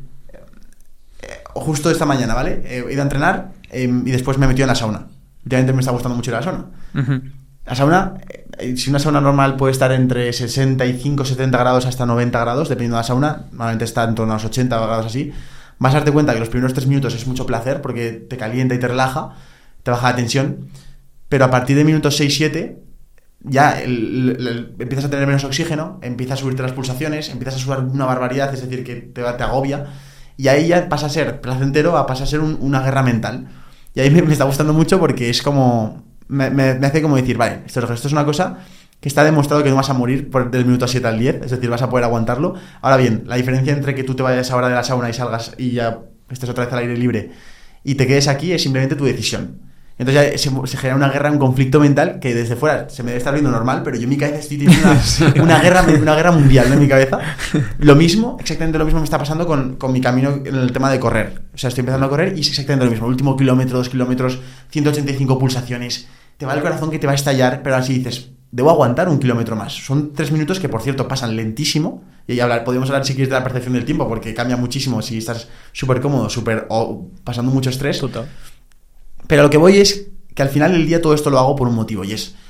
eh, justo esta mañana, ¿vale? He ido a entrenar eh, y después me he metido en la sauna. Últimamente me está gustando mucho la sauna. Uh-huh. La sauna, eh, si una sauna normal puede estar entre sesenta y cinco, setenta grados hasta noventa grados, dependiendo de la sauna, normalmente está en torno a los ochenta grados así, vas a darte cuenta que los primeros tres minutos es mucho placer porque te calienta y te relaja, te baja la tensión, pero a partir de minutos seis siete ya el, el, el, empiezas a tener menos oxígeno, empiezas a subirte las pulsaciones, empiezas a sudar una barbaridad, es decir, que te, te agobia, y ahí ya pasa a ser placentero, a pasa a ser un, una guerra mental. Y ahí me, me está gustando mucho porque es como... Me, me, me hace como decir, vale, esto, esto es una cosa que está demostrado que no vas a morir por, del minuto siete al diez, es decir, vas a poder aguantarlo. Ahora bien, la diferencia entre que tú te vayas ahora de la sauna y salgas y ya estés otra vez al aire libre y te quedes aquí es simplemente tu decisión. Entonces ya se, se genera una guerra, un conflicto mental que desde fuera se me debe estar viendo normal, pero yo en mi cabeza estoy teniendo una, una, guerra, una guerra mundial, ¿no? En mi cabeza. Lo mismo, exactamente lo mismo me está pasando con, con mi camino en el tema de correr. O sea, estoy empezando a correr y es exactamente lo mismo. El último kilómetro, dos kilómetros, ciento ochenta y cinco pulsaciones. Te va el corazón que te va a estallar, pero así dices, debo aguantar un kilómetro más. Son tres minutos que, por cierto, pasan lentísimo. Y ahí hablar, podemos hablar si quieres de la percepción del tiempo, porque cambia muchísimo si estás súper cómodo, súper o pasando mucho estrés. Total. Pero lo que voy es que al final del día todo esto lo hago por un motivo, y es,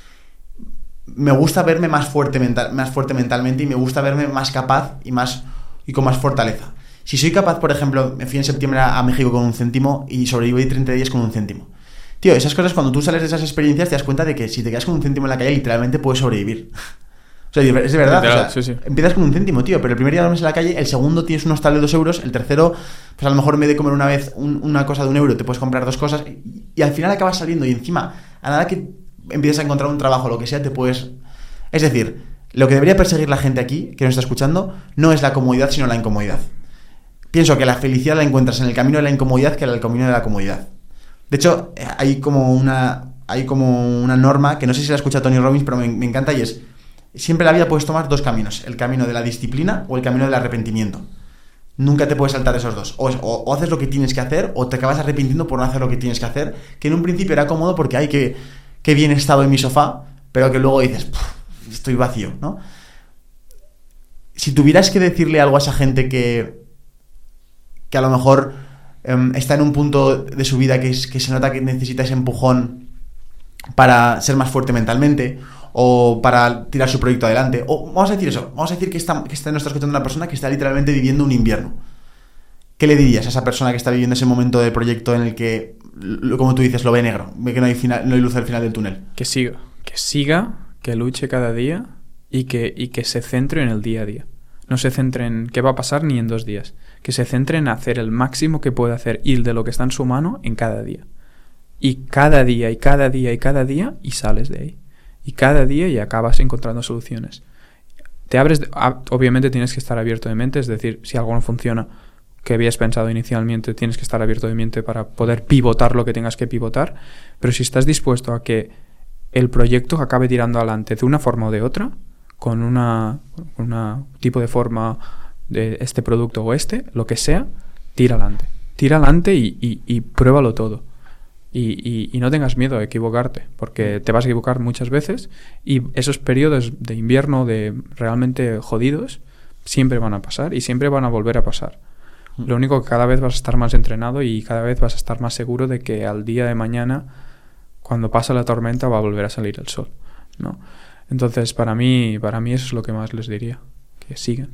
me gusta verme más fuerte, mental, más fuerte mentalmente y me gusta verme más capaz y, más, y con más fortaleza. Si soy capaz, por ejemplo, me fui en septiembre a México con un céntimo y sobreviví treinta días con un céntimo. Tío, esas cosas, cuando tú sales de esas experiencias, te das cuenta de que si te quedas con un céntimo en la calle, literalmente puedes sobrevivir. O sea, es de verdad. Literal, o sea, sí, sí. Empiezas con un céntimo, tío, pero el primer día duermes en la calle, el segundo tienes un hostal de dos euros, el tercero, pues a lo mejor en vez de comer una vez un, una cosa de un euro, te puedes comprar dos cosas y, y al final acabas saliendo y encima, a nada que empiezas a encontrar un trabajo o lo que sea, te puedes... Es decir, lo que debería perseguir la gente aquí, que nos está escuchando, no es la comodidad, sino la incomodidad. Pienso que la felicidad la encuentras en el camino de la incomodidad que en el camino de la comodidad. De hecho, hay como una hay como una norma, que no sé si la escucha Tony Robbins, pero me, me encanta, y es: siempre en la vida puedes tomar dos caminos, el camino de la disciplina o el camino del arrepentimiento. Nunca te puedes saltar esos dos. O, o, o haces lo que tienes que hacer, o te acabas arrepintiendo por no hacer lo que tienes que hacer, que en un principio era cómodo porque hay que, que bien he estado en mi sofá, pero que luego dices, estoy vacío, ¿no? Si tuvieras que decirle algo a esa gente que, que a lo mejor um, está en un punto de su vida que, es, que se nota que necesita ese empujón para ser más fuerte mentalmente, o para tirar su proyecto adelante, o vamos a decir eso, vamos a decir que está, que está nos está escuchando una persona que está literalmente viviendo un invierno, ¿qué le dirías a esa persona que está viviendo ese momento del proyecto en el que, como tú dices, lo ve negro, ve que no hay, final, no hay luz al final del túnel? Que siga, que siga, que luche cada día y que, y que se centre en el día a día. No se centre en qué va a pasar ni en dos días, que se centre en hacer el máximo que puede hacer y de lo que está en su mano en cada día. Y cada día, y cada día, y cada día, y sales de ahí. Y cada día y acabas encontrando soluciones. Te abres, de, obviamente tienes que estar abierto de mente, es decir, si algo no funciona que habías pensado inicialmente, tienes que estar abierto de mente para poder pivotar lo que tengas que pivotar, pero si estás dispuesto a que el proyecto acabe tirando adelante de una forma o de otra, con una, una tipo de forma de este producto o este, lo que sea, tira adelante. Tira adelante y, y, y pruébalo todo. Y, y, y no tengas miedo a equivocarte, porque te vas a equivocar muchas veces y esos periodos de invierno de realmente jodidos siempre van a pasar y siempre van a volver a pasar. Lo único que cada vez vas a estar más entrenado y cada vez vas a estar más seguro de que al día de mañana, cuando pasa la tormenta, va a volver a salir el sol, ¿no? Entonces, para mí, para mí eso es lo que más les diría, que sigan.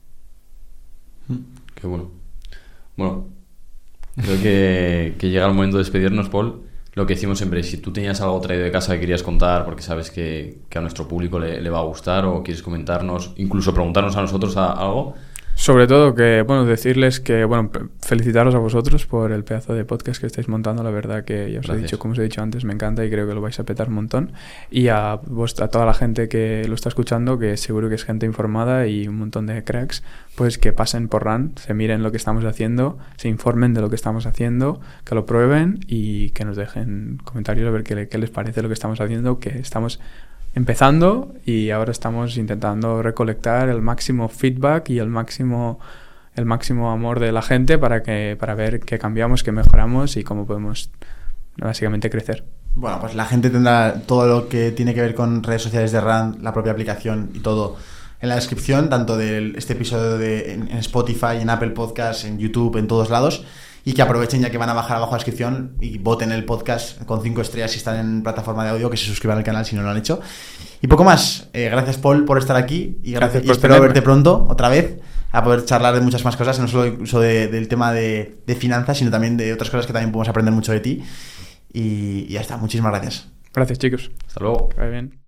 Qué bueno. Bueno, creo que, que llega el momento de despedirnos, Paul. Lo que decimos siempre, si tú tenías algo traído de casa que querías contar porque sabes que, que a nuestro público le, le va a gustar, o quieres comentarnos, incluso preguntarnos a nosotros a, algo. Sobre todo que, bueno, decirles que, bueno, felicitaros a vosotros por el pedazo de podcast que estáis montando. La verdad que ya os Gracias. he dicho, como os he dicho antes, me encanta y creo que lo vais a petar un montón. Y a, vos, a toda la gente que lo está escuchando, que seguro que es gente informada y un montón de cracks, pues que pasen por Run, se miren lo que estamos haciendo, se informen de lo que estamos haciendo, que lo prueben y que nos dejen comentarios a ver qué, qué les parece lo que estamos haciendo, que estamos empezando y ahora estamos intentando recolectar el máximo feedback y el máximo el máximo amor de la gente para que para ver qué cambiamos, qué mejoramos y cómo podemos básicamente crecer. Bueno, pues la gente tendrá todo lo que tiene que ver con redes sociales de Run, la propia aplicación y todo en la descripción, tanto de este episodio de, en, en Spotify, en Apple Podcasts, en YouTube, en todos lados. Y que aprovechen, ya que van a bajar abajo la descripción, y voten el podcast con cinco estrellas si están en plataforma de audio, que se suscriban al canal si no lo han hecho. Y poco más. Eh, gracias, Paul, por estar aquí. Y, gracias, y espero tenerme. verte pronto, otra vez, a poder charlar de muchas más cosas, no solo incluso de, del tema de, de finanzas, sino también de otras cosas que también podemos aprender mucho de ti. Y, y ya está. Muchísimas gracias. Gracias, chicos. Hasta luego. Que vaya bien.